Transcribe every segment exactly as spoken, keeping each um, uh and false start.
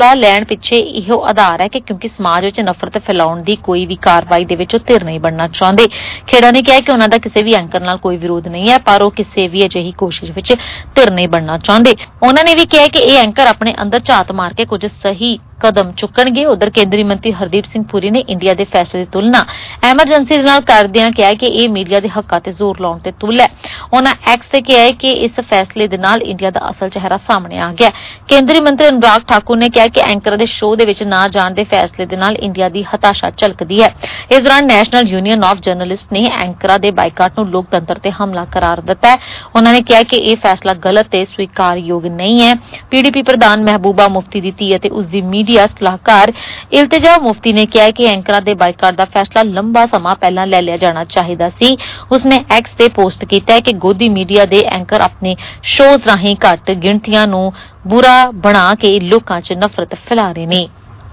फैसला लैण पिछे इहो आधार है कि क्योंकि समाज विच नफरत फैलाउण दी कोई भी कार्रवाई दे विच धिर नहीं बनना चाहुंदे। खेड़ा ने कहा कि उन्हां दा किसी भी एंकर नाल कोई विरोध नहीं है, पर वह किसी भी अजिही कोशिश विच धिर नहीं बनना चाहुंदे। उन्हां ने भी कहा कि यह एंकर अपने अंदर झात मार के कुछ सही कदम चुकणगे। उधर केंद्रीय मंत्री हरदीप सिंह पुरी ने इंडिया के फैसले की तुलना एमरजेंसी दे नाल करदिआं कहा कि यह मीडिया के हक्कां ते जोर लाउण ते तुल है। उन्हां एक्स ते कहा है कि इस फैसले दे नाल इंडिया का असल चेहरा सामने आ गया। केंद्रीय मंत्री अनुराग ठाकुर ने कहा कि एंकर दे शो दे विच ना जाण दे फैसले दे नाल इंडिया की हताशा झलकदी है। इस दौरान नैशनल यूनियन ऑफ जर्नलिस्ट ने एंकरां दे बाइकाट नूं लोकतंत्र ते हमला करार दिता है। उन्होंने कहा कि यह फैसला गलत ते स्वीकारयोग नहीं है। पीडीपी प्रधान महबूबा मुफ्ती दी धी अते उसदी मीडिया सलाहकार इल्तिजा मुफ्ती ने कहा कि एंकरां दे बाइकाट दा फैसला लंबा समा पहला ले लिया जाना चाहिदा सी। उसने एक्स ते पोस्ट कीता है कि गोदी मीडिया दे एंकर अपने शोज राहीं घट गिणतियां नूं बुरा बना के लोकां च नफरत फैला रहे ने।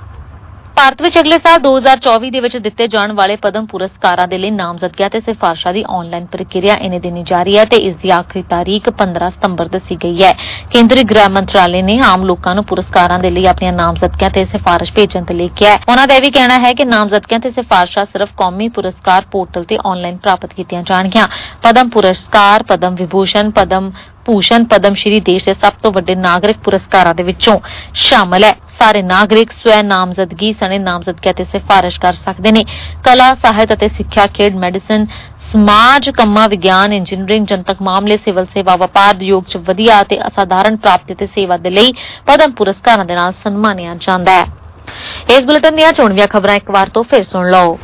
ਭਾਰਤ ਵਿੱਚ ਅਗਲੇ ਸਾਲ ਦੋ ਹਜ਼ਾਰ ਚੌਵੀ ਦੇ ਵਿੱਚ ਦਿੱਤੇ ਜਾਣ ਵਾਲੇ ਪਦਮ ਪੁਰਸਕਾਰਾਂ ਦੇ ਲਈ ਨਾਮਜ਼ਦਗੀਆਂ ਤੇ ਸਿਫਾਰਸ਼ਾਂ ਦੀ ਆਨਲਾਈਨ ਪ੍ਰਕਿਰਿਆ ਇਨੇ ਦਿਨੀ ਜਾਰੀ ਹੈ ਤੇ ਇਸ ਦੀ ਆਖਰੀ ਤਾਰੀਖ ਪੰਦਰਾਂ ਸਤੰਬਰ ਦੱਸੀ ਗਈ ਹੈ। ਕੇਂਦਰੀ ਗ੍ਰਹਿ ਮੰਤਰਾਲੇ ਨੇ ਆਮ ਲੋਕਾਂ ਨੂੰ ਪੁਰਸਕਾਰਾਂ ਦੇ ਲਈ ਆਪਣੀਆਂ ਨਾਮਜ਼ਦਗੀਆਂ ਤੇ ਸਿਫਾਰਿਸ਼ ਭੇਜਣ ਤੇ ਲਿਖਿਆ ਹੈ। ਉਹਨਾਂ ਦਾ ਇਹ ਵੀ ਕਹਿਣਾ ਹੈ ਕਿ ਨਾਮਜ਼ਦਗੀਆਂ ਤੇ ਸਿਫਾਰਿਸ਼ਾਂ ਸਿਰਫ ਕੌਮੀ ਪੁਰਸਕਾਰ ਪੋਰਟਲ ਤੇ ਆਨਲਾਈਨ ਪ੍ਰਾਪਤ ਕੀਤੀਆਂ ਜਾਣਗੀਆਂ। ਪਦਮ ਪੁਰਸਕਾਰ, ਪਦਮ ਵਿਭੂਸ਼ਣ, ਪਦਮ ਭੂਸ਼ਣ, ਪਦਮ ਸ਼੍ਰੀ ਦੇਸ਼ ਦੇ ਸਭ ਤੋਂ ਵੱਡੇ ਨਾਗਰਿਕ ਪੁਰਸਕਾਰਾਂ ਦੇ ਵਿੱਚੋਂ ਸ਼ਾਮਲ ਹੈ। ਸਾਰੇ ਨਾਗਰਿਕ ਸਵੈ ਨਾਮਜ਼ਦਗੀ ਸਣੇ ਨਾਮਜ਼ਦਗੀਆਂ ਤੇ ਸਿਫਾਰਿਸ਼ ਕਰ ਸਕਦੇ ਨੇ। ਕਲਾ, ਸਾਹਿਤ ਅਤੇ ਸਿੱਖਿਆ, ਖੇਡ, ਮੈਡੀਸਨ, ਸਮਾਜ ਕੰਮਾਂ, ਵਿਗਿਆਨ, ਇੰਜੀਨੀਅਰਿੰਗ, ਜਨਤਕ ਮਾਮਲੇ, ਸਿਵਲ ਸੇਵਾ, ਵਪਾਰ, ਉਦਯੋਗ ਚ ਵਧੀਆ ਅਤੇ ਅਸਾਧਾਰਨ ਪ੍ਰਾਪਤੀ ਤੇ ਸੇਵਾ ਦੇ ਲਈ ਪਦਮ ਪੁਰਸਕਾਰਾਂ ਦੇ ਨਾਲ ਸਨਮਾਨਿਆ ਜਾਂਦਾ ਹੈ। ਇਸ ਬੁਲੇਟਿਨ ਦੀਆਂ ਚੋਣਵੀਆਂ ਖਬਰਾਂ ਇੱਕ ਵਾਰ ਤੋਂ ਫਿਰ ਸੁਣ ਲਓ।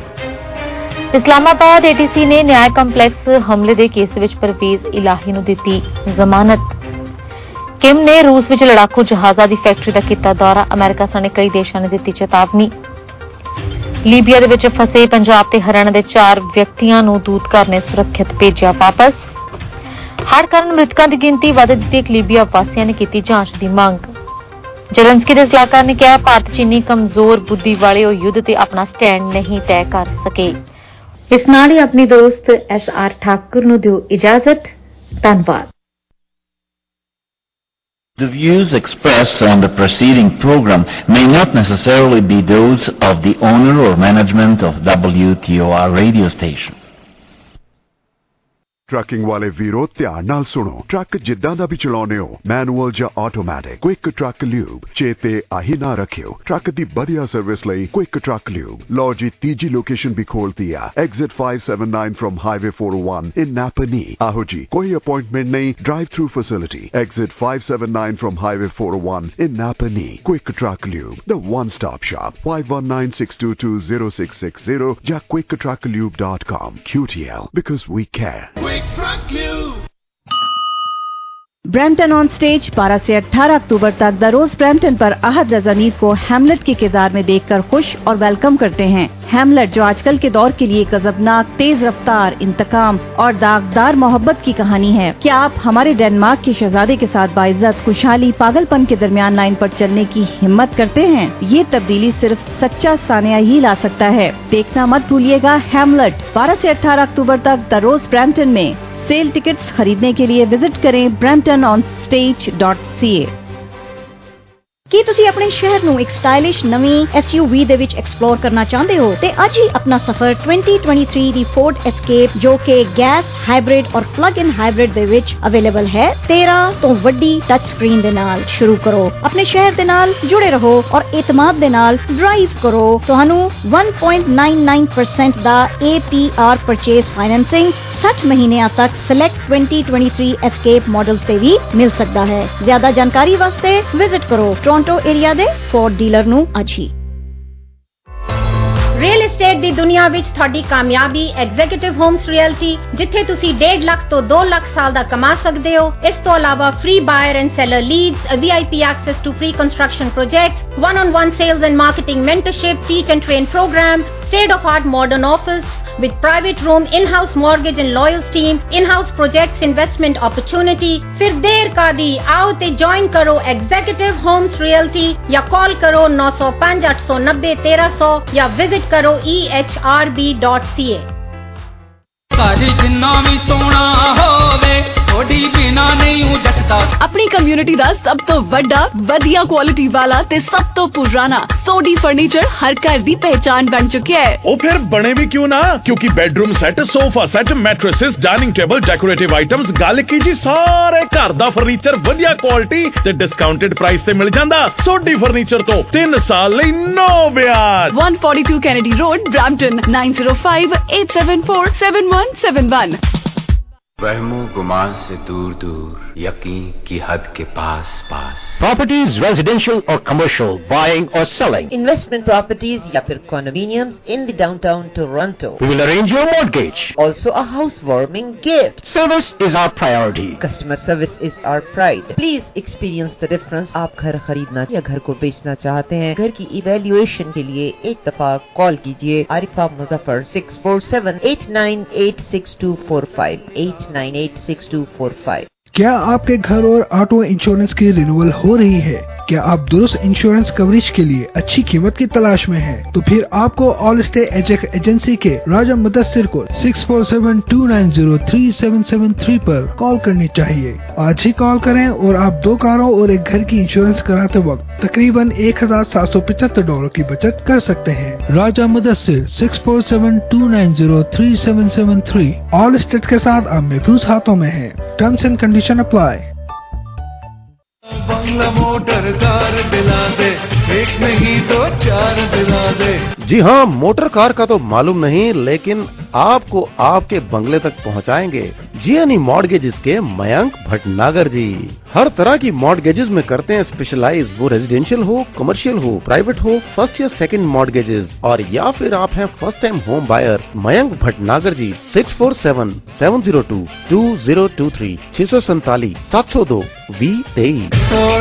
ਇਸਲਾਮਾਬਾਦ ਏਟੀਸੀ ਨੇ ਨਿਆਂ ਕੰਪਲੈਕਸ ਹਮਲੇ ਦੇ ਕੇਸ ਵਿੱਚ ਪਰਵੇਜ਼ ਇਲਾਹੀ ਨੂੰ ਦਿੱਤੀ ਜ਼ਮਾਨਤ। ਕਿਮ ਨੇ ਰੂਸ ਵਿੱਚ ਲੜਾਕੂ ਜਹਾਜ਼ਾਂ ਦੀ ਫੈਕਟਰੀ ਦਾ ਕੀਤਾ ਦੌਰਾ। ਅਮਰੀਕਾ ਸਣੇ ਕਈ ਦੇਸ਼ਾਂ ਨੇ ਦਿੱਤੀ ਚੇਤਾਵਨੀ। ਲੀਬੀਆ ਦੇ ਵਿੱਚ ਫਸੇ ਪੰਜਾਬ ਤੇ ਹਰਿਆਣਾ ਦੇ ਚਾਰ ਵਿਅਕਤੀਆਂ ਨੂੰ ਦੂਤਘਰ ਨੇ ਸੁਰੱਖਿਅਤ ਭੇਜਿਆ ਵਾਪਸ। ਹੜ੍ਹ ਕਾਰਨ ਮ੍ਰਿਤਕਾਂ ਦੀ ਗਿਣਤੀ ਵੱਧ ਦਿੱਤੀ। ਲੀਬੀਆ ਵਾਸੀਆਂ ਨੇ ਕੀਤੀ ਜਾਂਚ ਦੀ ਮੰਗ। ਜ਼ੈਲੈਂਸਕੀ ਦੇ ਸਲਾਹਕਾਰ ਨੇ ਕਿਹਾ ਭਾਰਤ ਚੀਨੀ ਕਮਜ਼ੋਰ ਬੁੱਧੀ ਵਾਲੇ ਉਹ ਯੁੱਧ ਤੇ ਆਪਣਾ ਸਟੈਂਡ ਨਹੀਂ ਤੈਅ ਕਰ ਸਕੇ। ਇਸ ਨਾਲ ਹੀ ਆਪਣੀ ਦੋਸਤ ਐਸ ਆਰ ਠਾਕੁਰ ਨੂੰ ਦਿਓ ਇਜਾਜ਼ਤ। ਧੰਨਵਾਦ। The views expressed on the preceding program may not necessarily be those of the owner or management of W T O R radio station. Trucking ਵਾਲੇ ਵੀਰੋ ਧਿਆਨ ਨਾਲ ਸੁਣੋ। ਟਰੱਕ ਜਿੱਦਾਂ ਦਾ ਵੀ ਚਲਾਉਂਦੇ ਹੋ, ਮੈਨੂਅਲ ਜਾਂ ਆਟੋਮੈਟਿਕ, ਕੁਇਕ ਟਰੱਕ ਲਿਊਬ ਚੇਤੇ ਆਹੀ ਨਾ ਰੱਖਿਓ। ਟਰੱਕ ਦੀ ਵਧੀਆ ਸਰਵਿਸ ਲਈ ਕੁਇਕ ਟਰੱਕ ਲਿਊਬ। ਲਓ ਜੀ ਤੀਜੀ ਲੋਕੇਸ਼ਨ ਵੀ ਖੋਲਤੀ ਆ, exit five seventy-nine from Highway four oh one in Napa Knee। ਆਹੋ ਜੀ, ਕੋਈ ਅਪਾਇੰਟਮੈਂਟ ਨਹੀਂ, drive through facility. Exit five seventy-nine from Highway four oh one in Napa Knee। Quick truck lube, the one stop shop। five one nine six two two zero six six zero ਜਾਂ quick truck lube dot com। Q T L, because we care। Brampton on stage बारह से अठारह अक्टूबर तक the rose Brampton पर अहद रजा नीर को Hamlet के किरदार में देखकर खुश और वेलकम करते हैं। हैमलेट जो आजकल के दौर के लिए गजबनाक, तेज रफ्तार, इंतकाम और दागदार मोहब्बत की कहानी है। क्या आप हमारे डेनमार्क के शहजादे के साथ बाइज्जत, खुशहाली, पागलपन के दरमियान लाइन पर चलने की हिम्मत करते हैं? ये तब्दीली सिर्फ सच्चा सानिया ही ला सकता है। देखना मत भूलिएगा हैमलेट बारह से अठारह अक्टूबर तक द रोज ब्रैम्पटन में। सेल टिकट्स खरीदने के लिए विजिट करें Brampton on stage dot C A. ਕੀ ਤੁਸੀਂ ਆਪਣੇ ਸ਼ਹਿਰ ਨੂੰ ਇੱਕ ਸਟਾਈਲਿਸ਼ ਨਵੀਂ ਐਸ ਯੂ ਵੀ ਦੇ ਵਿੱਚ ਐਕਸਪਲੋਰ ਕਰਨਾ ਚਾਹੁੰਦੇ ਹੋ ਤੇ ਅੱਜ ਹੀ ਆਪਣਾ ਸਫ਼ਰ twenty twenty-three ਦੀ ਫੋਰਡ ਐਸਕੇਪ ਜੋ ਕਿ ਗੈਸ, ਹਾਈਬ੍ਰਿਡ ਔਰ ਪਲੱਗ ਇਨ ਹਾਈਬ੍ਰਿਡ ਦੇ ਵਿੱਚ ਅਵੇਲੇਬਲ ਹੈ ਤੇਰਾਂ ਤੋਂ ਵੱਡੀ ਟੱਚ ਸਕਰੀਨ ਦੇ ਨਾਲ ਸ਼ੁਰੂ ਕਰੋ। ਆਪਣੇ ਸ਼ਹਿਰ ਦੇ ਨਾਲ ਜੁੜੇ ਰਹੋ ਔਰ ਇਤਮਾਦ ਦੇ ਨਾਲ ਡਰਾਈਵ ਕਰੋ। ਤੁਹਾਨੂੰ one point nine nine percent ਦਾ A P R purchase financing sixty ਮਹੀਨਿਆਂ ਤੱਕ select twenty twenty-three escape model ਤੇ ਵੀ ਮਿਲ ਸਕਦਾ ਹੈ। ਜ਼ਿਆਦਾ ਜਾਣਕਾਰੀ ਵਾਸਤੇ ਵਿਜ਼ਿਟ ਕਰੋ ਟੋਰਾਂਟੋ ਏਰੀਆ ਦੇ ਫੋਰਡ ਡੀਲਰ ਨੂੰ ਅੱਜ ਹੀ। ਰੀਅਲ ਏਸਟੇਟ ਦੀ ਦੁਨੀਆ ਵਿੱਚ ਤੁਹਾਡੀ ਕਾਮਯਾਬੀ ਐਗਜ਼ੀਕਿਊਟਿਵ ਹੋਮਸ ਰੀਅਲਟੀ, ਜਿੱਥੇ ਤੁਸੀਂ ਡੇਢ ਲੱਖ ਤੋਂ ਦੋ ਲੱਖ ਸਾਲ ਦਾ ਕਮਾ ਸਕਦੇ ਹੋ। ਇਸ ਤੋਂ ਇਲਾਵਾ free buyer and seller leads, V I P access to pre construction projects, one on one sales and marketing mentorship, teach and train program, state of art modern office with private room, in-house mortgage and lawyers team, in-house projects investment opportunity। फिर देर का दी, आओ ते join करो executive homes realty या call करो नौ सौ पांच आठ सौ नब्बे तेरह सौ या विजिट करो e h r b dot c a। घर जिन्ना भी सोना होवे थोड़ी बिना नहीं हूँ जचता। अपनी कम्युनिटी दा सब तो वड्डा वधिया क्वालिटी वाला ते सब तो पुराना सोडी फर्नीचर हर घर दी पहचान बन चुका है। ओ फिर बने भी क्यों ना, क्योंकि bedroom set, sofa set, mattresses, dining table, decorative items, गल की जी सारे घर दा फर्नीचर वधिया क्वालिटी ते डिस्काउंटेड प्राइस ते मिल जांदा। सोडी फर्नीचर तो तीन साल लई नो ब्याज। one forty-two Kennedy Road, Brampton, nine zero five, eight seven four, seven one seven one. वहमो गुमान से दूर दूर, यकीन की हद के पास पास। Properties, residential or commercial, buying or selling. Investment properties या फिर condominiums in the downtown Toronto. We will arrange your mortgage. Also a housewarming gift. Service is our priority. Customer service is our pride. Please experience the difference. आप घर खरीदना या घर को बेचना चाहते हैं, घर की evaluation के लिए एक दफा कॉल कीजिए Arifa Muzaffar six four seven, eight nine eight, six two four five, eight nine eight, six two four five. क्या आपके घर और ऑटो इंश्योरेंस की रिन्यूअल हो रही है? क्या आप दुरुस्त इंश्योरेंस कवरेज के लिए अच्छी कीमत की तलाश में हैं? तो फिर आपको ऑल स्टे एजेक एजेंसी के राजा मुदस्सिर को six four seven, two nine zero, three seven seven three पर कॉल करनी चाहिए। आज ही कॉल करें और आप दो कारों और एक घर की इंश्योरेंस कराते वक्त तकरीबन एक हजार सात सौ पचहत्तर डॉलर की बचत कर सकते हैं। Raja Mudassir six four seven, two nine zero, three seven seven three। Allstate के साथ आप महफूज हाथों में हैं। Terms and condition apply. बंगला मोटर कार दिला दे, एक नहीं तो चार दिला दे। जी हाँ, मोटर कार का तो मालूम नहीं, लेकिन आपको आपके बंगले तक पहुँचाएंगे जीएनई मॉर्गेजेस के मयंक भटनागर जी। हर तरह की मॉर्गेजेस में करते हैं स्पेशलाइज, वो रेजिडेंशियल हो, कमर्शियल हो, प्राइवेट हो, फर्स्ट या सेकंड मॉर्गेजेस, और या फिर आप हैं first time home buyer. Mayank Bhatnagar ji six four seven, seven zero two, two zero two three, छह सौ सैतालीस सात सौ दो बीस तेईस।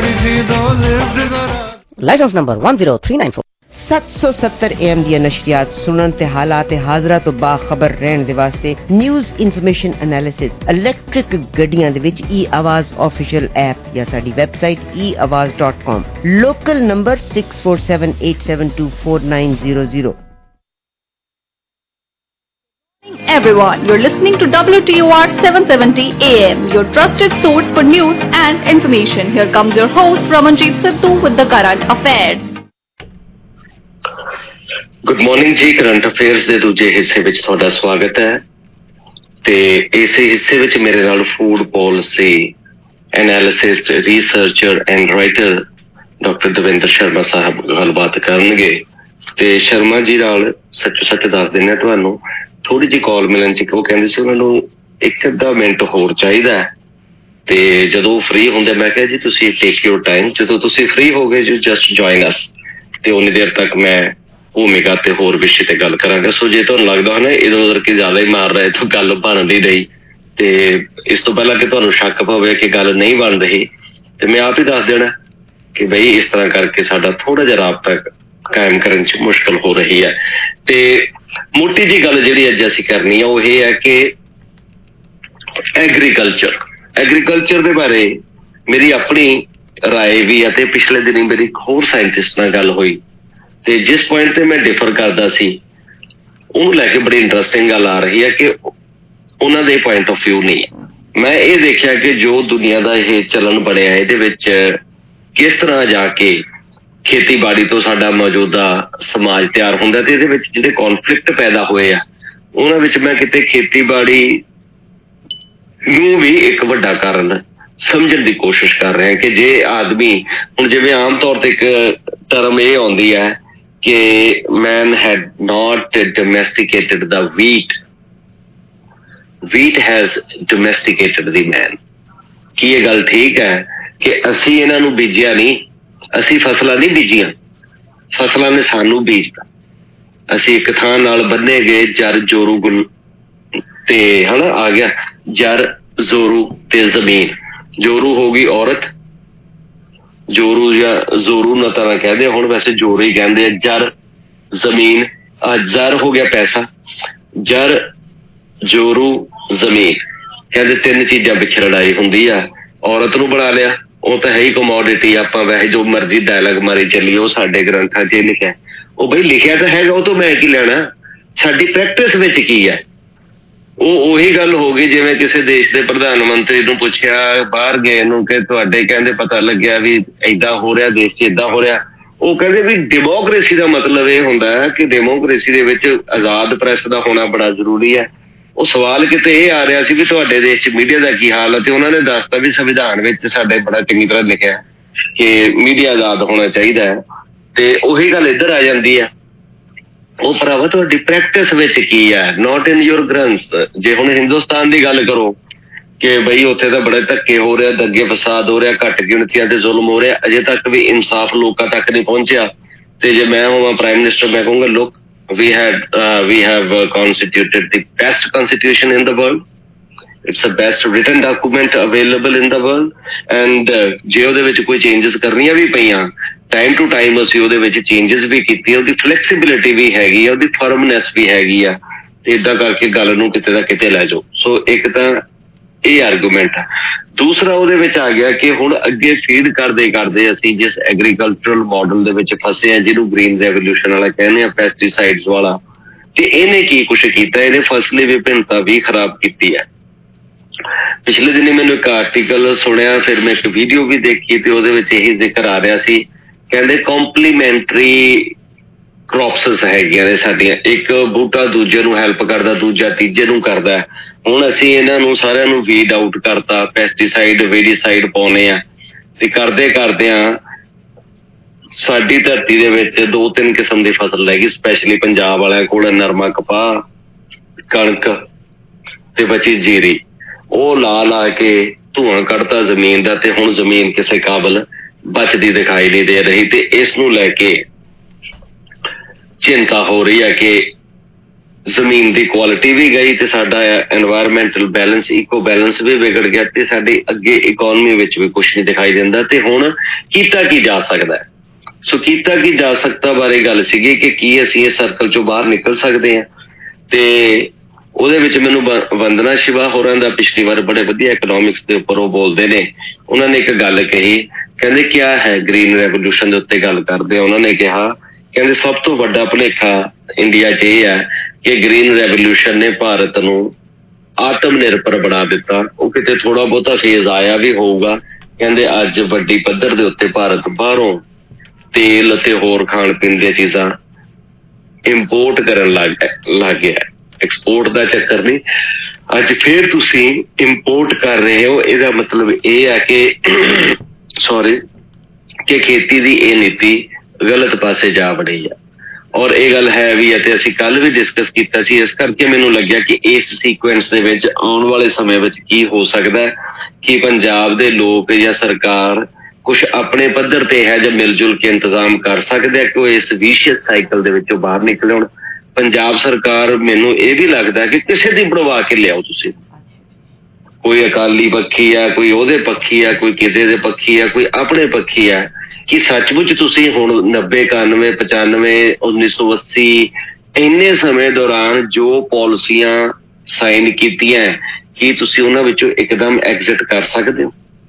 Licence number one zero three nine four। सत्त सौ सत्तर एम दी नशरियात सुनन ते हालात हाजरा तो बाखबर रहने दे वास्ते न्यूज़ इन्फॉर्मेशन एनालिसिस इलेक्ट्रिक गड्डियां दे विच ई आवाज ऑफिशियल ऐप या साडी website e awaz dot com। Local number six four seven, eight seven two, four nine zero zero। Everyone, you're listening to W T O R seven seventy A M, your trusted source for news and information. Here comes your host Ramanjeet Sidhu with the current affairs. Good morning ਜੀ। Current affairs ਦੇ ਦੂਜੇ ਹਿੱਸੇ ਵਿੱਚ ਤੁਹਾਡਾ ਸਵਾਗਤ ਹੈ ਤੇ ਇਸੇ ਹਿੱਸੇ ਵਿੱਚ ਮੇਰੇ ਨਾਲ food policy analyst, researcher and writer doctor Davinder Sharma Sahib ਗੱਲਬਾਤ ਕਰਨਗੇ। ਤੇ ਸ਼ਰਮਾ ਜੀ ਨਾਲ ਸੱਚ ਸੱਚ ਦੱਸ ਦਿੰਦੇ ਹਾਂ ਤੁਹਾਨੂੰ, ਥੋੜੀ ਜਿਹੀ ਕਾਲ ਮਿਲਣ ਚ ਉਹ ਕਹਿੰਦੇ ਸੀ ਉਹਨਾਂ ਨੂੰ ਇੱਕ ਅੱਧਾ ਮਿੰਟ ਹੋਰ ਚਾਹੀਦਾ ਤੇ ਜਦੋਂ ਫ੍ਰੀ ਹੁੰਦੇ ਮੈਂ ਕਿਹਾ ਜੀ ਤੁਸੀਂ ਟੇਕ ਯੋਰ ਟਾਈਮ, ਜਦੋਂ ਤੁਸੀਂ ਫ੍ਰੀ ਹੋ ਗਏ ਜੀ ਜਸਟ ਜੁਆਇਨ ਅਸ ਤੇ ਉਨੀ ਦੇਰ ਤੱਕ ਮੈਂ ਭੂਮਿਕਾ ਤੇ ਹੋਰ ਵਿਸ਼ੇ ਤੇ ਗੱਲ ਕਰਾਂਗੇ। ਸੋ ਜੇ ਤੁਹਾਨੂੰ ਲੱਗਦਾ ਹੈ ਇਧਰ ਉਧਰ ਕਿ ਜ਼ਿਆਦਾ ਹੀ ਮਾਰ ਰਹੇ ਤਾਂ ਗੱਲ ਬਣ ਨਹੀਂ ਰਹੀ ਤੇ ਇਸ ਤੋਂ ਪਹਿਲਾਂ ਕਿ ਤੁਹਾਨੂੰ ਸ਼ੱਕ ਪਵੇ ਕਿ ਗੱਲ ਨਹੀਂ ਬਣ ਰਹੀ ਤੇ ਮੈਂ ਆਪ ਹੀ ਦੱਸ ਦੇਣਾ ਕਿ ਬਈ ਇਸ ਤਰ੍ਹਾਂ ਕਰਕੇ ਸਾਡਾ ਥੋੜਾ ਜਿਹਾ ਰਾਬਤਾ ਕਾਇਮ ਕਰਨ ਚ ਮੁਸ਼ਕਲ ਹੋ ਰਹੀ ਹੈ। ਤੇ ਮੋਟੀ ਜੀ ਗੱਲ ਜਿਹੜੀ ਅੱਜ ਅਸੀਂ ਕਰਨੀ ਆ ਉਹ ਇਹ ਹੈ ਕਿ ਐਗਰੀਕਲਚਰ ਐਗਰੀਕਲਚਰ ਦੇ ਬਾਰੇ ਮੇਰੀ ਆਪਣੀ ਰਾਏ ਵੀ ਅਤੇ ਪਿਛਲੇ ਦਿਨੀ ਮੇਰੀ ਇੱਕ ਹੋਰ ਸਾਇੰਟਿਸਟ ਨਾਲ ਗੱਲ ਹੋਈ ਤੇ ਜਿਸ ਪੁਆਇੰਟ ਤੇ ਮੈਂ ਡਿਫਰ ਕਰਦਾ ਸੀ ਉਹਨੂੰ ਲੈ ਕੇ ਬੜੀ ਇੰਟਰਸਟਿੰਗ ਗੱਲ ਆ ਰਹੀ ਹੈ ਕਿ ਉਹਨਾਂ ਦੇ ਪੁਆਇੰਟ ਆਫ ਵਿਊ ਨਹੀਂ। ਮੈਂ ਇਹ ਦੇਖਿਆ ਕਿ ਜੋ ਦੁਨੀਆ ਦਾ ਇਹ ਚੱਲਣ ਬਣਿਆ ਇਹਦੇ ਵਿੱਚ ਕਿਸ ਤਰ੍ਹਾਂ ਜਾ ਕੇ ਖੇਤੀਬਾੜੀ ਤੋਂ ਸਾਡਾ ਮੌਜੂਦਾ ਸਮਾਜ ਤਿਆਰ ਹੁੰਦਾ ਤੇ ਇਹਦੇ ਵਿੱਚ ਜਿਹੜੇ ਕੌਨਫਲਿਕਟ ਪੈਦਾ ਹੋਏ ਆ ਉਹਨਾਂ ਵਿੱਚ ਮੈਂ ਕਿਤੇ ਖੇਤੀਬਾੜੀ ਨੂੰ ਵੀ ਇੱਕ ਵੱਡਾ ਕਾਰਨ ਸਮਝਣ ਦੀ ਕੋਸ਼ਿਸ਼ ਕਰ ਰਿਹਾ ਕਿ ਜੇ ਆਦਮੀ ਹੁਣ ਜਿਵੇਂ ਆਮ ਤੌਰ ਤੇ ਇੱਕ ਟਰਮ ਇਹ ਆਉਂਦੀ ਹੈ ਕਿ man had not domesticated the wheat, wheat has domesticated the man। ਕੀ ਇਹ ਗੱਲ ਠੀਕ ਹੈ ਕਿ ਅਸੀਂ ਇਹਨਾਂ ਨੂੰ ਬੀਜਿਆ ਨਹੀਂ, ਅਸੀਂ ਫਸਲਾਂ ਨਹੀਂ ਬੀਜੀਆਂ, ਫਸਲਾਂ ਨੇ ਸਾਨੂੰ ਬੀਜਤਾ। ਅਸੀਂ ਇੱਕ ਥਾਂ ਨਾਲ ਬੰਨੇ ਗਏ ਜਰ ਜੋਰੂ ਗੁਲ ਤੇ ਹਨਾ ਆ ਗਿਆ ਜਰ ਜ਼ੋਰੂ ਤੇ ਜ਼ਮੀਨ। ਜੋਰੂ ਹੋ ਗਈ ਔਰਤ, ਜੋਰੂ ਜਾਂ ਜ਼ੋਰੂ ਨਾ ਤਰ੍ਹਾਂ ਕਹਿੰਦੇ, ਹੁਣ ਵੈਸੇ ਜੋਰੂ ਹੀ ਕਹਿੰਦੇ ਆ। ਜਰ ਜ਼ਮੀਨ, ਆ ਜਰ ਹੋ ਗਿਆ ਪੈਸਾ, ਜਰ ਜੋਰੂ ਜ਼ਮੀਨ ਕਹਿੰਦੇ ਤਿੰਨ ਚੀਜ਼ਾਂ ਪਿੱਛੇ ਲੜਾਈ ਹੁੰਦੀ ਆ। ਔਰਤ ਨੂੰ ਬਣਾ ਲਿਆ, ਉਹ ਤਾਂ ਹੈ ਹੀ ਕਮੋਡਿਟੀ, ਆਪਾਂ ਵੈਸੇ ਜੋ ਮਰਜ਼ੀ ਡਾਇਲੌਗ ਮਾਰੀ ਚੱਲੀਏ, ਉਹ ਸਾਡੇ ਗ੍ਰੰਥਾਂ 'ਚ ਲਿਖਿਆ। ਉਹ ਬਈ ਲਿਖਿਆ ਤਾਂ ਹੈਗਾ, ਉਹ ਤੋਂ ਮੈਂ ਕੀ ਲੈਣਾ, ਸਾਡੀ ਪ੍ਰੈਕਟਿਸ ਵਿੱਚ ਕੀ ਹੈ। ਉਹ ਉਹੀ ਗੱਲ ਹੋ ਗਈ ਜਿਵੇਂ ਕਿਸੇ ਦੇਸ਼ ਦੇ ਪ੍ਰਧਾਨ ਮੰਤਰੀ ਨੂੰ ਪੁੱਛਿਆ ਬਾਹਰ ਗਏ ਨੂੰ ਕਿ ਤੁਹਾਡੇ ਕਹਿੰਦੇ ਪਤਾ ਲੱਗਿਆ ਵੀ ਏਦਾਂ ਹੋ ਰਿਹਾ, ਦੇਸ਼ 'ਚ ਏਦਾਂ ਹੋ ਰਿਹਾ। ਉਹ ਕਹਿੰਦੇ ਵੀ ਡੈਮੋਕ੍ਰੇਸੀ ਦਾ ਮਤਲਬ ਇਹ ਹੁੰਦਾ ਹੈ ਕਿ ਡੈਮੋਕ੍ਰੇਸੀ ਦੇ ਵਿੱਚ ਆਜ਼ਾਦ ਪ੍ਰੈਸ ਦਾ ਹੋਣਾ ਬੜਾ ਜ਼ਰੂਰੀ ਹੈ। ਉਹ ਸਵਾਲ ਕਿਤੇ ਇਹ ਆ ਰਿਹਾ ਸੀ ਵੀ ਤੁਹਾਡੇ ਦੇਸ਼ 'ਚ ਮੀਡੀਆ ਦਾ ਕੀ ਹਾਲ ਹੈ, ਤੇ ਉਹਨਾਂ ਨੇ ਦੱਸਤਾ ਵੀ ਸੰਵਿਧਾਨ ਵਿੱਚ ਸਾਡੇ ਬੜਾ ਚੰਗੀ ਤਰ੍ਹਾਂ ਲਿਖਿਆ ਕਿ ਮੀਡੀਆ ਆਜ਼ਾਦ ਹੋਣਾ ਚਾਹੀਦਾ ਹੈ। ਤੇ ਉਹੀ ਗੱਲ ਇੱਧਰ ਆ ਜਾਂਦੀ ਹੈ, ਉਹ ਭਰਾਵਾ ਤੁਹਾਡੀ ਪ੍ਰੈਕਟਿਸ ਵਿੱਚ ਕੀ ਹੈ, ਨੋਟ ਇਨ ਯੂਰ ਗ੍ਰੰਥਸ। ਜੇ ਹੁਣ ਹਿੰਦੁਸਤਾਨ ਦੀ ਗੱਲ ਕਰੋ ਕਿ ਬਈ ਉੱਥੇ ਤਾਂ ਬੜੇ ਧੱਕੇ ਹੋ ਰਿਹਾ, ਦੰਗੇ ਫਸਾਦ ਹੋ ਰਿਹਾ, ਘੱਟ ਗਿਣਤੀਆਂ ਤੇ ਜ਼ੁਲਮ ਹੋ ਰਿਹਾ, ਅਜੇ ਤੱਕ ਵੀ ਇਨਸਾਫ ਲੋਕਾਂ ਤੱਕ ਨਹੀਂ ਪਹੁੰਚਿਆ। ਤੇ ਜੇ ਮੈਂ ਹੋਵਾਂ ਪ੍ਰਾਈਮ ਮਿਨਿਸਟਰ, ਮੈਂ ਕਹੂੰਗਾ look we had uh, we have uh, constituted the best constitution in the world. It's the best written document available in the world. And uh, ਜੇ ਉਹਦੇ ਵਿੱਚ ਕੋਈ ਚੇਂਜਸ ਕਰਨੀਆਂ ਵੀ ਪਈਆਂ ਟਾਈਮ ਟੂ ਟਾਈਮ ਅਸੀਂ ਉਹਦੇ ਵਿੱਚ ਚੇਂਜਸ ਵੀ ਕੀਤੇ, ਉਹਦੀ ਫਲੈਕਸੀਬਿਲਿਟੀ ਵੀ ਹੈਗੀ ਆ, ਉਹਦੀ ਫਰਮਨੈਸ ਵੀ ਹੈਗੀ ਆ, ਤੇ ਏਦਾਂ ਕਰਕੇ ਗੱਲ ਨੂੰ ਕਿਤੇ ਦਾ ਕਿਤੇ ਲੈ ਜਾਓ। ਸੋ ਇੱਕ ਤਾਂ ਇਹ ਆਰਗੂਮੈਂਟ ਆ। ਦੂਸਰਾ ਉਹਦੇ ਵਿੱਚ ਆ ਗਿਆ ਕਿ ਹੁਣ ਅੱਗੇ ਫੀਡ ਕਰਦੇ ਕਰਦੇ ਅਸੀਂ ਜਿਸ ਐਗਰੀਕਲਚਰਲ ਮਾਡਲ ਦੇ ਵਿੱਚ ਫਸੇ ਆ, ਜਿਹਨੂੰ ਗ੍ਰੀਨ ਰੈਵੋਲਿਊਸ਼ਨ ਵਾਲਾ ਕਹਿੰਦੇ ਆ, ਪੈਸਟੀਸਾਈਡਸ ਵਾਲਾ, ਤੇ ਇਹਨੇ ਕੀ ਕੁਛ ਕੀਤਾ, ਇਹਨੇ ਫਸਲੀ ਵਿਭਿੰਨਤਾ ਵੀ ਖਰਾਬ ਕੀਤੀ ਹੈ। ਪਿਛਲੇ ਦਿਨੀ ਮੈਨੂੰ ਇੱਕ ਆਰਟੀਕਲ ਸੁਣਿਆ, ਫਿਰ ਮੈਂ ਇੱਕ ਵੀਡੀਓ ਵੀ ਦੇਖੀ ਤੇ ਉਹਦੇ ਵਿੱਚ ਇਹੀ ਜ਼ਿਕਰ ਆ ਰਿਹਾ ਸੀ, ਕਹਿੰਦੇ ਕੰਪਲੀਮੈਂਟਰੀ ਕ੍ਰੌਪਸ ਹੈਗੀਆਂ ਨੇ ਸਾਡੀਆਂ, ਇੱਕ ਬੂਟਾ ਦੂਜੇ ਨੂੰ ਹੈਲਪ ਕਰਦਾ, ਦੂਜਾ ਤੀਜੇ ਨੂੰ ਕਰਦਾ। ਹੁਣ ਅਸੀਂ ਇਹਨਾਂ ਨੂੰ ਸਾਰਿਆਂ ਨੂੰ ਵੀਡ ਆਊਟ ਕਰਤਾ, ਪੈਸਟੀਸਾਈਡ ਵੇਡੀਸਾਈਡ ਪਾਉਣੇ ਆ, ਤੇ ਕਰਦੇ ਕਰਦਿਆਂ ਸਾਡੀ ਧਰਤੀ ਦੇ ਵਿੱਚ ਦੋ ਤਿੰਨ ਕਿਸਮ ਦੀ ਫਸਲ ਰਹਿ ਗਈ, ਸਪੈਸ਼ਲੀ ਪੰਜਾਬ ਵਾਲਿਆਂ ਕੋਲ ਨਰਮਾ, ਕਪਾਹ, ਕਣਕ ਤੇ ਬਚੀ ਜੀਰੀ। ਉਹ ਲਾ ਲਾ ਕੇ ਧੂੰਆਂ ਕੱਢਤਾ ਜ਼ਮੀਨ ਦਾ, ਤੇ ਹੁਣ ਜ਼ਮੀਨ ਕਿਸੇ ਕਾਬਲ ਬਚਦੀ ਦਿਖਾਈ ਨਹੀਂ ਦੇ ਰਹੀ। ਤੇ ਇਸ ਨੂੰ ਲੈ ਕੇ ਚਿੰਤਾ ਹੋ ਰਹੀ ਹੈ ਕਿ ਜ਼ਮੀਨ ਦੀ ਕੁਆਲਿਟੀ ਵੀ ਗਈ ਤੇ ਸਾਡਾ ਐਨਵਾਇਰਮੈਂਟਲ ਬੈਲੈਂਸ, ਇਕੋ ਬੈਲੈਂਸ ਵੀ ਵਿਗੜ ਗਿਆ, ਤੇ ਸਾਡੀ ਅੱਗੇ ਇਕੋਨਮੀ ਵਿੱਚ ਵੀ ਕੁਛ ਨਹੀਂ ਦਿਖਾਈ ਦਿੰਦਾ। ਤੇ ਹੁਣ ਕੀਤਾ ਕੀ ਜਾ ਸਕਦਾ ਹੈ? ਸੋ ਕੀਤਾ ਕੀ ਜਾ ਸਕਦਾ ਬਾਰੇ ਗੱਲ ਸੀਗੀ ਕਿ ਕੀ ਅਸੀਂ ਇਸ ਸਰਕਲ ਚੋਂ ਬਾਹਰ ਨਿਕਲ ਸਕਦੇ ਹਾਂ। ਤੇ ਉਹਦੇ ਵਿੱਚ ਮੈਨੂੰ ਵੰਦਨਾ ਸ਼ਿਵਾ ਹੋਰਾਂ ਦਾ ਪਿਛਲੀ ਵਾਰ ਬੜੇ ਵਧੀਆ ਇਕਨੋਮਿਕਸ ਦੇ ਉੱਪਰ ਉਹ ਬੋਲਦੇ ਨੇ, ਉਹਨਾਂ ਨੇ ਇੱਕ ਗੱਲ ਕਹੀ, ਕਹਿੰਦੇ ਕਿਆ ਹੈ ਗ੍ਰੀਨ ਰੈਵੋਲਿਊਸ਼ਨ ਦੇ ਉੱਤੇ ਗੱਲ ਕਰਦੇ ਆ। ਉਹਨਾਂ ਨੇ ਕਿਹਾ, ਕਹਿੰਦੇ ਸਭ ਤੋਂ ਵੱਡਾ ਭੁਲੇਖਾ ਇੰਡੀਆ 'ਚ ਇਹ ਹੈ ਕਿ ਗ੍ਰੀਨ ਰੈਵੋਲਿਊਸ਼ਨ ਨੇ ਭਾਰਤ ਨੂੰ ਆਤਮ ਨਿਰਭਰ ਬਣਾ ਦਿੱਤਾ। ਉਹ ਕਿਤੇ ਥੋੜਾ ਬਹੁਤਾ ਫੇਜ਼ ਆਇਆ ਵੀ ਹੋਊਗਾ। ਕਹਿੰਦੇ ਅੱਜ ਵੱਡੀ ਪੱਧਰ ਦੇ ਉੱਤੇ ਭਾਰਤ ਬਾਹਰੋਂ ਤੇਲ ਅਤੇ ਹੋਰ ਖਾਣ ਪੀਣ ਦੀਆਂ ਚੀਜ਼ਾਂ ਇੰਪੋਰਟ ਕਰਨ ਲੱਗ ਲੱਗ ਗਿਆ। ਐਕਸਪੋਰਟ ਦਾ ਚੱਕਰ ਨਹੀਂ, ਅੱਜ ਫੇਰ ਤੁਸੀਂ ਇੰਪੋਰਟ ਕਰ ਰਹੇ ਹੋ। ਇਹਦਾ ਮਤਲਬ ਇਹ ਹੈ ਕਿ ਸੌਰੀ ਕਿ ਖੇਤੀ ਦੀ ਇਹ ਨੀਤੀ ਗਲਤ ਪਾਸੇ ਜਾ ਵੜੀ ਆ। ਔਰ ਇਹ ਗੱਲ ਹੈ ਵੀ, ਅਤੇ ਅਸੀਂ ਕੱਲ ਵੀ ਡਿਸਕਸ ਕੀਤਾ ਸੀ। ਇਸ ਕਰਕੇ ਮੈਨੂੰ ਲੱਗਿਆ ਕਿ ਇਸ ਸੀਕੁਐਂਸ ਦੇ ਵਿੱਚ ਆਉਣ ਵਾਲੇ ਸਮੇਂ ਵਿੱਚ ਕੀ ਹੋ ਸਕਦਾ ਕਿ ਪੰਜਾਬ ਦੇ ਲੋਕ ਜਾਂ ਸਰਕਾਰ ਕੁਛ ਆਪਣੇ ਪੱਧਰ ਤੇ ਹੈ ਜਾਂ ਮਿਲ ਜੁਲ ਕੇ ਇੰਤਜ਼ਾਮ ਕਰ ਸਕਦੇ ਆ ਕਿ ਉਹ ਇਸ ਵਿਸ਼ੀਅਸ ਸਾਈਕਲ ਦੇ ਵਿੱਚੋਂ ਬਾਹਰ ਨਿਕਲੇ। ਹੁਣ ਪੰਜਾਬ ਸਰਕਾਰ, ਮੈਨੂੰ ਇਹ ਵੀ ਲੱਗਦਾ ਕਿ ਕਿਸੇ ਦੀ ਬਣਵਾ ਕੇ ਲਿਆਓ ਤੁਸੀਂ, ਕੋਈ ਅਕਾਲੀ ਪੱਖੀ ਆ, ਕੋਈ ਉਹਦੇ ਪੱਖੀ ਆ, ਕੋਈ ਕਿਤੇ ਦੇ ਪੱਖੀ ਆ, ਕੋਈ ਆਪਣੇ ਪੱਖੀ ਆ, ਕਿ ਸੱਚਮੁੱਚ ਤੁਸੀਂ ਹੁਣ ਨੱਬੇ ਇਕਾਨਵੇਂ ਪਚਾਨਵੇਂ ਉੱਨੀ ਸੌ ਅੱਸੀ ਇੰਨੇ ਸਮੇਂ ਦੌਰਾਨ ਜੋ ਪਾਲਿਸੀਆਂ ਸਾਈਨ ਕੀਤੀਆਂ, ਕੀ ਤੁਸੀਂ ਉਹਨਾਂ ਵਿੱਚੋਂ ਇੱਕਦਮ ਐਗਜ਼ਿਟ ਕਰ ਸਕਦੇ ਹੋ?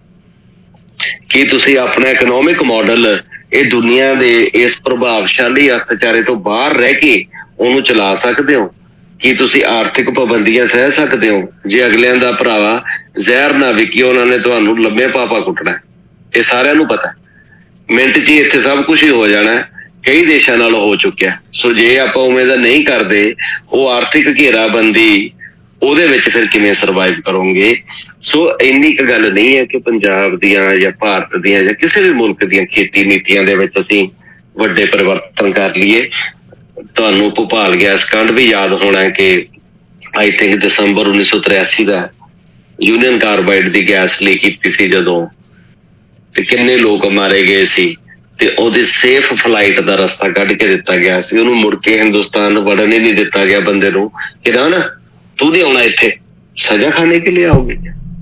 ਕੀ ਤੁਸੀਂ ਆਪਣਾ ਇਕਨੋਮਿਕ ਮਾਡਲ ਇਹ ਦੁਨੀਆ ਦੇ ਇਸ ਪ੍ਰਭਾਵਸ਼ਾਲੀ ਅਰਥਚਾਰੇ ਤੋਂ ਬਾਹਰ ਰਹਿ ਕੇ ਉਹਨੂੰ ਚਲਾ ਸਕਦੇ ਹੋ? ਕੀ ਤੁਸੀਂ ਆਰਥਿਕ ਪਾਬੰਦੀਆਂ ਸਹਿ ਸਕਦੇ ਹੋ? ਜੇ ਅਗਲਿਆਂ ਦਾ ਭਰਾਵਾ ਜ਼ਹਿਰ ਨਾ ਵਿਕੀ, ਉਹਨਾਂ ਨੇ ਤੁਹਾਨੂੰ ਲੰਮੇ ਪਾਪਾ ਕੁੱਟਣਾ, ਇਹ ਸਾਰਿਆਂ ਨੂੰ ਪਤਾ। ਮਿੰਟ 'ਚ ਹੀ ਇੱਥੇ ਸਭ ਕੁਛ ਹੀ ਹੋ ਜਾਣਾ, ਕਈ ਦੇਸ਼ਾਂ ਨਾਲ ਹੋ ਚੁੱਕਿਆ। ਸੋ ਜੇ ਆਪਾਂ ਉਵੇਂ ਦਾ ਨਹੀਂ ਕਰਦੇ, ਉਹ ਆਰਥਿਕ ਘੇਰਾਬੰਦੀ ਉਹਦੇ ਵਿੱਚ ਫਿਰ ਕਿਵੇਂ ਸਰਵਾਈਵ ਕਰੋਗੇ? ਸੋ ਇੰਨੀ ਕੁ ਗੱਲ ਨਹੀਂ ਹੈ ਕਿ ਪੰਜਾਬ ਦੀਆਂ ਜਾਂ ਭਾਰਤ ਦੀਆਂ ਜਾਂ ਕਿਸੇ ਵੀ ਮੁਲਕ ਦੀਆਂ ਖੇਤੀ ਨੀਤੀਆਂ ਦੇ ਵਿੱਚ ਅਸੀਂ ਵੱਡੇ ਪਰਿਵਰਤਨ ਕਰ ਲਈਏ। ਤੁਹਾਨੂੰ ਭੋਪਾਲ ਗੈਸ ਕਾਂਡ ਵੀ ਯਾਦ ਹੋਣਾ ਕਿ ਆਈ ਥਿੰਕ ਦਸੰਬਰ ਉੱਨੀ ਸੌ ਤਰਿਆਸੀ ਦਾ ਯੂਨੀਅਨ ਕਾਰਬਾਈਡ ਦੀ ਗੈਸ ਲੀਕ ਕੀਤੀ ਸੀ ਜਦੋਂ, ਤੇ ਕਿੰਨੇ ਲੋਕ ਮਾਰੇ ਗਏ ਸੀ, ਤੇ ਉਹਦੀ ਸੇਫ ਫਲਾਈਟ ਦਾ ਰਸਤਾ ਕੱਢ ਕੇ ਦਿੱਤਾ ਗਿਆ ਸੀ। ਉਹਨੂੰ ਮੁੜ ਕੇ ਹਿੰਦੁਸਤਾਨ ਵੜਨ ਹੀ ਨਹੀਂ ਦਿੱਤਾ ਗਿਆ ਬੰਦੇ ਨੂੰ ਕਿ ਨਾ ਨਾ ਤੂੰ ਨਹੀਂ ਆਉਣਾ ਇੱਥੇ, ਸਜ਼ਾ ਖਾਣੇ ਕੇ ਲਈ ਆਓਗੇ।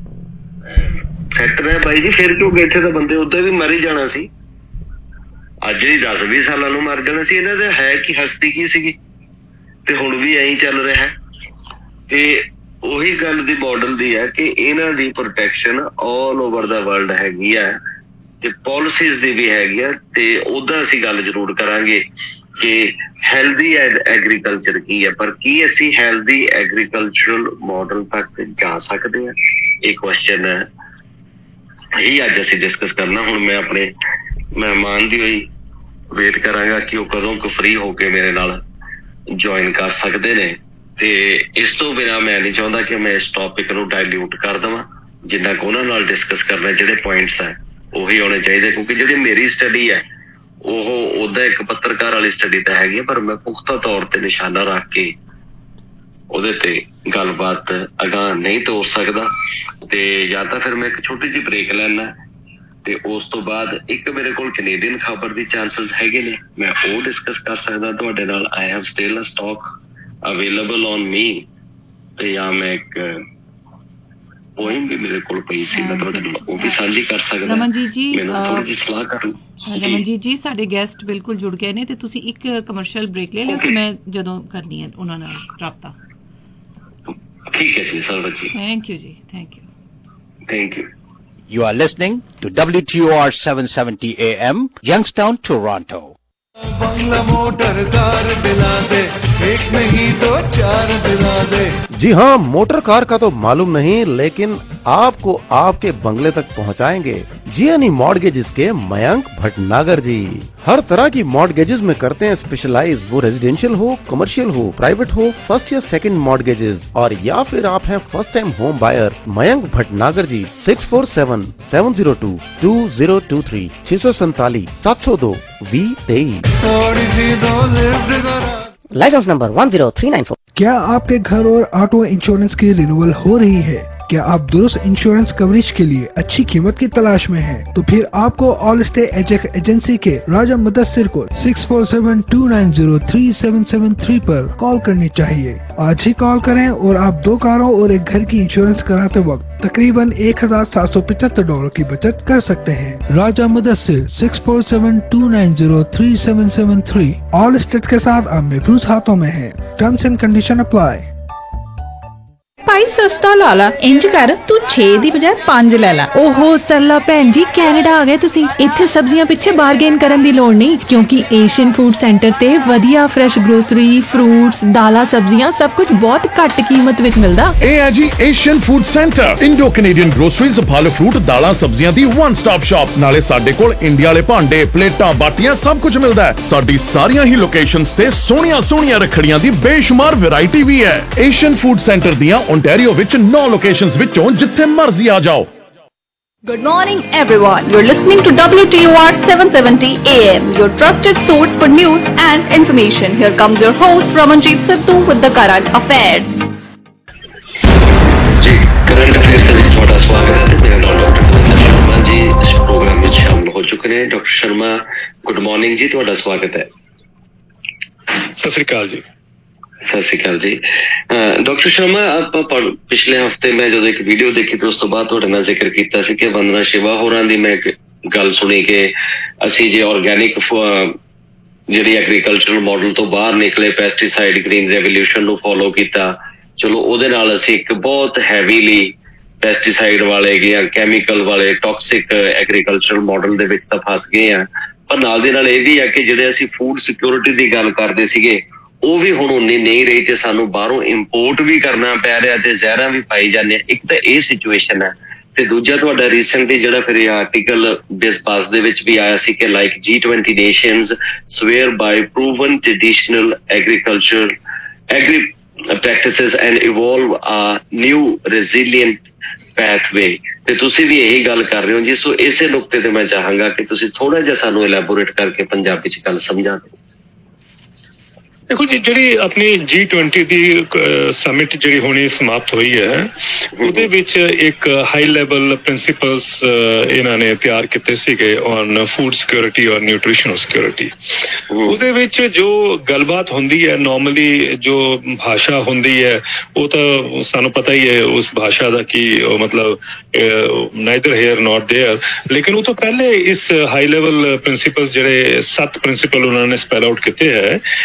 ਸੈਕਟਰ ਹੈ ਬਾਈ ਜੀ, ਫਿਰ ਕਿਉਂ ਗਏ? ਇੱਥੇ ਤਾਂ ਬੰਦੇ ਉੱਧਰ ਵੀ ਮਰ ਹੀ ਜਾਣਾ ਸੀ, ਅੱਜ ਹੀ ਦਸ ਵੀਹ ਸਾਲਾਂ ਨੂੰ ਮਰ ਜਾਣਾ ਸੀ। ਇਹਨਾਂ ਦੇ ਹੈ ਕਿ ਹਸਤੀ ਕੀ ਸੀਗੀ, ਤੇ ਹੁਣ ਵੀ ਐਂ ਚੱਲ ਰਿਹਾ। ਤੇ ਉਹੀ ਗੱਲ ਦੀ ਮਾਡਲ ਦੀ ਹੈ ਕਿ ਇਹਨਾਂ ਦੀ protection all over the world ਹੈਗੀ ਆ, ਤੇ ਪਾਲਿਸੀਜ਼ ਦੀ ਵੀ ਹੈਗੀ ਆ। ਤੇ ਉੱਦਾਂ ਅਸੀਂ ਗੱਲ ਜ਼ਰੂਰ ਕਰਾਂਗੇ ਕਿ ਹੈਲਦੀ ਐਗਰੀਕਲਚਰ ਕੀ ਹੈ, ਪਰ ਕੀ ਅਸੀਂ ਹੈਲਦੀ ਐਗਰੀਕਲਚਰਲ ਮਾਡਲ ਤੱਕ ਜਾ ਸਕਦੇ ਹਾਂ? ਇਹ ਕੁਐਸਚਨ ਹੈ ਹੀ ਅੱਜ ਅਸੀਂ ਡਿਸਕਸ ਕਰਨਾ। ਹੁਣ ਮੈਂ ਆਪਣੇ ਮਹਿਮਾਨ ਦੀ ਹੋਈ ਵੇਟ ਕਰਾਂਗਾ ਕਿ ਉਹ ਕਦੋਂ ਕੁ ਫ੍ਰੀ ਹੋ ਕੇ ਮੇਰੇ ਨਾਲ ਜੁਆਇਨ ਕਰ ਸਕਦੇ ਨੇ, ਤੇ ਇਸ ਤੋਂ ਬਿਨਾਂ ਮੈਂ ਨਹੀਂ ਚਾਹੁੰਦਾ ਕਿ ਮੈਂ ਇਸ ਟੌਪਿਕ ਨੂੰ ਡਾਇਲਿਊਟ ਕਰ ਦੇਵਾਂ। ਜਿੰਨਾ ਕੁ ਉਹਨਾਂ ਨਾਲ ਡਿਸਕਸ ਕਰਨਾ, ਜਿਹੜੇ ਪੁਆਇੰਟਸ ਹੈ ਉਹੀ ਹੋਣੇ ਚਾਹੀਦੇ, ਕਿਉਂਕਿ ਜਿਹੜੀ ਮੇਰੀ ਸਟੱਡੀ ਹੈ ਉਹ ਉਹਦਾ ਇੱਕ ਪੱਤਰਕਾਰ ਵਾਲੀ ਸਟੱਡੀ ਤਾਂ ਹੈਗੀ ਹੈ, ਪਰ ਮੈਂ ਪੁਖਤਾ ਤੌਰ ਤੇ ਨਿਸ਼ਾਨਾ ਰੱਖ ਕੇ ਉਹਦੇ ਤੇ ਗੱਲਬਾਤ ਅਗਾਂਹ ਨਹੀਂ ਤੋਰ ਸਕਦਾ। ਤੇ ਜਾਂ ਤਾਂ ਫਿਰ ਮੈਂ ਇੱਕ ਛੋਟੀ ਜਿਹੀ ਬ੍ਰੇਕ ਲੈਣਾ, ਤੇ ਉਸ ਤੋਂ ਬਾਅਦ ਇੱਕ ਮੇਰੇ ਕੋਲ ਕੈਨੇਡੀਅਨ ਖਬਰ ਦੀ ਚਾਂਸਸ ਹੈਗੇ ਨੇ, ਮੈਂ ਉਹ ਡਿਸਕਸ ਕਰ ਸਕਦਾ ਤੁਹਾਡੇ ਨਾਲ। I have still a stock available on me, ਤੇ ਜਾਂ ਮੈਂ ਇੱਕ ਪੋਇਮ ਵੀ ਮੇਰੇ ਕੋਲ ਪਈ ਸੀ, ਮੈਂ ਤੁਹਾਡੇ ਨਾਲ ਉਹ ਵੀ ਸਾਂਝੀ ਕਰ ਸਕਦਾ। ਰਮਨਜੀਤ ਜੀ, ਮੈਨੂੰ ਥੋੜੀ ਜਿਹੀ ਸਲਾਹ ਕਰ ਲਓ। ਰਮਨਜੀਤ ਜੀ, ਸਾਡੇ ਗੈਸਟ ਬਿਲਕੁਲ ਜੁੜ ਗਏ ਨੇ, ਤੇ ਤੁਸੀਂ ਇੱਕ ਕਮਰਸ਼ੀਅਲ ਬ੍ਰੇਕ ਲੈ ਲਿਓ, ਤੇ ਮੈਂ ਜਦੋਂ ਕਰਨੀ ਹੈ ਉਹਨਾਂ ਨਾਲ ਰਾਬਤਾ। ਠੀਕ ਹੈ ਜੀ, ਸਰਵਤ ਜੀ। ਥੈਂਕ ਯੂ ਜੀ, thank you. Thank you. You are listening to W T O R seven seventy A M, Youngstown, Toronto. बंगला मोटर कार दिला दे, एक नहीं तो चार दिला दे। जी हाँ, मोटर कार का तो मालूम नहीं, लेकिन आपको आपके बंगले तक पहुंचाएंगे जीएनई मॉर्गेजेस के मयंक भटनागर जी। हर तरह की मॉर्गेजेस में करते हैं स्पेशलाइज, वो रेजिडेंशियल हो, कमर्शियल हो, प्राइवेट हो, फर्स्ट या सेकंड मॉर्गेजेस, और या फिर आप हैं first time home buyer. Mayank Bhatnagar ji, six four seven seven zero two two zero two three छह सौ सैतालीस सात सौ दो वी तेईस। Licence number one zero three nine four. क्या आपके घर और ऑटो इंश्योरेंस की रिन्यूअल हो रही है? क्या आप दुरुस्त इंश्योरेंस कवरेज के लिए अच्छी कीमत की तलाश में हैं? तो फिर आपको ऑल स्टे एजेक एजेंसी के राजा मुदस्सिर को six four seven two nine zero three seven seven three पर कॉल करनी चाहिए। आज ही कॉल करें और आप दो कारों और एक घर की इंश्योरेंस कराते वक्त तकरीबन एक हजार सात सौ पचहत्तर डॉलर की बचत कर सकते हैं। Raja Mudassir six four seven two nine zero three seven seven three. Allstate के साथ आप महफूज हाथों में है। Terms and condition apply. ਭਾਈ ਸਸਤਾ ਲਾ ਲਾ, ਇੰਜ ਕਰ ਤੂੰ ਛੇ ਦੀ ਬਜਾਏ ਪੰਜ ਲੈ ਲਾ। ਓਹੋ ਸਰਲਾ ਭੈਣ ਜੀ, ਕੈਨੇਡਾ ਆ ਗਏ ਤੁਸੀਂ। ਇੱਥੇ ਸਬਜ਼ੀਆਂ ਪਿੱਛੇ ਬਾਰਗੇਨ ਕਰਨ ਦੀ ਲੋੜ ਨਹੀਂ, ਕਿਉਂਕਿ ਏਸ਼ੀਅਨ ਫੂਡ ਸੈਂਟਰ ਤੇ ਵਧੀਆ ਫਰੈਸ਼ ਗਰੋਸਰੀ, ਫਰੂਟਸ, ਦਾਲਾਂ, ਸਬਜ਼ੀਆਂ ਸਭ ਕੁਝ ਬਹੁਤ ਘੱਟ ਕੀਮਤ ਵਿੱਚ ਮਿਲਦਾ। ਇਹ ਹੈ ਜੀ Asian food centre, Indo Canadian groceries, ਫਲ ਫਰੂਟ, ਦਾਲਾਂ, ਸਬਜ਼ੀਆਂ ਦੀ ਵਨ ਸਟਾਪ ਸ਼ਾਪ। ਨਾਲੇ ਸਾਡੇ ਕੋਲ ਇੰਡੀਆ ਵਾਲੇ ਭਾਂਡੇ, ਪਲੇਟਾਂ, ਬਾਟੀਆਂ ਸਭ ਕੁਝ ਮਿਲਦਾ ਹੈ। ਸਾਡੀ ਸਾਰੀਆਂ ਹੀ ਲੋਕੇਸ਼ਨਸ ਤੇ ਸੋਹਣੀਆਂ ਸੋਹਣੀਆਂ ਰੱਖੜੀਆਂ ਦੀ ਬੇਸ਼ੁਮਾਰ ਵੈਰਾਈਟੀ ਵੀ ਹੈ। ਏਸ਼ੀਅਨ ਫੂਡ ਸੈਂਟਰ ਦੀਆਂ ओंटारियो ਵਿੱਚ नौ लोकेशंस ਵਿੱਚੋਂ ਜਿੱਥੇ ਮਰਜ਼ੀ ਆ ਜਾਓ। Good morning everyone. You're listening to W T O R seven seventy A M, your trusted source for news and information. Here comes your host Ramanjeet Sittu with the current affairs. जी, current affairs ਦੇ ਵਿੱਚ ਤੁਹਾਡਾ ਸਵਾਗਤ ਹੈ। ਮੇਰਾ ਨਾਮ doctor Sharma ji ਇਸ programme ਵਿੱਚ ਸ਼ਾਮਲ ਹੋ ਚੁੱਕੇ ਨੇ। ਡਾਕਟਰ ਸ਼ਰਮਾ, ਗੁੱਡ ਮਾਰਨਿੰਗ ਜੀ, ਤੁਹਾਡਾ ਸਵਾਗਤ ਹੈ। ਸਤਿ ਸ੍ਰੀ ਅਕਾਲ ਜੀ। ਸਤਿ ਸ਼੍ਰੀ ਅਕਾਲ ਜੀ। ਡਾਕਟਰ ਸ਼ਰਮਾ, ਆਪਾਂ ਪਿਛਲੇ ਹਫਤੇ ਮੈਂ ਜਦੋਂ ਇੱਕ ਵੀਡੀਓ ਦੇਖੀ ਤੇ ਉਸ ਤੋਂ ਬਾਅਦ ਤੁਹਾਡੇ ਨਾਲ ਜ਼ਿਕਰ ਕੀਤਾ ਸੀ ਕਿ ਵੰਦਨਾ ਸ਼ਿਵਾ ਹੋਰਾਂ ਦੀ ਮੈਂ ਇੱਕ ਗੱਲ ਸੁਣੀ ਕਿ ਅਸੀਂ ਜੇ ਆਰਗੈਨਿਕ ਜਿਹੜੀ ਐਗਰੀਕਲਚਰਲ ਮਾਡਲ ਤੋਂ ਬਾਹਰ ਨਿਕਲੇ, ਪੈਸਟੀਸਾਈਡ ਗ੍ਰੀਨ ਰੈਵੋਲਿਊਸ਼ਨ ਨੂੰ ਫੋਲੋ ਕੀਤਾ, ਚਲੋ ਉਹਦੇ ਨਾਲ ਅਸੀਂ ਇੱਕ ਬਹੁਤ ਹੈਵੀਲੀ ਪੈਸਟੀਸਾਈਡ ਵਾਲੇ ਜਾਂ ਕੈਮੀਕਲ ਵਾਲੇ ਟੌਕਸਿਕ ਐਗਰੀਕਲਚਰਲ ਮਾਡਲ ਦੇ ਵਿੱਚ ਤਾਂ ਫਸ ਗਏ ਆ। ਪਰ ਨਾਲ ਦੇ ਨਾਲ ਇਹ ਵੀ ਆ ਕਿ ਜਿਹੜੇ ਅਸੀਂ ਫੂਡ ਸਿਕਿਉਰਿਟੀ ਦੀ ਗੱਲ ਕਰਦੇ ਸੀਗੇ ਉਹ ਵੀ ਹੁਣ ਉਨੀ ਨਹੀਂ ਰਹੀ ਤੇ ਸਾਨੂੰ ਬਾਹਰੋਂ ਇੰਪੋਰਟ ਵੀ ਕਰਨਾ ਪੈ ਰਿਹਾ ਤੇ ਜ਼ਹਿਰਾਂ ਵੀ ਪਾਈ ਜਾਂਦੇ ਆ। ਇੱਕ ਤਾਂ ਇਹ ਸਿਚੁਏਸ਼ਨ ਹੈ, ਤੇ ਦੂਜਾ ਤੁਹਾਡਾ ਰੀਸੈਂਟਲੀ ਜਿਹੜਾ ਫਿਰ ਇਹ ਆਰਟੀਕਲ ਬਿਜ਼ਬਾਸ ਦੇ ਵਿੱਚ ਵੀ ਆਇਆ ਸੀ ਕਿ like G twenty nations swear by proven traditional agriculture agri practices and evolve a new resilient pathway, ਤੇ ਤੁਸੀਂ ਵੀ ਇਹੀ ਗੱਲ ਕਰ ਰਹੇ ਹੋ ਜੀ। ਸੋ ਇਸੇ ਨੁਕਤੇ ਤੇ ਮੈਂ ਚਾਹਾਂਗਾ ਕਿ ਤੁਸੀਂ ਥੋੜਾ ਜਿਹਾ ਸਾਨੂੰ ਇਲੈਬੋਰੇਟ ਕਰਕੇ ਪੰਜਾਬੀ ਚ ਗੱਲ ਸਮਝਾ ਦਿਓ। ਦੇਖੋ ਜੀ, ਜਿਹੜੀ ਆਪਣੀ ਜੀ ਟਵੈਂਟੀ ਦੀ ਸਮਿਟ ਜਿਹੜੀ ਹੋਣੀ ਸਮਾਪਤ ਹੋਈ ਹੈ, ਉਹਦੇ ਵਿੱਚ ਇੱਕ ਹਾਈ ਲੈਵਲ ਪ੍ਰਿੰਸੀਪਲਸ ਇਹਨਾਂ ਨੇ ਤਿਆਰ ਕੀਤੇ ਸੀਗੇ ਔਨ ਫੂਡ ਸਿਕਿਉਰਿਟੀ ਔਰ ਨਿਊਟ੍ਰੀਸ਼ਨਲ ਸਿਕਿਉਰਿਟੀ। ਉਹਦੇ ਵਿੱਚ ਜੋ ਗੱਲਬਾਤ ਹੁੰਦੀ ਹੈ, ਨੋਰਮਲੀ ਜੋ ਭਾਸ਼ਾ ਹੁੰਦੀ ਹੈ, ਉਹ ਤਾਂ ਸਾਨੂੰ ਪਤਾ ਹੀ ਹੈ ਉਸ ਭਾਸ਼ਾ ਦਾ ਕੀ ਮਤਲਬ, ਨਾਈਦਰ ਹੇਅਰ ਨੋਟ ਦੇਅਰ। ਲੇਕਿਨ ਉਹ ਤੋਂ ਪਹਿਲੇ ਇਸ ਹਾਈ ਲੈਵਲ ਪ੍ਰਿੰਸੀਪਲਸ ਜਿਹੜੇ ਸੱਤ ਪ੍ਰਿੰਸੀਪਲ ਉਹਨਾਂ ਨੇ ਸਪੈਲ ਆਊਟ ਕੀਤੇ ਹੈ, ਉਹਦੇ ਵਿੱਚ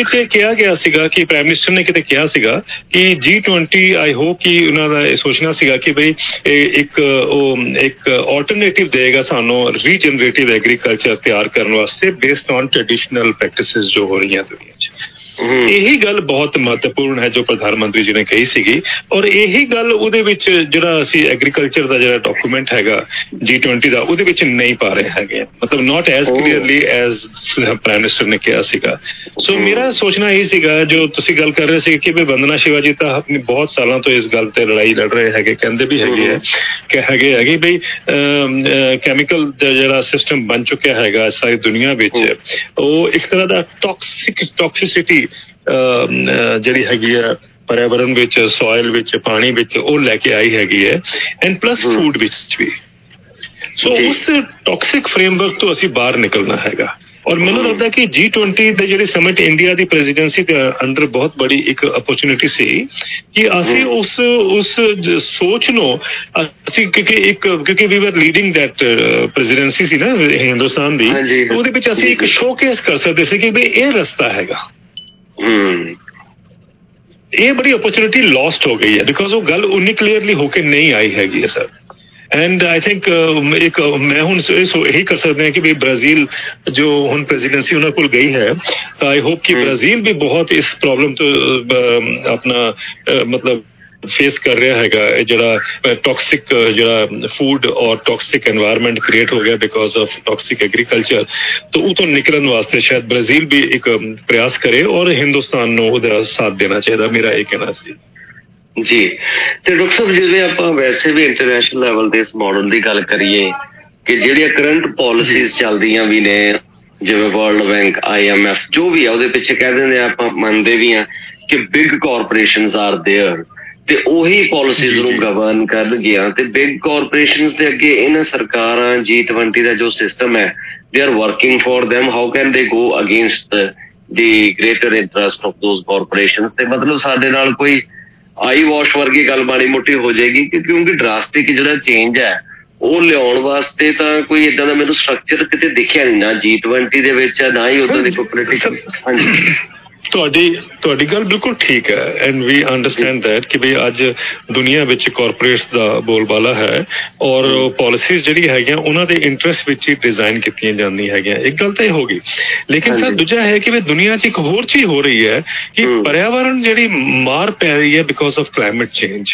ਵਿੱਚ ਇਹ ਕਿਹਾ ਗਿਆ ਸੀਗਾ ਕਿ ਪ੍ਰਾਈਮ ਮਿਨਿਸਟਰ ਨੇ ਕਿਤੇ ਕਿਹਾ ਸੀਗਾ ਕਿ ਜੀ ਟਵੈਂਟੀ ਆਈ ਹੋਪ ਕਿ ਉਹਨਾਂ ਦਾ ਇਹ ਸੋਚਣਾ ਸੀਗਾ ਕਿ ਬਈ ਇਹ ਇੱਕ ਉਹ ਇੱਕ ਆਲਟਰਨੇਟਿਵ ਦੇਗਾ ਸਾਨੂੰ ਰੀਜਨਰੇਟਿਵ ਐਗਰੀਕਲਚਰ ਤਿਆਰ ਕਰਨ ਵਾਸਤੇ ਬੇਸਡ ਔਨ ਟ੍ਰੈਡੀਸ਼ਨਲ ਪ੍ਰੈਕਟਿਸਿਸ ਜੋ ਹੋ ਰਹੀਆਂ ਦੁਨੀਆ 'ਚ। ਇਹੀ ਗੱਲ ਬਹੁਤ ਮਹੱਤਵਪੂਰਨ ਹੈ ਜੋ ਪ੍ਰਧਾਨ ਮੰਤਰੀ ਜੀ ਨੇ ਕਹੀ ਸੀਗੀ, ਔਰ ਇਹੀ ਗੱਲ ਉਹਦੇ ਵਿੱਚ ਜਿਹੜਾ ਅਸੀਂ ਐਗਰੀਕਲਚਰ ਦਾ ਜਿਹੜਾ ਡਾਕੂਮੈਂਟ ਹੈਗਾ ਜੀ ਟਵੈਂਟੀ ਦਾ ਉਹਦੇ ਵਿੱਚ ਨਹੀਂ ਪਾ ਰਹੇ ਹੈਗੇ, ਮਤਲਬ not as clearly as prime minister ਨੇ ਕਿਹਾ ਸੀਗਾ। ਸੋ ਮੇਰਾ ਸੋਚਣਾ ਇਹ ਸੀਗਾ ਜੋ ਤੁਸੀਂ ਗੱਲ ਕਰ ਰਹੇ ਸੀ ਕਿ ਵੀ ਵੰਦਨਾ ਸ਼ਿਵਾ ਜੀ ਤਾਂ ਆਪਣੀ ਬਹੁਤ ਸਾਲਾਂ ਤੋਂ ਇਸ ਗੱਲ ਤੇ ਲੜਾਈ ਲੜ ਰਹੇ ਹੈਗੇ, ਕਹਿੰਦੇ ਵੀ ਹੈਗੇ ਹੈ ਕਿ ਹੈਗੇ ਹੈਗੇ ਬਈ ਕੈਮੀਕਲ ਜਿਹੜਾ ਸਿਸਟਮ ਬਣ ਚੁੱਕਿਆ ਹੈਗਾ ਸਾਰੀ ਦੁਨੀਆ ਵਿੱਚ, ਉਹ ਇੱਕ ਤਰ੍ਹਾਂ ਦਾ ਟੌਕਸਿਕ ਟੌਕਸਿਸਿਟੀ ਜਿਹੜੀ ਹੈਗੀ ਆ ਪਰਿਆਵਰਨ ਵਿੱਚ, ਸੋਇਲ ਵਿੱਚ, ਪਾਣੀ ਵਿੱਚ ਉਹ ਲੈ ਕੇ ਆਈ ਹੈਗੀ ਹੈ, ਐਂਡ ਪਲੱਸ ਫੂਡ ਵਿੱਚ ਵੀ। ਸੋ ਉਸ ਟੌਕਸਿਕ ਫਰੇਮਵਰਕ ਤੋਂ ਅਸੀਂ ਬਾਹਰ ਨਿਕਲਣਾ ਹੈਗਾ, ਔਰ ਮੈਨੂੰ ਲੱਗਦਾ ਕਿ ਜੀ ਟਵੈਂਟੀ ਦੇ ਜਿਹੜੇ ਸਮਿਟ ਇੰਡੀਆ ਦੀ ਪ੍ਰੈਜ਼ੀਡੈਂਸੀ ਦੇ ਅੰਡਰ ਬਹੁਤ ਬੜੀ ਇੱਕ ਅਪਰਚੁਨਿਟੀ ਸੀ ਕਿ ਅਸੀਂ ਉਸ ਉਸ ਸੋਚ ਨੂੰ ਅਸੀਂ ਕਿਉਂਕਿ ਇੱਕ ਕਿਉਂਕਿ ਵੀ ਵਰ ਲੀਡਿੰਗ ਦੈਟ ਪ੍ਰੈਜ਼ੀਡੈਂਸੀ ਸੀ ਨਾ ਹਿੰਦੁਸਤਾਨ ਦੀ, ਉਹਦੇ ਵਿੱਚ ਅਸੀਂ ਇੱਕ ਸ਼ੋਕੇਸ ਕਰ ਸਕਦੇ ਸੀ ਕਿ ਵੀ ਇਹ ਰਸਤਾ ਹੈਗਾ। ਇਹ ਬੜੀ ਅਪਰਚੁਨਿਟੀ ਲੋਸਟ ਹੋ ਗਈ ਹੈ ਬਿਕੋਜ਼ ਉਹ ਗੱਲ ਉਨੀ ਕਲੀਅਰਲੀ ਹੋ ਕੇ ਨਹੀਂ ਆਈ ਹੈਗੀ ਹੈ ਸਰ। ਐਂਡ ਆਈ ਥਿੰਕ ਇੱਕ ਮੈਂ ਹੁਣ ਇਹੀ ਕਰ ਸਕਦੇ ਹਾਂ ਕਿ ਵੀ ਬ੍ਰਾਜ਼ੀਲ ਜੋ ਹੁਣ ਪ੍ਰੈਜ਼ੀਡੈਂਸੀ ਉਹਨਾਂ ਕੋਲ ਗਈ ਹੈ, ਆਈ ਹੋਪ ਕਿ ਬ੍ਰਾਜ਼ੀਲ ਵੀ ਬਹੁਤ ਇਸ ਪ੍ਰੋਬਲਮ ਤੋਂ ਆਪਣਾ ਮਤਲਬ ਫੇਸ ਕਰ ਰਿਹਾ ਹੈਗਾ, ਜਿਹੜਾ ਟੌਕਸਿਕ ਜਿਹੜਾ ਫੂਡ ਔਰ ਟੌਕਸਿਕ ਐਨਵਾਇਰਨਮੈਂਟ ਕ੍ਰੀਏਟ ਹੋ ਗਿਆ ਬਿਕੋਜ਼ ਆਫ ਟੌਕਸਿਕ ਐਗਰੀਕਲਚਰ, ਤਾਂ ਉਹ ਤੋਂ ਨਿਕਲਣ ਵਾਸਤੇ ਸ਼ਾਇਦ ਬ੍ਰਾਜ਼ੀਲ ਵੀ ਇੱਕ ਪ੍ਰਯਾਸ ਕਰੇ ਔਰ ਹਿੰਦੁਸਤਾਨ ਨੂੰ ਉਹਦਾ ਸਾਥ ਦੇਣਾ ਚਾਹੀਦਾ, ਮੇਰਾ ਇਹ ਕਹਿਣਾ ਸੀ। ਜੀ ਤੇ ਡਾਕਟਰ ਸਾਹਿਬ ਜਿਵੇਂ ਆਪਾਂ ਵੈਸੇ ਵੀ ਇੰਟਰਨੈਸ਼ਨਲ ਲੈਵਲ ਤੇ ਇਸ ਮਾਡਲ ਦੀ ਗੱਲ ਕਰੀਏ ਕਿ ਜਿਹੜੀਆਂ ਕਰੰਟ ਪਾਲਿਸੀਜ਼ ਚੱਲਦੀਆਂ ਵੀ ਨੇ, ਜਿਵੇਂ World Bank, I M F ਜੋ ਵੀ ਆ, ਉਹਦੇ ਪਿੱਛੇ ਕਹਿ ਦਿੰਦੇ ਆ, ਆਪਾਂ ਮੰਨਦੇ ਵੀ ਆ ਕਿ ਬਿਗ ਕਾਰਪੋਰੇਸ਼ਨਸ ਆਰ ਦੇਅਰ ਤੇ ਉਹੀ ਪਾਲਿਸੀਜ਼ ਨੂੰ ਗਵਰਨ ਕਰਨਗੀਆਂ, ਤੇ ਬਿਗ ਕਾਰਪੋਰੇਸ਼ਨਸ ਦੇ ਅੱਗੇ ਇਹਨਾਂ ਸਰਕਾਰਾਂ ਜੀ ਟਵੈਂਟੀ ਦਾ ਜੋ ਸਿਸਟਮ ਹੈ they are working for them, how can they go against the greater interest of those corporations. ਤੇ ਮਤਲਬ ਸਾਡੇ ਨਾਲ ਕੋਈ ਆਈ ਵਾਸ਼ ਵਰਗੀ ਗੱਲ ਮਾੜੀ ਮੋਟੀ ਹੋ ਜਾਏਗੀ ਕਿ ਕਿਉਂਕਿ ਡਰਾਸਟਿਕ ਜਿਹੜਾ ਚੇਂਜ ਹੈ ਉਹ ਲਿਆਉਣ ਵਾਸਤੇ ਤਾਂ ਕੋਈ ਏਦਾਂ ਦਾ ਮੈਨੂੰ ਸਟਰਕਚਰ ਕਿਤੇ ਦਿਖਿਆ ਨਹੀਂ, ਨਾ ਜੀ ਟਵੈਂਟੀ ਦੇ ਵਿੱਚ ਹੈ ਨਾ ਹੀ ਉੱਦਾਂ ਦੀ ਕੋਈ ਪੋਲੀਟੀਕਲ। ਹਾਂਜੀ ਤੁਹਾਡੀ ਤੁਹਾਡੀ ਗੱਲ ਬਿਲਕੁਲ ਠੀਕ ਹੈ, ਐਂਡ ਵੀ ਅੰਡਰਸਟੈਂਡ ਦੈਟ ਕਿ ਵੀ ਅੱਜ ਦੁਨੀਆ ਵਿੱਚ ਕਾਰਪੋਰੇਟਸ ਦਾ ਬੋਲਬਾਲਾ ਹੈ ਔਰ ਪਾਲਿਸੀਜ਼ ਜਿਹੜੀ ਹੈਗੀਆਂ ਉਹਨਾਂ ਦੇ ਇੰਟਰਸਟ ਵਿੱਚ ਹੀ ਡਿਜ਼ਾਈਨ ਕੀਤੀਆਂ ਜਾਂਦੀਆਂ ਹੈਗੀਆਂ, ਇੱਕ ਗੱਲ ਤਾਂ ਇਹ ਹੋ ਗਈ। ਲੇਕਿਨ ਸਰ ਦੂਜਾ ਹੈ ਕਿ ਵੀ ਦੁਨੀਆ 'ਚ ਇੱਕ ਹੋਰ ਚੀਜ਼ ਹੋ ਰਹੀ ਹੈ ਕਿ ਪਰਿਆਵਰਨ ਜਿਹੜੀ ਮਾਰ ਪੈ ਰਹੀ ਹੈ ਬਿਕੋਜ਼ ਆਫ ਕਲਾਈਮੇਟ ਚੇਂਜ,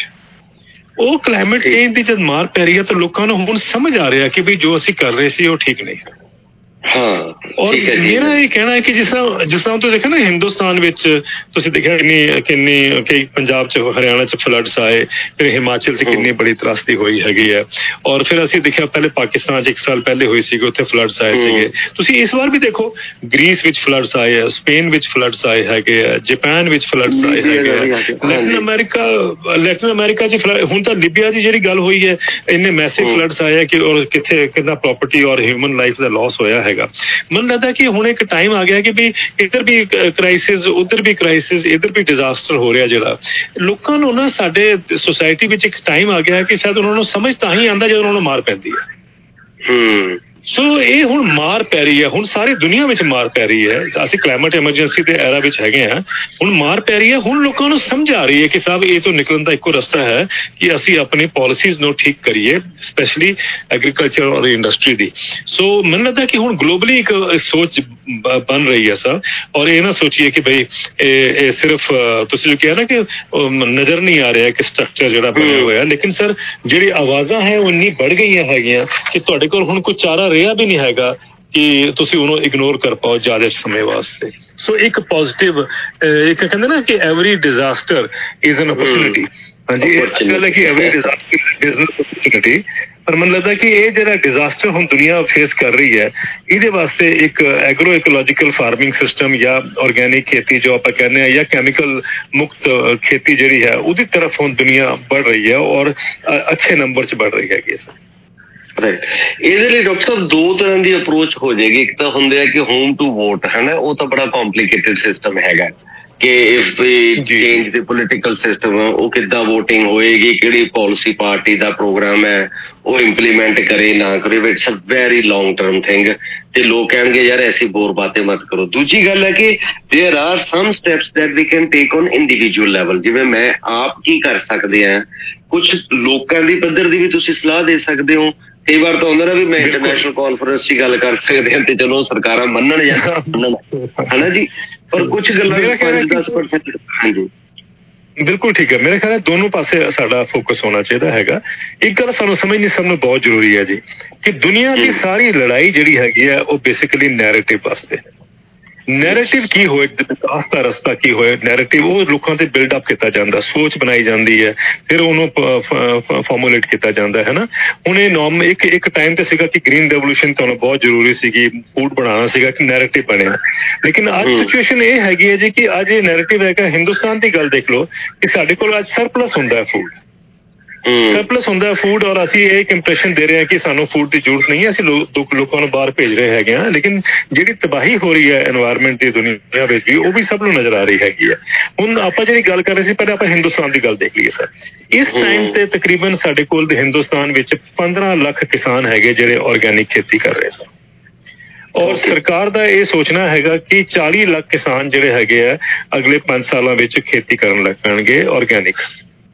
ਉਹ ਕਲਾਈਮੇਟ ਚੇਂਜ ਦੀ ਜਦ ਮਾਰ ਪੈ ਰਹੀ ਹੈ ਤਾਂ ਲੋਕਾਂ ਨੂੰ ਹੁਣ ਸਮਝ ਆ ਰਿਹਾ ਕਿ ਵੀ ਜੋ ਅਸੀਂ ਕਰ ਰਹੇ ਸੀ ਉਹ ਠੀਕ ਨਹੀਂ ਹੈ। ਹਾਂ, ਔਰ ਮੇਰਾ ਇਹ ਕਹਿਣਾ ਹੈ ਕਿ ਜਿਸ ਤਰ੍ਹਾਂ ਜਿਸ ਤਰ੍ਹਾਂ ਤੁਸੀਂ ਦੇਖਿਆ ਨਾ ਹਿੰਦੁਸਤਾਨ ਵਿੱਚ ਤੁਸੀਂ ਦੇਖਿਆ ਕਿੰਨੀ ਕਿੰਨੀ ਕਈ ਪੰਜਾਬ 'ਚ ਹਰਿਆਣਾ 'ਚ ਫਲੱਡਸ ਆਏ, ਫਿਰ ਹਿਮਾਚਲ 'ਚ ਕਿੰਨੀ ਬੜੀ ਤਰਾਸਦੀ ਹੋਈ ਹੈਗੀ ਹੈ, ਔਰ ਫਿਰ ਅਸੀਂ ਦੇਖਿਆ ਪਹਿਲੇ ਪਾਕਿਸਤਾਨ 'ਚ ਇੱਕ ਸਾਲ ਪਹਿਲੇ ਹੋਈ ਸੀਗੀ, ਉੱਥੇ ਫਲੱਡਸ ਆਏ ਸੀਗੇ। ਤੁਸੀਂ ਇਸ ਵਾਰ ਵੀ ਦੇਖੋ ਗ੍ਰੀਸ ਵਿੱਚ ਫਲੱਡਸ ਆਏ ਆ, ਸਪੇਨ ਵਿੱਚ ਫਲੱਡਸ ਆਏ ਹੈਗੇ ਆ, ਜਾਪਾਨ ਵਿੱਚ ਫਲੱਡਸ ਆਏ ਹੈਗੇ ਆ, ਲੈਟਿਨ ਅਮਰੀਕਾ ਲੈਟਿਨ ਅਮਰੀਕਾ 'ਚ ਹੁਣ ਤਾਂ ਲਿਬੀਆ ਦੀ ਜਿਹੜੀ ਗੱਲ ਹੋਈ ਹੈ ਇੰਨੇ ਮੈਸਿਵ ਫਲੱਡਸ ਆਏ ਆ ਕਿ ਔਰ ਕਿੱਥੇ ਕਿੰਨਾ ਪ੍ਰਾਪਰਟੀ ਔਰ ਹਿਊਮਨ ਲਾਈਫ ਦਾ ਲਾਸ ਹੋਇਆ ਹੈ। ਮੈਨੂੰ ਲੱਗਦਾ ਕਿ ਹੁਣ ਇੱਕ ਟਾਈਮ ਆ ਗਿਆ ਕਿ ਵੀ ਇੱਧਰ ਵੀ ਕ੍ਰਾਈਸਿਸ, ਉੱਧਰ ਵੀ ਕ੍ਰਾਈਸਿਸ, ਇੱਧਰ ਵੀ ਡਿਜ਼ਾਸਟਰ ਹੋ ਰਿਹਾ। ਜਿਹੜਾ ਲੋਕਾਂ ਨੂੰ ਨਾ ਸਾਡੇ ਸੁਸਾਇਟੀ ਵਿੱਚ ਇੱਕ ਟਾਈਮ ਆ ਗਿਆ ਕਿ ਸ਼ਾਇਦ ਉਹਨਾਂ ਨੂੰ ਸਮਝ ਤਾਂ ਹੀ ਆਉਂਦਾ ਜਦੋਂ ਉਹਨਾਂ ਨੂੰ ਮਾਰ ਪੈਂਦੀ ਹੈ। ਹੂੰ ਸੋ ਇਹ ਹੁਣ ਮਾਰ ਪੈ ਰਹੀ ਹੈ, ਹੁਣ ਸਾਰੀ ਦੁਨੀਆ ਵਿੱਚ ਮਾਰ ਪੈ ਰਹੀ ਹੈ। ਅਸੀਂ ਕਲਾਈਮੇਟ ਐਮਰਜੈਂਸੀ ਦੇ ਐਰਾ ਵਿੱਚ ਹੈਗੇ ਹਾਂ, ਹੁਣ ਮਾਰ ਪੈ ਰਹੀ ਹੈ। ਹੁਣ ਲੋਕਾਂ ਨੂੰ ਸਮਝ ਆ ਰਹੀ ਹੈ ਕਿ ਸਾਹਿਬ ਇਹ ਤੋਂ ਨਿਕਲਣ ਦਾ ਇੱਕੋ ਰਸਤਾ ਹੈ ਕਿ ਅਸੀਂ ਆਪਣੀ ਪਾਲਿਸੀਜ਼ ਨੂੰ ਠੀਕ ਕਰੀਏ, ਸਪੈਸ਼ਲੀ ਐਗਰੀਕਲਚਰ ਔਰ ਇੰਡਸਟਰੀ ਦੀ। ਸੋ ਮੈਨੂੰ ਲੱਗਦਾ ਕਿ ਹੁਣ ਗਲੋਬਲੀ ਇੱਕ ਸੋਚ ਬਣ ਰਹੀ ਹੈ ਸਰ, ਔਰ ਇਹ ਨਾ ਸੋਚੀਏ ਕਿ ਬਈ ਇਹ ਸਿਰਫ ਤੁਸੀਂ ਜੋ ਕਿਹਾ ਨਾ ਕਿ ਨਜ਼ਰ ਨਹੀਂ ਆ ਰਿਹਾ ਕਿ ਸਟਰਕਚਰ ਜਿਹੜਾ ਬਣਿਆ ਹੋਇਆ, ਲੇਕਿਨ ਸਰ ਜਿਹੜੀ ਆਵਾਜ਼ਾਂ ਹੈ ਉਹ ਇੰਨੀ ਵੱਧ ਗਈਆਂ ਹੈਗੀਆਂ ਕਿ ਤੁਹਾਡੇ ਕੋਲ ਹੁਣ ਕੋਈ ਚਾਰਾ ਰਿਹਾ ਵੀ ਨਹੀਂ ਹੈਗਾ ਕਿ ਤੁਸੀਂ ਉਹਨੂੰ ਇਗਨੋਰ ਕਰ ਪਾਓ ਜ਼ਿਆਦਾ ਸਮੇਂ ਵਾਸਤੇ। ਸੋ ਇੱਕ ਪੋਜ਼ਿਟਿਵ ਇੱਕ ਕਹਿੰਦੇ ਨਾ ਕਿ every disaster is an opportunity. ਹਾਂਜੀ, ਇਹ ਗੱਲ ਹੈ ਕਿ every disaster is an opportunity, ਪਰ ਮੈਨੂੰ ਲੱਗਦਾ ਕਿ ਇਹ ਜਿਹੜਾ ਡਿਜ਼ਾਸਟਰ ਹੁਣ ਦੁਨੀਆ ਫੇਸ ਕਰ ਰਹੀ ਹੈ ਇਹਦੇ ਵਾਸਤੇ ਇੱਕ ਐਗਰੋ ਇਕੋਲੋਜੀਕਲ ਫਾਰਮਿੰਗ ਸਿਸਟਮ ਜਾਂ ਆਰਗੈਨਿਕ ਖੇਤੀ ਜੋ ਆਪਾਂ ਕਹਿੰਦੇ ਹਾਂ ਜਾਂ ਕੈਮੀਕਲ ਮੁਕਤ ਖੇਤੀ ਜਿਹੜੀ ਹੈ ਉਹਦੀ ਤਰਫ ਹੁਣ ਦੁਨੀਆ बढ़ ਰਹੀ ਹੈ ਔਰ ਅੱਛੇ ਨੰਬਰ 'ਚ बढ़ ਰਹੀ ਹੈਗੀ ਸਰ। ਇਹਦੇ ਲਈ ਡਾਕਟਰ ਸਾਹਿਬ ਦੋ ਤਰ੍ਹਾਂ ਦੀ ਅਪਰੋਚ ਹੋ ਜਾਏਗੀ। ਇੱਕ ਤਾਂ ਹੁੰਦੇ ਆ ਕਿ ਹੋਮ ਟੂ ਵੋਟ ਹੈ ਨਾ, ਉਹ ਤਾਂ ਬੜਾ ਕੰਪਲੀਕੇਟਡ ਸਿਸਟਮ ਹੈਗਾ ਕਿ if change the political system ਉਹ ਕਿੱਦਾਂ ਵੋਟਿੰਗ ਹੋਏਗੀ, ਕਿਹੜੀ ਪਾਲਿਸੀ ਪਾਰਟੀ ਦਾ ਪ੍ਰੋਗਰਾਮ ਹੈ ਉਹ ਇੰਪਲੀਮੈਂਟ ਕਰੇ ਨਾ ਕਰੇ, it's a very long term thing. ਤੇ ਲੋਕ ਕਹਿਣਗੇ ਯਾਰ ਐਸੀ ਬੋਰ ਬਾतें ਮਤ ਕਰੋ। ਦੂਜੀ ਗੱਲ ਹੈ ਕਿ there are some steps that we can take on individual level. ਜਿਵੇਂ ਮੈਂ ਆਪ ਕੀ ਕਰ ਸਕਦੇ ਹਾਂ, ਕੁਛ ਲੋਕਾਂ ਦੀ ਪੱਧਰ ਦੀ ਵੀ ਤੁਸੀਂ ਸਲਾਹ ਦੇ ਸਕਦੇ ਹੋ। ਕਈ ਵਾਰ ਤਾਂ ਹੁੰਦਾ ਨਾ ਵੀ ਮੈਂ ਇੰਟਰਨੈਸ਼ਨਲ ਕਾਨਫਰੰਸ 'ਚ ਗੱਲ ਕਰ ਸਕਦੇ ਹਾਂ ਤੇ ਚਲੋ ਸਰਕਾਰਾਂ ਮੰਨਣ ਜਾਂ ਨਾ ਮੰਨਣ, ਹੈ ਨਾ ਜੀ, ਪਰ ਕੁਛ ਗੱਲਾਂ ਪੰਜ ਦਸ ਪਰਸੈਂਟ। ਹਾਂਜੀ ਬਿਲਕੁਲ ਠੀਕ ਹੈ। ਮੇਰੇ ਖਿਆਲ ਹੈ ਦੋਨੋਂ ਪਾਸੇ ਸਾਡਾ ਫੋਕਸ ਹੋਣਾ ਚਾਹੀਦਾ ਹੈਗਾ। ਇੱਕ ਗੱਲ ਸਾਨੂੰ ਸਮਝਣੀ ਸਭ ਨੂੰ ਬਹੁਤ ਜ਼ਰੂਰੀ ਹੈ ਜੀ ਕਿ ਦੁਨੀਆ ਦੀ ਸਾਰੀ ਲੜਾਈ ਜਿਹੜੀ ਹੈਗੀ ਹੈ ਉਹ ਬੇਸਿਕਲੀ ਨੈਰੇਟਿਵ ਵਾਸਤੇ। ਨੈਰੇਟਿਵ ਕੀ ਹੋਏ, ਵਿਕਾਸ ਦਾ ਰਸਤਾ ਕੀ ਹੋਏ, ਨੈਰੇਟਿਵ ਉਹ ਲੋਕਾਂ ਤੇ ਬਿਲਡ ਅਪ ਕੀਤਾ ਜਾਂਦਾ, ਸੋਚ ਬਣਾਈ ਜਾਂਦੀ ਹੈ, ਫਿਰ ਉਹਨੂੰ ਫਾਰਮੂਲੇਟ ਕੀਤਾ ਜਾਂਦਾ ਹੈ ਨਾ। ਹੁਣ ਇਹ ਨੋਰਮ ਇੱਕ ਇੱਕ ਟਾਈਮ ਤੇ ਸੀਗਾ ਕਿ ਗ੍ਰੀਨ ਰੈਵੋਲੂਸ਼ਨ ਤੁਹਾਨੂੰ ਬਹੁਤ ਜ਼ਰੂਰੀ ਸੀਗੀ, ਫੂਡ ਬਣਾਉਣਾ ਸੀਗਾ ਕਿ ਨੈਰੇਟਿਵ ਬਣਿਆ। ਲੇਕਿਨ ਅੱਜ ਸਿਚੁਏਸ਼ਨ ਇਹ ਹੈਗੀ ਹੈ ਜੀ ਕਿ ਅੱਜ ਇਹ ਨੈਰੇਟਿਵ ਹੈਗਾ। ਹਿੰਦੁਸਤਾਨ ਦੀ ਗੱਲ ਦੇਖ ਲਓ ਕਿ ਸਾਡੇ ਕੋਲ ਅੱਜ ਸਰਪਲਸ ਹੁੰਦਾ ਹੈ ਫੂਡ, ਸਰਪਲਸ ਹੁੰਦਾ ਹੈ ਫੂਡ, ਔਰ ਅਸੀਂ ਇਹ ਇੱਕ ਇੰਪ੍ਰੈਸ਼ਨ ਦੇ ਰਹੇ ਹਾਂ ਕਿ ਸਾਨੂੰ ਫੂਡ ਦੀ ਜ਼ਰੂਰਤ ਨਹੀਂ ਹੈ, ਅਸੀਂ ਲੋਕਾਂ ਨੂੰ ਬਾਹਰ ਭੇਜ ਰਹੇ ਹੈਗੇ ਹਾਂ। ਲੇਕਿਨ ਜਿਹੜੀ ਤਬਾਹੀ ਹੋ ਰਹੀ ਹੈ ਐਨਵਾਇਰਨਮੈਂਟ ਦੀ ਦੁਨੀਆ ਵਿੱਚ ਵੀ, ਉਹ ਵੀ ਸਭ ਨੂੰ ਨਜ਼ਰ ਆ ਰਹੀ ਹੈਗੀ ਹੈ। ਹੁਣ ਆਪਾਂ ਜਿਹੜੀ ਗੱਲ ਕਰ ਰਹੇ ਸੀ, ਪਹਿਲਾਂ ਆਪਾਂ ਹਿੰਦੁਸਤਾਨ ਦੀ ਗੱਲ ਦੇਖ ਲਈਏ ਸਰ। ਇਸ ਟਾਈਮ ਤੇ ਤਕਰੀਬਨ ਸਾਡੇ ਕੋਲ ਹਿੰਦੁਸਤਾਨ ਵਿੱਚ ਪੰਦਰਾਂ ਲੱਖ ਕਿਸਾਨ ਹੈਗੇ ਜਿਹੜੇ ਆਰਗੈਨਿਕ ਖੇਤੀ ਕਰ ਰਹੇ ਸਨ, ਔਰ ਸਰਕਾਰ ਦਾ ਇਹ ਸੋਚਣਾ ਹੈਗਾ ਕਿ ਚਾਲੀ ਲੱਖ ਕਿਸਾਨ ਜਿਹੜੇ ਹੈਗੇ ਆ ਅਗਲੇ ਪੰਜ ਸਾਲਾਂ ਵਿੱਚ ਖੇਤੀ ਕਰਨ ਲੱਗ ਪੈਣਗੇ ਆਰਗੈਨਿਕ।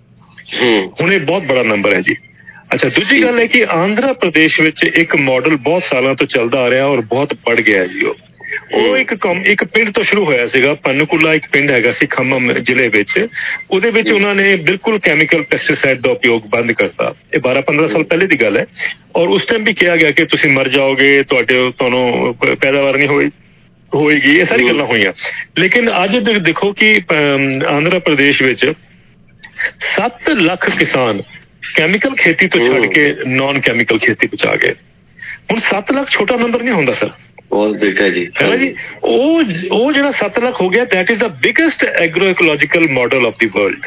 ਹੁਣ ਇਹ ਬਹੁਤ ਬੜਾ ਨੰਬਰ ਹੈ ਜੀ। ਅੱਛਾ, ਦੂਜੀ ਗੱਲ ਹੈ ਕਿ ਆਂਧਰਾ ਪ੍ਰਦੇਸ਼ ਵਿੱਚ ਇੱਕ ਮਾਡਲ ਬਹੁਤ ਸਾਲਾਂ ਤੋਂ ਚੱਲਦਾ ਆ ਰਿਹਾ ਔਰ ਬਹੁਤ ਵੱਧ ਗਿਆ ਜੀ। ਉਹ ਉਹ ਇੱਕ ਕੰਮ ਇੱਕ ਪਿੰਡ ਤੋਂ ਸ਼ੁਰੂ ਹੋਇਆ ਸੀਗਾ। ਪੰਨਕੁਲਾ ਇੱਕ ਪਿੰਡ ਹੈਗਾ ਸੀ ਖੰਮਮ ਜ਼ਿਲ੍ਹੇ ਵਿੱਚ। ਉਹਦੇ ਵਿੱਚ ਉਹਨਾਂ ਨੇ ਬਿਲਕੁਲ ਕੈਮੀਕਲ ਪੈਸਟੀਸਾਈਡ ਦਾ ਉਪਯੋਗ ਬੰਦ ਕਰਤਾ। ਇਹ ਬਾਰਾਂ ਪੰਦਰਾਂ ਸਾਲ ਪਹਿਲੇ ਦੀ ਗੱਲ ਹੈ। ਔਰ ਉਸ ਟਾਈਮ ਵੀ ਕਿਹਾ ਗਿਆ ਕਿ ਤੁਸੀਂ ਮਰ ਜਾਓਗੇ, ਤੁਹਾਡੇ ਤੁਹਾਨੂੰ ਪੈਦਾਵਾਰ ਨਹੀਂ ਹੋਈ ਹੋਏਗੀ, ਇਹ ਸਾਰੀ ਗੱਲਾਂ ਹੋਈਆਂ। ਲੇਕਿਨ ਅੱਜ ਦੇਖੋ ਕਿ ਆਂਧਰਾ ਪ੍ਰਦੇਸ਼ ਵਿੱਚ ਸੱਤ ਲੱਖ ਕਿਸਾਨ ਕੈਮੀਕਲ ਖੇਤੀ ਤੋਂ ਛੱਡ ਕੇ ਨਾਨ ਕੈਮੀਕਲ ਖੇਤੀ ਵਿੱਚ ਆ ਗਏ। ਹੁਣ ਸੱਤ ਲੱਖ ਛੋਟਾ ਨੰਬਰ ਨਹੀਂ ਹੁੰਦਾ ਸਰ, ਬਹੁਤ ਬਿਗ ਹੈ ਜੀ, ਹੈ ਨਾ ਜੀ। ਉਹ ਉਹ ਜਿਹੜਾ ਸੱਤ ਲੱਖ ਹੋ ਗਿਆ, that is the biggest agro ecological model of the world.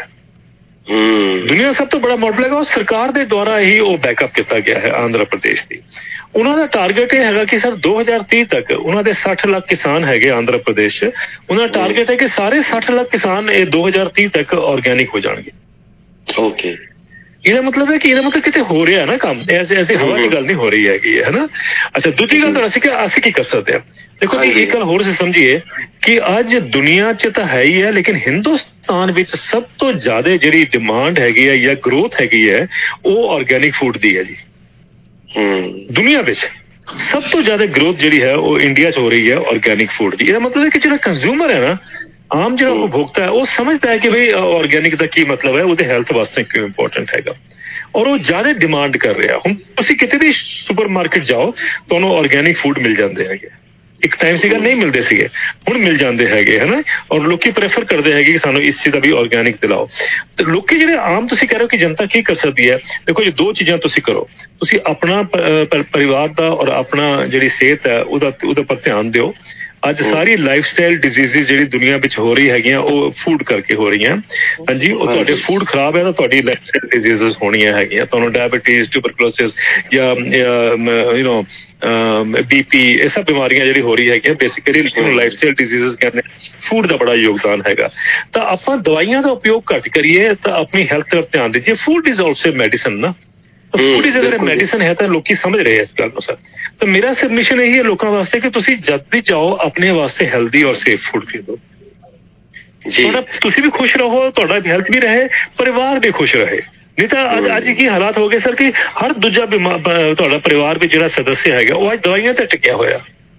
ਦੁਨੀਆ ਸਭ ਤੋਂ ਬੜਾ ਮਾਡਲ ਹੈਗਾ। ਉਹ ਸਰਕਾਰ ਦੇ ਦੁਆਰਾ ਹੀ ਉਹ ਬੈਕਅਪ ਕੀਤਾ ਗਿਆ ਹੈ ਆਂਧਰਾ ਪ੍ਰਦੇਸ਼ ਦੀ। ਉਹਨਾਂ ਦਾ ਟਾਰਗੇਟ ਇਹ ਹੈਗਾ ਕਿ ਸਰ ਦੋ ਹਜ਼ਾਰ ਤੀਹ ਤੱਕ ਉਹਨਾਂ ਦੇ ਸੱਠ ਲੱਖ ਕਿਸਾਨ ਹੈਗੇ ਆਂਧਰਾ ਪ੍ਰਦੇਸ਼ 'ਚ। ਉਹਨਾਂ ਦਾ ਟਾਰਗੇਟ ਹੈ ਕਿ ਸਾਰੇ ਸੱਠ ਲੱਖ ਕਿਸਾਨ ਇਹ ਦੋ ਹਜ਼ਾਰ ਤੀਹ ਤੱਕ ਆਰਗੈਨਿਕ ਹੋ ਜਾਣਗੇ। ਓਕੇ, ਇਹਦਾ ਮਤਲਬ ਹੈ ਕਿ ਇਹਦਾ ਮਤਲਬ ਕਿਤੇ ਹੋ ਰਿਹਾ ਨਾ ਕੰਮ, ਐਸੇ ਐਸੀ ਹਵਾ ਦੀ ਗੱਲ ਨਹੀਂ ਹੋ ਰਹੀ ਹੈਗੀ ਹੈ ਨਾ। ਅੱਛਾ, ਦੂਜੀ ਗੱਲ ਤਾਂ ਅਸੀਂ ਕਿ ਅਸੀਂ ਕੀ ਕਰ ਸਕਦੇ ਹਾਂ। ਦੇਖੋ ਜੀ, ਇੱਕ ਗੱਲ ਹੋਰ ਅਸੀਂ ਸਮਝੀਏ ਕਿ ਅੱਜ ਦੁਨੀਆ 'ਚ ਤਾਂ ਹੈ ਹੀ ਹੈ, ਲੇਕਿਨ ਹਿੰਦੁਸਤਾਨ ਵਿੱਚ ਸਭ ਤੋਂ ਜ਼ਿਆਦਾ ਜਿਹੜੀ ਡਿਮਾਂਡ ਹੈਗੀ ਹੈ ਜਾਂ ਗਰੋਥ ਹੈਗੀ ਹੈ ਉਹ ਆਰਗੈਨਿਕ ਫੂਡ ਦੀ ਹੈ ਜੀ। ਦੁਨੀਆ ਵਿੱਚ ਸਭ ਤੋਂ ਜ਼ਿਆਦਾ ਗਰੋਥ ਜਿਹੜੀ ਹੈ ਉਹ ਇੰਡੀਆ 'ਚ ਹੋ ਰਹੀ ਹੈ ਆਰਗੈਨਿਕ ਫੂਡ ਦੀ। ਇਹਦਾ ਮਤਲਬ ਹੈ ਕਿ ਜਿਹੜਾ ਕੰਜ਼ਿਊਮਰ ਹੈ ਨਾ, ਆਮ ਜਿਹੜਾ ਉਪਭੋਗਤਾ ਹੈ, ਉਹ ਸਮਝਦਾ ਹੈ ਕਿ ਬਈ ਆਰਗੈਨਿਕ ਦਾ ਕੀ ਮਤਲਬ ਹੈ, ਉਹਦੇ ਹੈਲਥ ਵਾਸਤੇ ਕਿਉਂ ਇੰਪੋਰਟੈਂਟ ਹੈਗਾ, ਔਰ ਉਹ ਜ਼ਿਆਦਾ ਡਿਮਾਂਡ ਕਰ ਰਿਹਾ। ਹੁਣ ਤੁਸੀਂ ਕਿਤੇ ਵੀ ਸੁਪਰ ਮਾਰਕੀਟ ਜਾਓ, ਤੁਹਾਨੂੰ ਆਰਗੈਨਿਕ ਫੂਡ ਮਿਲ ਜਾਂਦੇ ਹੈਗੇ। ਇੱਕ ਟਾਈਮ ਸੀਗਾ ਨਹੀਂ ਮਿਲਦੇ ਸੀਗੇ, ਹੁਣ ਮਿਲ ਜਾਂਦੇ ਹੈਗੇ, ਹੈ ਨਾ। ਔਰ ਲੋਕੀ ਪ੍ਰੈਫਰ ਕਰਦੇ ਹੈਗੇ ਕਿ ਸਾਨੂੰ ਇਸ ਚੀਜ਼ ਦਾ ਵੀ ਆਰਗੈਨਿਕ ਦਿਲਾਓ। ਤੇ ਲੋਕੀ ਜਿਹੜੇ ਆਮ ਤੁਸੀਂ ਕਹਿ ਰਹੇ ਹੋ ਕਿ ਜਨਤਾ ਕੀ ਕਰ ਸਕਦੀ ਹੈ, ਦੇਖੋ ਜੀ, ਦੋ ਚੀਜ਼ਾਂ ਤੁਸੀਂ ਕਰੋ। ਤੁਸੀਂ ਆਪਣਾ ਪਰਿਵਾਰ ਦਾ ਔਰ ਆਪਣਾ ਜਿਹੜੀ ਸਿਹਤ ਹੈ ਉਹਦਾ ਉਹਦੇ ਪਰ ਧਿਆਨ ਦਿਓ। ਅੱਜ ਸਾਰੀ ਲਾਈਫ ਸਟਾਈਲ ਡਿਜ਼ੀਜ਼ਿਸ ਜਿਹੜੀ ਦੁਨੀਆ ਵਿੱਚ ਹੋ ਰਹੀ ਹੈਗੀਆਂ ਉਹ ਫੂਡ ਕਰਕੇ ਹੋ ਰਹੀਆਂ। ਹਾਂਜੀ, ਉਹ ਤੁਹਾਡੇ ਫੂਡ ਖਰਾਬ ਹੈ ਤਾਂ ਤੁਹਾਡੀ ਲਾਈਫ ਸਟਾਈਲ ਡਿਜ਼ੀਜ਼ਿਸ ਹੋਣੀਆਂ ਹੈਗੀਆਂ। ਤੁਹਾਨੂੰ ਡਾਇਬੀਟੀਜ਼, ਟਿਊਬਰਕਲੋਸਿਸ ਜਾਂ ਯੂ ਨੋ ਬੀਪੀ, ਇਹ ਸਭ ਬਿਮਾਰੀਆਂ ਜਿਹੜੀ ਹੋ ਰਹੀ ਹੈਗੀਆਂ ਬੇਸਿਕਲੀ ਲਾਈਫ ਸਟਾਈਲ ਡਿਜ਼ੀਜ਼ਿਸ ਕਹਿੰਦੇ। ਫੂਡ ਦਾ ਬੜਾ ਯੋਗਦਾਨ ਹੈਗਾ। ਤਾਂ ਆਪਾਂ ਦਵਾਈਆਂ ਦਾ ਉਪਯੋਗ ਘੱਟ ਕਰੀਏ ਤਾਂ ਆਪਣੀ ਹੈਲਥ ਤਰਫ ਧਿਆਨ ਦਿੱਜੀਏ। ਫੂਡ ਇਜ਼ ਆਲਸੋ ਮੈਡੀਸਨ ਨਾ। ਫੂਡ ਇਜ਼ ਅਗਰ ਮੈਡੀਸਨ ਹੈ ਤਾਂ ਲੋਕੀ ਸਮਝ ਰਹੇ ਇਸ ਗੱਲ ਨੂੰ ਸਰ। ਤਾਂ ਮੇਰਾ ਸਿਰ ਮਿਸ਼ਨ ਇਹੀ ਹੈ ਲੋਕਾਂ ਵਾਸਤੇ ਕਿ ਤੁਸੀਂ ਜਦ ਵੀ ਜਾਓ ਆਪਣੇ ਵਾਸਤੇ ਹੈਲਦੀ ਔਰ ਸੇਫ ਫੂਡ ਖਰੀਦੋ। ਤੁਹਾਡਾ ਤੁਸੀਂ ਵੀ ਖੁਸ਼ ਰਹੋ, ਤੁਹਾਡਾ ਹੈਲਥ ਵੀ ਰਹੇ, ਪਰਿਵਾਰ ਵੀ ਖੁਸ਼ ਰਹੇ। ਨਹੀਂ ਤਾਂ ਅੱਜ ਅੱਜ ਕੀ ਹਾਲਾਤ ਹੋ ਗਏ ਸਰ ਕਿ ਹਰ ਦੂਜਾ ਤੁਹਾਡਾ ਪਰਿਵਾਰ ਵਿੱਚ ਜਿਹੜਾ ਸਦੱਸਿਆ ਹੈਗਾ ਉਹ ਅੱਜ ਦਵਾਈਆਂ ਤੇ ਟਿਕਿਆ ਹੋਇਆ।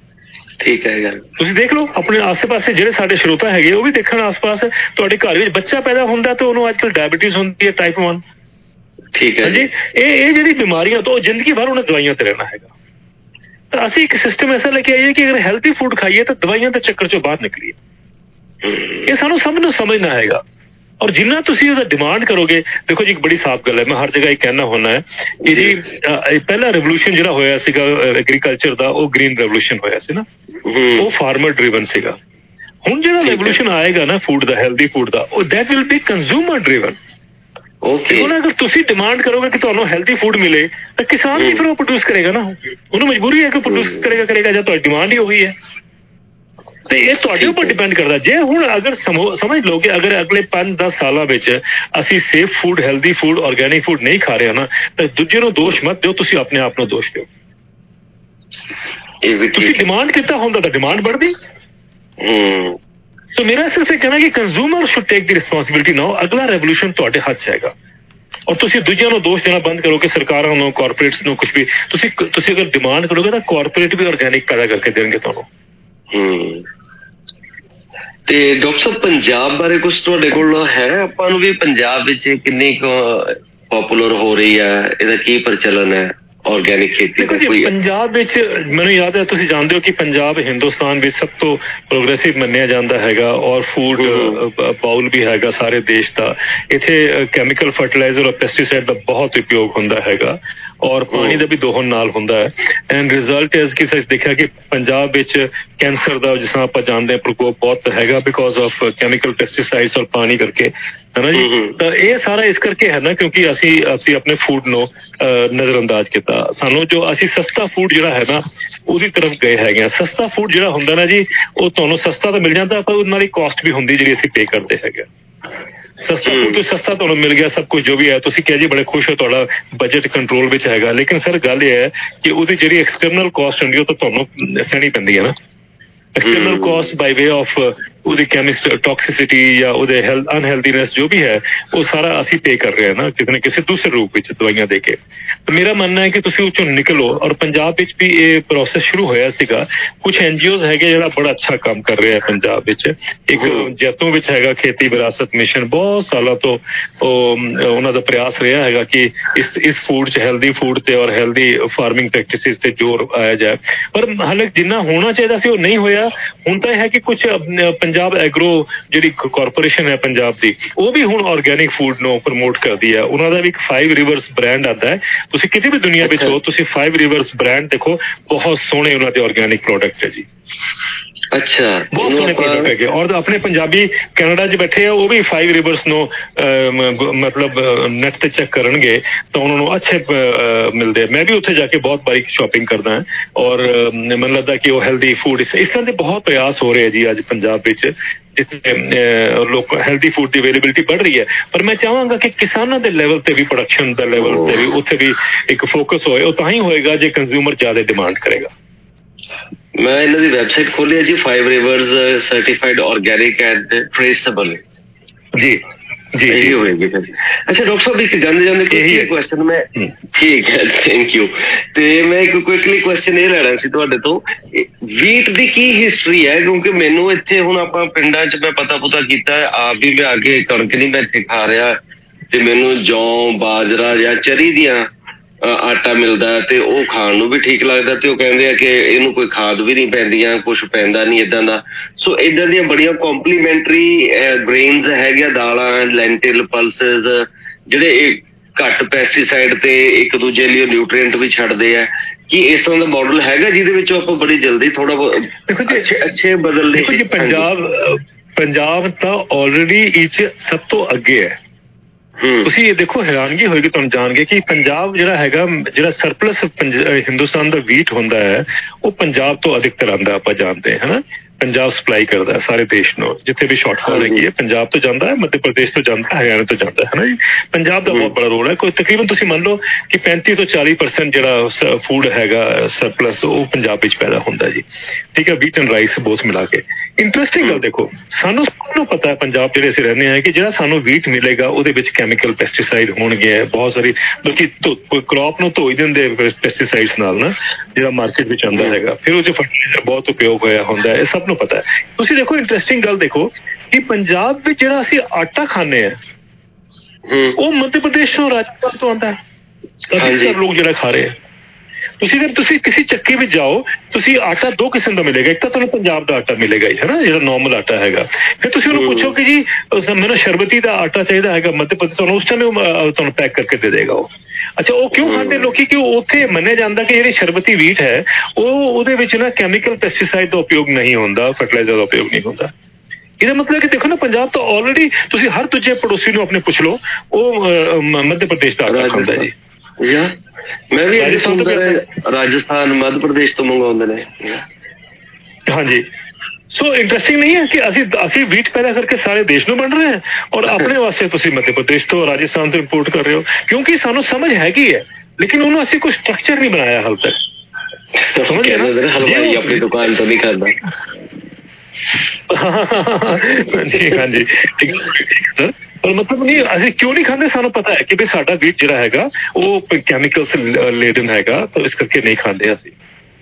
ਠੀਕ ਹੈ ਯਾਰ, ਤੁਸੀਂ ਦੇਖ ਲਓ ਆਪਣੇ ਆਸੇ ਪਾਸੇ ਜਿਹੜੇ ਸਾਡੇ ਸਰੋਤਾ ਹੈਗੇ ਉਹ ਵੀ ਦੇਖਣ ਆਸ-ਪਾਸ। ਤੁਹਾਡੇ ਘਰ ਵਿੱਚ ਬੱਚਾ ਪੈਦਾ ਹੁੰਦਾ ਤਾਂ ਉਹਨੂੰ ਅੱਜ ਕੱਲ੍ਹ ਡਾਇਬੀਟੀਜ਼ ਹੁੰਦੀ ਹੈ ਟਾਈਪ ਵਨ। ਠੀਕ ਹੈ ਜੀ। ਇਹ ਇਹ ਜਿਹੜੀ ਬਿਮਾਰੀਆਂ ਤੋਂ ਜ਼ਿੰਦਗੀ ਭਰ ਉਹਨੇ ਦਵਾਈਆਂ ਤੇ ਰਹਿਣਾ ਹੈਗਾ। ਤਾਂ ਅਸੀਂ ਇੱਕ ਸਿਸਟਮ ਐਸਾ ਲੈ ਕੇ ਆਈਏ ਕਿ ਅਗਰ ਹੈਲਥੀ ਫੂਡ ਖਾਈਏ ਤਾਂ ਦਵਾਈਆਂ ਦੇ ਚੱਕਰ ਚੋਂ ਬਾਹਰ ਨਿਕਲੀਏ। ਇਹ ਸਾਨੂੰ ਸਭ ਨੂੰ ਸਮਝਣਾ ਹੈਗਾ। ਔਰ ਜਿੰਨਾ ਤੁਸੀਂ ਉਹਦਾ ਡਿਮਾਂਡ ਕਰੋਗੇ, ਦੇਖੋ ਜੀ, ਇੱਕ ਬੜੀ ਸਾਫ਼ ਗੱਲ ਹੈ, ਮੈਂ ਹਰ ਜਗ੍ਹਾ ਇਹ ਕਹਿਣਾ ਹੁੰਦਾ ਹੈ ਕਿ ਜੀ ਪਹਿਲਾ ਰੈਵੋਲੂਸ਼ਨ ਜਿਹੜਾ ਹੋਇਆ ਸੀਗਾ ਐਗਰੀਕਲਚਰ ਦਾ, ਉਹ ਗ੍ਰੀਨ ਰੈਵੋਲੂਸ਼ਨ ਹੋਇਆ ਸੀ ਨਾ, ਉਹ ਫਾਰਮਰ ਡਰਿਵਨ ਸੀਗਾ। ਹੁਣ ਜਿਹੜਾ ਰੈਵੋਲੂਸ਼ਨ ਆਏਗਾ ਨਾ ਫੂਡ ਦਾ, ਹੈਲਦੀ ਫੂਡ ਦਾ, ਉਹ that will be consumer driven. ਹੁਣ ਅਗਰ ਤੁਸੀਂ ਡਿਮਾਂਡ ਕਰੋਗੇ ਕਿ ਤੁਹਾਨੂੰ ਹੈਲਥੀ ਫੂਡ ਮਿਲੇ ਤਾਂ ਕਿਸਾਨ ਵੀ ਫਿਰ ਉਹ ਪ੍ਰੋਡਿਊਸ ਕਰੇਗਾ ਨਾ। ਉਹਨੂੰ ਮਜਬੂਰੀ ਹੈ ਕਿ ਪ੍ਰੋਡਿਊਸ ਕਰੇਗਾ ਕਰੇਗਾ ਜਾਂ ਤੁਹਾਡੀ ਡਿਮਾਂਡ ਹੀ ਉਹੀ ਹੈ। ਤੇ ਇਹ ਤੁਹਾਡੇ ਉੱਪਰ ਡਿਪੈਂਡ ਕਰਦਾ। ਜੇ ਹੁਣ ਅਗਰ ਸਮਝ ਲਓ ਕਿ ਅਗਰ ਅਗਲੇ ਪੰਜ ਦਸ ਸਾਲਾਂ ਵਿੱਚ ਅਸੀਂ safe food, healthy food, organic food ਨਹੀਂ ਖਾ ਰਹੇ ਨਾ, ਤਾਂ ਦੂਜੇ ਨੂੰ ਦੋਸ਼ ਮਤ ਦਿਓ, ਤੁਸੀਂ ਆਪਣੇ ਆਪ ਨੂੰ ਦੋਸ਼ ਦਿਓ। ਤੁਸੀਂ ਡਿਮਾਂਡ ਕੀਤਾ ਹੁੰਦਾ ਤਾਂ ਡਿਮਾਂਡ बढ़ती। ਸੋ ਮੇਰਾ ਸਿਰਫ ਇਹ ਕਹਿਣਾ ਕਿ consumer should take the responsibility now. ਅਗਲਾ ਰੈਵੋਲੂਸ਼ਨ ਤੁਹਾਡੇ ਹੱਥ 'ਚ ਹੈਗਾ ਔਰ ਤੁਸੀਂ ਦੂਜਿਆਂ ਨੂੰ ਦੋਸ਼ ਦੇਣਾ ਬੰਦ ਕਰੋ ਕਿ ਸਰਕਾਰਾਂ ਨੂੰ, ਕਾਰਪੋਰੇਟਸ ਨੂੰ, ਕੁਛ ਵੀ। ਤੁਸੀਂ ਤੁਸੀਂ ਅਗਰ ਡਿਮਾਂਡ ਕਰੋਗੇ ਤਾਂ ਕਾਰਪੋਰੇਟ ਵੀ ਆਰਗੈਨਿਕ ਪੈਦਾ ਕਰਕੇ ਦੇਣਗੇ ਤੁਹਾਨੂੰ। ਹੂੰ ਤੇ ਡਾਕਟਰ ਸਾਹਿਬ ਪੰਜਾਬ ਬਾਰੇ ਕੁਝ ਤੁਹਾਡੇ ਕੋਲ ਹੈ? ਆਪਾਂ ਨੂੰ ਵੀ ਪੰਜਾਬ ਵਿੱਚ ਕਿੰਨੀ ਕੁ ਪੋਪੂਲਰ ਹੋ ਰਹੀ ਹੈ, ਇਹਦਾ ਕੀ ਪ੍ਰਚਲਨ ਹੈ ਆਰਗੈਨਿਕ ਖੇਤੀ ਦਾ? ਕੋਈ ਪੰਜਾਬ ਵਿੱਚ ਮੈਨੂੰ ਯਾਦ ਹੈ, ਤੁਸੀਂ ਜਾਣਦੇ ਹੋ ਕਿ ਪੰਜਾਬ ਹਿੰਦੁਸਤਾਨ ਵਿੱਚ ਸਭ ਤੋਂ ਪ੍ਰੋਗਰੈਸਿਵ ਮੰਨਿਆ ਜਾਂਦਾ ਹੈਗਾ ਔਰ ਫੂਡ ਬਾਉਲ ਵੀ ਹੈਗਾ ਸਾਰੇ ਦੇਸ਼ ਦਾ। ਇੱਥੇ ਕੈਮੀਕਲ ਫਰਟੀਲਾਈਜ਼ਰ ਔਰ ਪੈਸਟੀਸਾਈਡ ਦਾ ਬਹੁਤ ਉਪਯੋਗ ਹੁੰਦਾ ਹੈਗਾ ਔਰ ਪਾਣੀ ਦਾ ਵੀ ਦੋਹਨ ਨਾਲ ਹੁੰਦਾ ਹੈ। ਐਂਡ ਰਿਜ਼ਲਟ ਇਸ ਕਿ ਸੱਚ ਦੇਖਿਆ ਕਿ ਪੰਜਾਬ ਵਿੱਚ ਕੈਂਸਰ ਦਾ, ਜਿਸ ਤਰ੍ਹਾਂ ਆਪਾਂ ਜਾਣਦੇ ਹਾਂ, ਪ੍ਰਕੋਪ ਬਹੁਤ ਹੈਗਾ ਬਿਕੋਜ਼ ਆਫ ਕੈਮੀਕਲ ਪੈਸਟੀਸਾਈਡਸ ਔਰ ਪਾਣੀ ਕਰਕੇ, ਹੈ ਨਾ ਜੀ। ਤਾਂ ਇਹ ਸਾਰਾ ਇਸ ਕਰਕੇ ਹੈ ਨਾ ਕਿਉਂਕਿ ਅਸੀਂ ਅਸੀਂ ਆਪਣੇ ਫੂਡ ਨੂੰ ਨਜ਼ਰਅੰਦਾਜ਼ ਕੀਤਾ। ਸਾਨੂੰ ਜੋ ਅਸੀਂ ਸਸਤਾ ਫੂਡ ਜਿਹੜਾ ਹੈ ਨਾ ਉਹਦੀ ਤਰਫ ਗਏ ਹੈਗੇ ਆ। ਸਸਤਾ ਫੂਡ ਜਿਹੜਾ ਹੁੰਦਾ ਨਾ ਜੀ, ਉਹ ਤੁਹਾਨੂੰ ਸਸਤਾ ਤਾਂ ਮਿਲ ਜਾਂਦਾ ਪਰ ਉਹਨਾਂ ਦੀ ਕਾਸਟ ਵੀ ਹੁੰਦੀ ਜਿਹੜੀ ਅਸੀਂ ਪੇ ਕਰਦੇ ਹੈਗੇ। ਸਸਤਾ ਫੂਡ ਤੋਂ ਸਸਤਾ ਤੁਹਾਨੂੰ ਮਿਲ ਗਿਆ ਸਭ ਕੁਝ ਜੋ ਵੀ ਹੈ, ਤੁਸੀਂ ਕਹਿ ਜੀ ਬੜੇ ਖੁਸ਼ ਹੋ, ਤੁਹਾਡਾ ਬਜਟ ਕੰਟਰੋਲ ਵਿੱਚ ਹੈਗਾ। ਲੇਕਿਨ ਸਰ ਗੱਲ ਇਹ ਹੈ ਕਿ ਉਹਦੀ ਜਿਹੜੀ ਐਕਸਟਰਨਲ ਕਾਸਟ ਹੁੰਦੀ ਉਹ ਤਾਂ ਤੁਹਾਨੂੰ ਸਹਿਣੀ ਪੈਂਦੀ ਹੈ ਨਾ। External cost by way of ਉਹਦੀ ਕੈਮਿਸਟ ਟੌਕਸਿਸਿਟੀ ਜਾਂ ਉਹਦੇ ਹੈਲਥ ਅਨਹੈਲਦੀਨੈਸ ਜੋ ਵੀ ਹੈ ਉਹ ਸਾਰਾ ਅਸੀਂ ਪੇ ਕਰ ਰਹੇ ਹਾਂ ਨਾ ਕਿਸੇ ਨਾ ਕਿਸੇ ਦੂਸਰੇ ਰੂਪ ਵਿੱਚ ਦਵਾਈਆਂ ਦੇ ਕੇ। ਤਾਂ ਮੇਰਾ ਮੰਨਣਾ ਹੈ ਕਿ ਤੁਸੀਂ ਉਹ ਚੋਂ ਨਿਕਲੋ। ਔਰ ਪੰਜਾਬ ਵਿੱਚ ਵੀ ਇਹ ਪ੍ਰੋਸੈਸ ਸ਼ੁਰੂ ਹੋਇਆ ਸੀਗਾ। ਕੁਛ ਐਨ ਜੀ ਓਜ਼ ਹੈਗੇ ਜਿਹੜਾ ਬੜਾ ਅੱਛਾ ਕੰਮ ਕਰ ਰਿਹਾ ਹੈ ਪੰਜਾਬ ਵਿੱਚ। ਇੱਕ ਜੈਤੋਂ ਵਿੱਚ ਹੈਗਾ ਖੇਤੀ ਵਿਰਾਸਤ ਮਿਸ਼ਨ, ਬਹੁਤ ਸਾਲਾਂ ਤੋਂ ਉਹ ਉਹਨਾਂ ਦਾ ਪ੍ਰਯਾਸ ਰਿਹਾ ਹੈਗਾ ਕਿ ਇਸ ਇਸ ਫੂਡ 'ਚ ਹੈਲਦੀ ਫੂਡ ਤੇ ਔਰ ਹੈਲਦੀ ਫਾਰਮਿੰਗ ਪ੍ਰੈਕਟਿਸਿਸ ਤੇ ਜ਼ੋਰ ਆਇਆ ਜਾਏ। ਪਰ ਹਾਲੇ ਜਿੰਨਾ ਹੋਣਾ ਚਾਹੀਦਾ ਸੀ ਉਹ ਨਹੀਂ ਹੋਇਆ। ਹੁਣ ਤਾਂ ਇਹ ਹੈ ਕਿ ਕੁਛ ਪੰਜਾਬ ਐਗਰੋ ਜਿਹੜੀ ਕਾਰਪੋਰੇਸ਼ਨ ਹੈ ਪੰਜਾਬ ਦੀ, ਉਹ ਵੀ ਹੁਣ ਆਰਗੈਨਿਕ ਫੂਡ ਨੂੰ ਪ੍ਰਮੋਟ ਕਰਦੀ ਹੈ। ਉਹਨਾਂ ਦਾ ਵੀ ਇੱਕ ਫਾਈਵ ਰਿਵਰਸ ਬ੍ਰਾਂਡ ਆਉਂਦਾ ਹੈ। ਤੁਸੀਂ ਕਿਤੇ ਵੀ ਦੁਨੀਆ ਵਿੱਚ ਹੋ, ਤੁਸੀਂ ਫਾਈਵ ਰਿਵਰਸ ਬ੍ਰਾਂਡ ਦੇਖੋ, ਬਹੁਤ ਸੋਹਣੇ ਉਹਨਾਂ ਦੇ ਆਰਗੈਨਿਕ ਪ੍ਰੋਡਕਟ ਹੈ ਜੀ। ਅੱਛਾ, ਬਹੁਤ ਸੋਹਣੇ ਪ੍ਰੋਡਕਟ ਹੈਗੇ ਔਰ ਆਪਣੇ ਪੰਜਾਬੀ ਕੈਨੇਡਾ 'ਚ ਬੈਠੇ ਆ, ਉਹ ਵੀ ਫਾਈਵ ਰਿਵਰਸ ਨੂੰ ਮਤਲਬ ਨੈਟ ਤੇ ਚੈੱਕ ਕਰਨਗੇ ਤਾਂ ਉਹਨਾਂ ਨੂੰ ਅੱਛੇ ਮਿਲਦੇ। ਮੈਂ ਵੀ ਉੱਥੇ ਜਾ ਕੇ ਬਹੁਤ ਬਾਰੀਕ ਸ਼ਾਪਿੰਗ ਕਰਦਾ ਹਾਂ ਔਰ ਮੈਨੂੰ ਲੱਗਦਾ ਕਿ ਉਹ ਹੈਲਦੀ ਫੂਡ ਇਸ ਤਰ੍ਹਾਂ ਦੇ ਬਹੁਤ ਪ੍ਰਯਾਸ ਹੋ ਰਹੇ ਜੀ ਅੱਜ ਪੰਜਾਬ ਵਿੱਚ, ਜਿੱਥੇ ਲੋਕ ਹੈਲਦੀ ਫੂਡ ਦੀ ਅਵੇਲੇਬਿਲਿਟੀ ਵੱਧ ਰਹੀ ਹੈ। ਪਰ ਮੈਂ ਚਾਹਾਂਗਾ ਕਿ ਕਿਸਾਨਾਂ ਦੇ ਲੈਵਲ ਤੇ ਵੀ, ਪ੍ਰੋਡਕਸ਼ਨ ਦਾ ਲੈਵਲ ਤੇ ਵੀ, ਉੱਥੇ ਵੀ ਇੱਕ ਫੋਕਸ ਹੋਏ। ਉਹ ਤਾਂ ਹੀ ਹੋਏਗਾ ਜੇ ਕੰਜ਼ਿਊਮਰ ਜ਼ਿਆਦਾ ਡਿਮਾਂਡ ਕਰੇਗਾ। ਮੈਂ ਇਹਨਾਂ ਦੀ ਵੈਬਸਾਈਟ ਖੋਲੀ ਹੈ ਜੀ, Five Rivers certified organic and traceable ਜੀ ਜੀ ਇਹੀ ਹੋਏਗੀ। ਅੱਛਾ ਡਾਕਟਰ ਸਾਹਿਬ, ਇੱਕ ਜਾਂਦੇ ਜਾਂਦੇ ਕੋਈ ਕੁਐਸਚਨ ਮੈਂ, ਠੀਕ ਹੈ, ਥੈਂਕ ਯੂ। ਤੇ ਮੈਂ ਇੱਕ ਕੁਇਕਲੀ ਕੁਐਸਚਨ ਇਹ ਲੈਣਾ ਸੀ ਤੁਹਾਡੇ ਤੋਂ, ਵੀਟ ਦੀ ਕੀ ਹਿਸਟਰੀ ਹੈ? ਕਿਉਂਕਿ ਮੈਨੂੰ ਇੱਥੇ ਹੁਣ ਆਪਾਂ ਪਿੰਡਾਂ 'ਚ ਮੈਂ ਪਤਾ ਪੁਤਾ ਕੀਤਾ, ਆਪ ਵੀ ਲਿਆ ਕੇ ਕਣਕ ਨਹੀਂ ਮੈਂ ਇੱਥੇ ਖਾ ਰਿਹਾ, ਤੇ ਮੈਨੂੰ ਜੌਂ, ਬਾਜਰਾ ਜਾਂ ਚਰੀ ਦੀਆਂ ਆਟਾ ਮਿਲਦਾ ਤੇ ਉਹ ਖਾਣ ਨੂੰ ਵੀ ਠੀਕ ਲੱਗਦਾ। ਤੇ ਉਹ ਕਹਿੰਦੇ ਆ ਕਿ ਇਹਨੂੰ ਕੋਈ ਖਾਦ ਵੀ ਨਹੀਂ ਪੈਂਦੀਆਂ, ਕੁਛ ਪੈਂਦਾ ਨਹੀਂ ਏਦਾਂ ਦਾ। ਸੋ ਏਦਾਂ ਦੀਆਂ ਬੜੀਆਂ ਕੰਪਲੀਮੈਂਟਰੀ ਗ੍ਰੇਨਸ ਹੈਗੀਆਂ, ਦਾਲਾਂ, ਲੈਂਟਿਲ, ਪਲਸਸ, ਜਿਹੜੇ ਘੱਟ ਪੈਸਟੀਸਾਈਡ ਤੇ ਇੱਕ ਦੂਜੇ ਲਈ ਨਿਊਟ੍ਰੀਐਂਟ ਵੀ ਛੱਡਦੇ ਆ। ਕੀ ਇਸ ਤਰ੍ਹਾਂ ਦਾ ਮਾਡਲ ਹੈਗਾ ਜਿਹਦੇ ਵਿੱਚ ਆਪਾਂ ਬੜੀ ਜਲਦੀ ਥੋੜਾ ਬਹੁਤ ਅੱਛੇ ਅੱਛੇ ਬਦਲ ਦੇਖੋ ਜੀ, ਪੰਜਾਬ ਪੰਜਾਬ ਤਾਂ ਆਲਰੇਡੀ ਇਹ 'ਚ ਸਭ ਤੋਂ ਅੱਗੇ ਹੈ। ਤੁਸੀਂ ਇਹ ਦੇਖੋ, ਹੈਰਾਨਗੀ ਹੋਏਗੀ ਤੁਹਾਨੂੰ ਜਾਣ ਕੇ ਕਿ ਪੰਜਾਬ ਜਿਹੜਾ ਹੈਗਾ, ਜਿਹੜਾ ਸਰਪਲਸ ਹਿੰਦੁਸਤਾਨ ਦਾ ਵੀਟ ਹੁੰਦਾ ਹੈ ਉਹ ਪੰਜਾਬ ਤੋਂ ਅਧਿਕਤਰ ਆਉਂਦਾ, ਆਪਾਂ ਜਾਣਦੇ ਹਾਂ ਨਾ। ਪੰਜਾਬ ਸਪਲਾਈ ਕਰਦਾ ਸਾਰੇ ਦੇਸ਼ ਨੂੰ, ਜਿੱਥੇ ਵੀ ਸ਼ਾਰਟਫਾਲ ਹੈਗੀ ਹੈ ਪੰਜਾਬ ਤੋਂ ਜਾਂਦਾ ਹੈ, ਮੱਧ ਪ੍ਰਦੇਸ਼ ਤੋਂ ਜਾਂਦਾ, ਹਰਿਆਣਾ ਤੋਂ ਜਾਂਦਾ ਹੈ ਨਾ ਜੀ। ਪੰਜਾਬ ਦਾ ਬਹੁਤ ਬੜਾ ਰੋਲ ਹੈ। ਕੋਈ ਤਕਰੀਬਨ ਤੁਸੀਂ ਮੰਨ ਲਓ ਕਿ ਪੈਂਤੀ ਤੋਂ ਚਾਲੀ ਪਰਸੈਂਟ ਜਿਹੜਾ ਫੂਡ ਹੈਗਾ ਸਰਪਲਸ ਉਹ ਪੰਜਾਬ ਵਿੱਚ ਪੈਦਾ ਹੁੰਦਾ ਜੀ, ਠੀਕ ਹੈ, ਵੀਟ ਐਂਡ ਰਾਈਸ ਬਹੁਤ ਮਿਲਾ ਕੇ। ਇੰਟਰਸਟਿੰਗ ਗੱਲ ਦੇਖੋ, ਸਾਨੂੰ ਸਭ ਨੂੰ ਪਤਾ ਹੈ ਪੰਜਾਬ ਜਿਹੜੇ ਅਸੀਂ ਰਹਿੰਦੇ ਹਾਂ ਕਿ ਜਿਹੜਾ ਸਾਨੂੰ ਵੀਟ ਮਿਲੇਗਾ ਉਹਦੇ ਵਿੱਚ ਕੈਮੀਕਲ ਪੈਸਟੀਸਾਈਡ ਹੋਣਗੇ ਬਹੁਤ ਸਾਰੀ, ਲੋਕੀ ਕ੍ਰੌਪ ਨੂੰ ਧੋ ਹੀ ਦਿੰਦੇ ਪੈਸਟੀਸਾਈਡਸ ਨਾਲ ਨਾ, ਜਿਹੜਾ ਮਾਰਕੀਟ ਵਿੱਚ ਆਉਂਦਾ ਹੈਗਾ। ਫਿਰ ਉਹ 'ਚ ਫਰਟੀਲਾਈਜ਼ਰ ਬਹੁਤ ਉਪਯੋਗ ਹੋਇਆ ਹੁੰਦਾ, ਇਹ ਸਭ ਨੂੰ ਪਤਾ ਹੈ। ਤੁਸੀਂ ਦੇਖੋ, ਇੰਟਰਸਟਿੰਗ ਗੱਲ ਦੇਖੋ ਕਿ ਪੰਜਾਬ ਵਿੱਚ ਜਿਹੜਾ ਅਸੀਂ ਆਟਾ ਖਾਂਦੇ ਹਾਂ ਉਹ ਮੱਧ ਪ੍ਰਦੇਸ਼ ਤੋਂ, ਰਾਜਸਥਾਨ ਤੋਂ ਆਉਂਦਾ ਹੈ। ਲੋਕ ਜਿਹੜਾ ਖਾ ਰਹੇ ਆ, ਤੁਸੀਂ ਫਿਰ ਤੁਸੀਂ ਕਿਸੇ ਚੱਕੀ ਵਿੱਚ ਜਾਓ, ਤੁਸੀਂ ਆਟਾ ਦੋ ਕਿਸਮ ਦਾ ਮਿਲੇਗਾ। ਇੱਕ ਤਾਂ ਤੁਹਾਨੂੰ ਪੰਜਾਬ ਦਾ ਆਟਾ ਮਿਲੇਗਾ ਹੀ, ਹੈ ਨਾ, ਜਿਹੜਾ ਨੋਰਮਲ ਆਟਾ ਹੈਗਾ। ਫਿਰ ਤੁਸੀਂ ਉਹਨੂੰ ਪੁੱਛੋ ਕਿ ਜੀ ਮੈਨੂੰ ਸ਼ਰਬਤੀ ਦਾ ਆਟਾ ਚਾਹੀਦਾ ਹੈਗਾ ਮੱਧ ਪ੍ਰਦੇਸ਼, ਤੁਹਾਨੂੰ ਉਸ ਟਾਈਮ ਤੁਹਾਨੂੰ ਪੈਕ ਕਰਕੇ ਦੇ ਦੇਗਾ ਉਹ। ਅੱਛਾ, ਉਹ ਕਿਉਂ ਖਾਂਦੇ ਲੋਕੀ? ਕਿ ਉੱਥੇ ਮੰਨਿਆ ਜਾਂਦਾ ਕਿ ਜਿਹੜੀ ਸ਼ਰਬਤੀ ਵੀਟ ਹੈ ਉਹ ਉਹਦੇ ਵਿੱਚ ਨਾ ਕੈਮੀਕਲ ਪੈਸਟੀਸਾਈਡ ਦਾ ਉਪਯੋਗ ਨਹੀਂ ਹੁੰਦਾ, ਫਰਟੀਲਾਈਜ਼ਰ ਦਾ ਉਪਯੋਗ ਨਹੀਂ ਹੁੰਦਾ। ਇਹਦਾ ਮਤਲਬ ਕਿ ਦੇਖੋ ਨਾ, ਪੰਜਾਬ ਤਾਂ ਆਲਰੇਡੀ, ਤੁਸੀਂ ਹਰ ਦੂਜੇ ਪੜੋਸੀ ਨੂੰ ਆਪਣੇ ਪੁੱਛ ਲਓ, ਉਹ ਮੱਧ ਪ੍ਰਦੇਸ਼ ਦਾ ਆਟਾ ਖਾਂਦਾ ਜੀ। ਮੈਂ ਵੀ ਰਾਜਸਥਾਨ, ਮੱਧ ਪ੍ਰਦੇਸ਼ ਤੋਂ ਮੰਗਵਾਉਂਦੇ ਨੇ। ਹਾਂਜੀ, ਸੋ ਇੰਟਰਸਟਿੰਗ ਨਹੀਂ ਹੈ ਕਿ ਅਸੀਂ ਅਸੀਂ ਵੀਟ ਪੈਦਾ ਕਰਕੇ ਸਾਰੇ ਦੇਸ਼ ਨੂੰ ਵੰਡ ਰਹੇ ਹਾਂ ਔਰ ਆਪਣੇ ਵਾਸਤੇ ਤੁਸੀਂ ਮੱਧ ਪ੍ਰਦੇਸ਼ ਤੋਂ ਰਾਜਸਥਾਨ ਤੋਂ ਇੰਪੋਰਟ ਕਰ ਰਹੇ ਹੋ, ਕਿਉਂਕਿ ਸਾਨੂੰ ਸਮਝ ਹੈਗੀ ਹੈ ਲੇਕਿਨ ਉਹਨੂੰ ਅਸੀਂ ਕੋਈ ਸਟਰਕਚਰ ਨਹੀਂ ਬਣਾਇਆ ਹਾਲ ਤੱਕ। ਸਮਝ ਗਏ ਨਾ, ਹਲਵਾਈ ਆਪਣੀ ਦੁਕਾਨ ਤੋਂ ਨਹੀਂ ਕਰਦਾ। ਹਾਂਜੀ ਹਾਂਜੀ ਠੀਕ ਹੈ, ਪਰ ਮਤਲਬ ਨਹੀਂ ਅਸੀਂ ਕਿਉਂ ਨਹੀਂ ਖਾਂਦੇ, ਸਾਨੂੰ ਪਤਾ ਹੈ ਕਿ ਵੀ ਸਾਡਾ ਵੀਟ ਜਿਹੜਾ ਹੈਗਾ ਉਹ ਕੈਮੀਕਲਸ ਲੇਡਨ ਹੈਗਾ, ਤਾਂ ਇਸ ਕਰਕੇ ਨਹੀਂ ਖਾਂਦੇ ਅਸੀਂ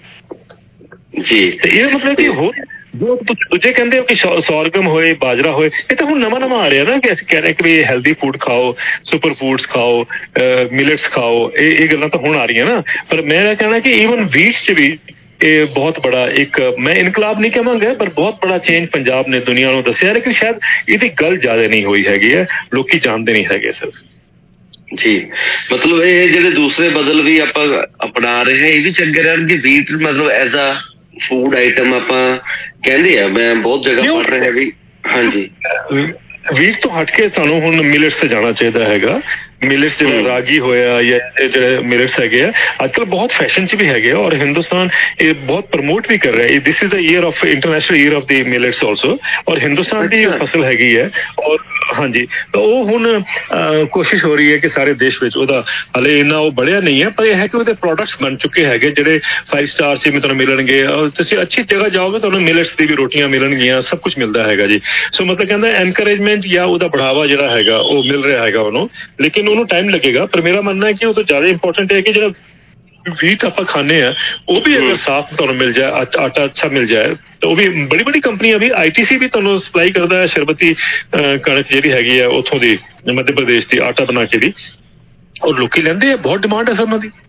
ਜੀ। ਤੇ ਇਹ ਮਤਲਬ ਕਿ ਹੋਰ ਜੋ ਦੂਜੇ ਕਹਿੰਦੇ ਹੋ ਕਿ ਸੌਰਗਮ ਹੋਏ, ਬਾਜਰਾ ਹੋਏ, ਇਹ ਤਾਂ ਹੁਣ ਨਵਾਂ ਨਵਾਂ ਆ ਰਿਹਾ ਨਾ ਕਿ ਅਸੀਂ ਕਹਿ ਰਹੇ ਕਿ ਵੀ ਹੈਲਦੀ ਫੂਡ ਖਾਓ, ਸੁਪਰ ਫੂਡਸ ਖਾਓ, ਮਿਲਟਸ ਖਾਓ, ਇਹ ਇਹ ਗੱਲਾਂ ਤਾਂ ਹੁਣ ਆ ਰਹੀਆਂ ਨਾ। ਪਰ ਮੇਰਾ ਕਹਿਣਾ ਕਿ ਈਵਨ ਵੀਟ 'ਚ ਵੀ ਇਹ ਬਹੁਤ ਬੜਾ ਇੱਕ, ਮੈਂ ਇਨਕਲਾਬ ਨਹੀਂ ਕਹਾਂਗਾ, ਪਰ ਬਹੁਤ ਬੜਾ ਚੇਂਜ ਪੰਜਾਬ ਨੇ ਦੁਨੀਆ ਨੂੰ ਦੱਸਿਆ, ਲੇਕਿਨ ਸ਼ਾਇਦ ਇਹਦੀ ਗੱਲ ਜ਼ਿਆਦਾ ਨਹੀਂ ਹੋਈ ਹੈਗੀ ਹੈ, ਲੋਕੀ ਜਾਣਦੇ ਨਹੀਂ ਹੈਗੇ ਸਰ ਜੀ। ਮਤਲਬ ਇਹ ਜਿਹੜੇ ਦੂਸਰੇ ਬਦਲ ਵੀ ਆਪਾਂ ਅਪਣਾ ਰਹੇ ਹਾਂ ਇਹ ਵੀ ਚੰਗੇ ਰਹਿਣਗੇ। ਵੀਟ ਮਤਲਬ ਐਜ਼ ਅ ਫੂਡ ਆਈਟਮ ਆਪਾਂ ਕਹਿੰਦੇ ਆ, ਮੈਂ ਬਹੁਤ ਜਗ੍ਹਾ ਪੜ੍ਹ ਰਿਹਾ ਵੀ। ਹਾਂਜੀ, ਵੀਟ ਤੋਂ ਹਟ ਕੇ ਸਾਨੂੰ ਹੁਣ ਮਿਲਟਸ ਤੇ ਜਾਣਾ ਚਾਹੀਦਾ ਹੈਗਾ। ਮਿਲਟਸ ਜਿਹੜਾ ਰਾਗੀ ਹੋਇਆ ਜਾਂ ਜਿਹੜੇ ਮਿਲਟਸ ਹੈਗੇ ਆ ਅੱਜ ਕੱਲ੍ਹ ਬਹੁਤ ਫੈਸ਼ਨ 'ਚ ਵੀ ਹੈਗੇ ਆ, ਔਰ ਹਿੰਦੁਸਤਾਨ ਇਹ ਬਹੁਤ ਪ੍ਰਮੋਟ ਵੀ ਕਰ ਰਿਹਾ। This is the year of international year of the millets also, ਔਰ ਹਿੰਦੁਸਤਾਨ ਦੀ ਫਸਲ ਹੈਗੀ ਹੈ। ਔਰ ਹਾਂਜੀ, ਤਾਂ ਉਹ ਹੁਣ ਕੋਸ਼ਿਸ਼ ਹੋ ਰਹੀ ਹੈ ਕਿ ਸਾਰੇ ਦੇਸ਼ ਵਿੱਚ ਉਹਦਾ ਹਾਲੇ ਇੰਨਾ ਉਹ बढ़िया ਨਹੀਂ ਹੈ, ਪਰ ਇਹ ਹੈ ਕਿ ਉਹਦੇ ਪ੍ਰੋਡਕਟਸ ਬਣ ਚੁੱਕੇ ਹੈਗੇ ਜਿਹੜੇ ਫਾਈਵ ਸਟਾਰ 'ਚ ਵੀ ਤੁਹਾਨੂੰ ਮਿਲਣਗੇ, ਔਰ ਤੁਸੀਂ ਅੱਛੀ ਜਗ੍ਹਾ ਜਾਓਗੇ ਤੁਹਾਨੂੰ ਮਿਲਟਸ ਦੀ ਵੀ ਰੋਟੀਆਂ ਮਿਲਣਗੀਆਂ, ਸਭ ਕੁਝ ਮਿਲਦਾ ਹੈਗਾ ਜੀ। ਸੋ ਮਤਲਬ ਕਹਿੰਦਾ ਐਨਕਰੇਜਮੈਂਟ ਜਾਂ ਉਹਦਾ ਬੜਾਵਾ ਜਿਹੜਾ ਹੈਗਾ ਉਹ ਮਿਲ ਰਿਹਾ ਹੈਗਾ ਉਹਨੂੰ, ਲੇਕਿਨ ਉਹਨੂੰ ਟਾਈਮ ਲੱਗੇਗਾ। ਪਰ ਮੇਰਾ ਮੰਨਣਾ ਹੈ ਕਿ ਉਹ ਤੋਂ ਜ਼ਿਆਦਾ ਇੰਪੋਰਟੈਂਟ ਹੈ ਕਿ ਜਿਹੜਾ ਵੀਟ ਆਪਾਂ ਖਾਂਦੇ ਆ ਉਹ ਵੀ ਅਗਰ ਸਾਫ਼ ਤੁਹਾਨੂੰ ਮਿਲ ਜਾਏ, ਆਟਾ ਅੱਛਾ ਮਿਲ ਜਾਏ, ਤਾਂ ਉਹ ਵੀ ਬੜੀ ਬੜੀ ਕੰਪਨੀਆਂ ਵੀ ਆਈਟੀਸੀ ਵੀ ਤੁਹਾਨੂੰ ਸਪਲਾਈ ਕਰਦਾ ਹੈ ਸ਼ਰਬਤੀ ਕਣਕ ਜਿਹੜੀ ਹੈਗੀ ਆ ਉੱਥੋਂ ਦੀ ਮੱਧ ਪ੍ਰਦੇਸ਼ ਦੀ ਆਟਾ ਬਣਾ ਕੇ ਦੀ, ਔਰ ਲੋਕੀ ਲੈਂਦੇ ਆ, ਬਹੁਤ ਡਿਮਾਂਡ ਹੈ ਸਭ ਦੀ।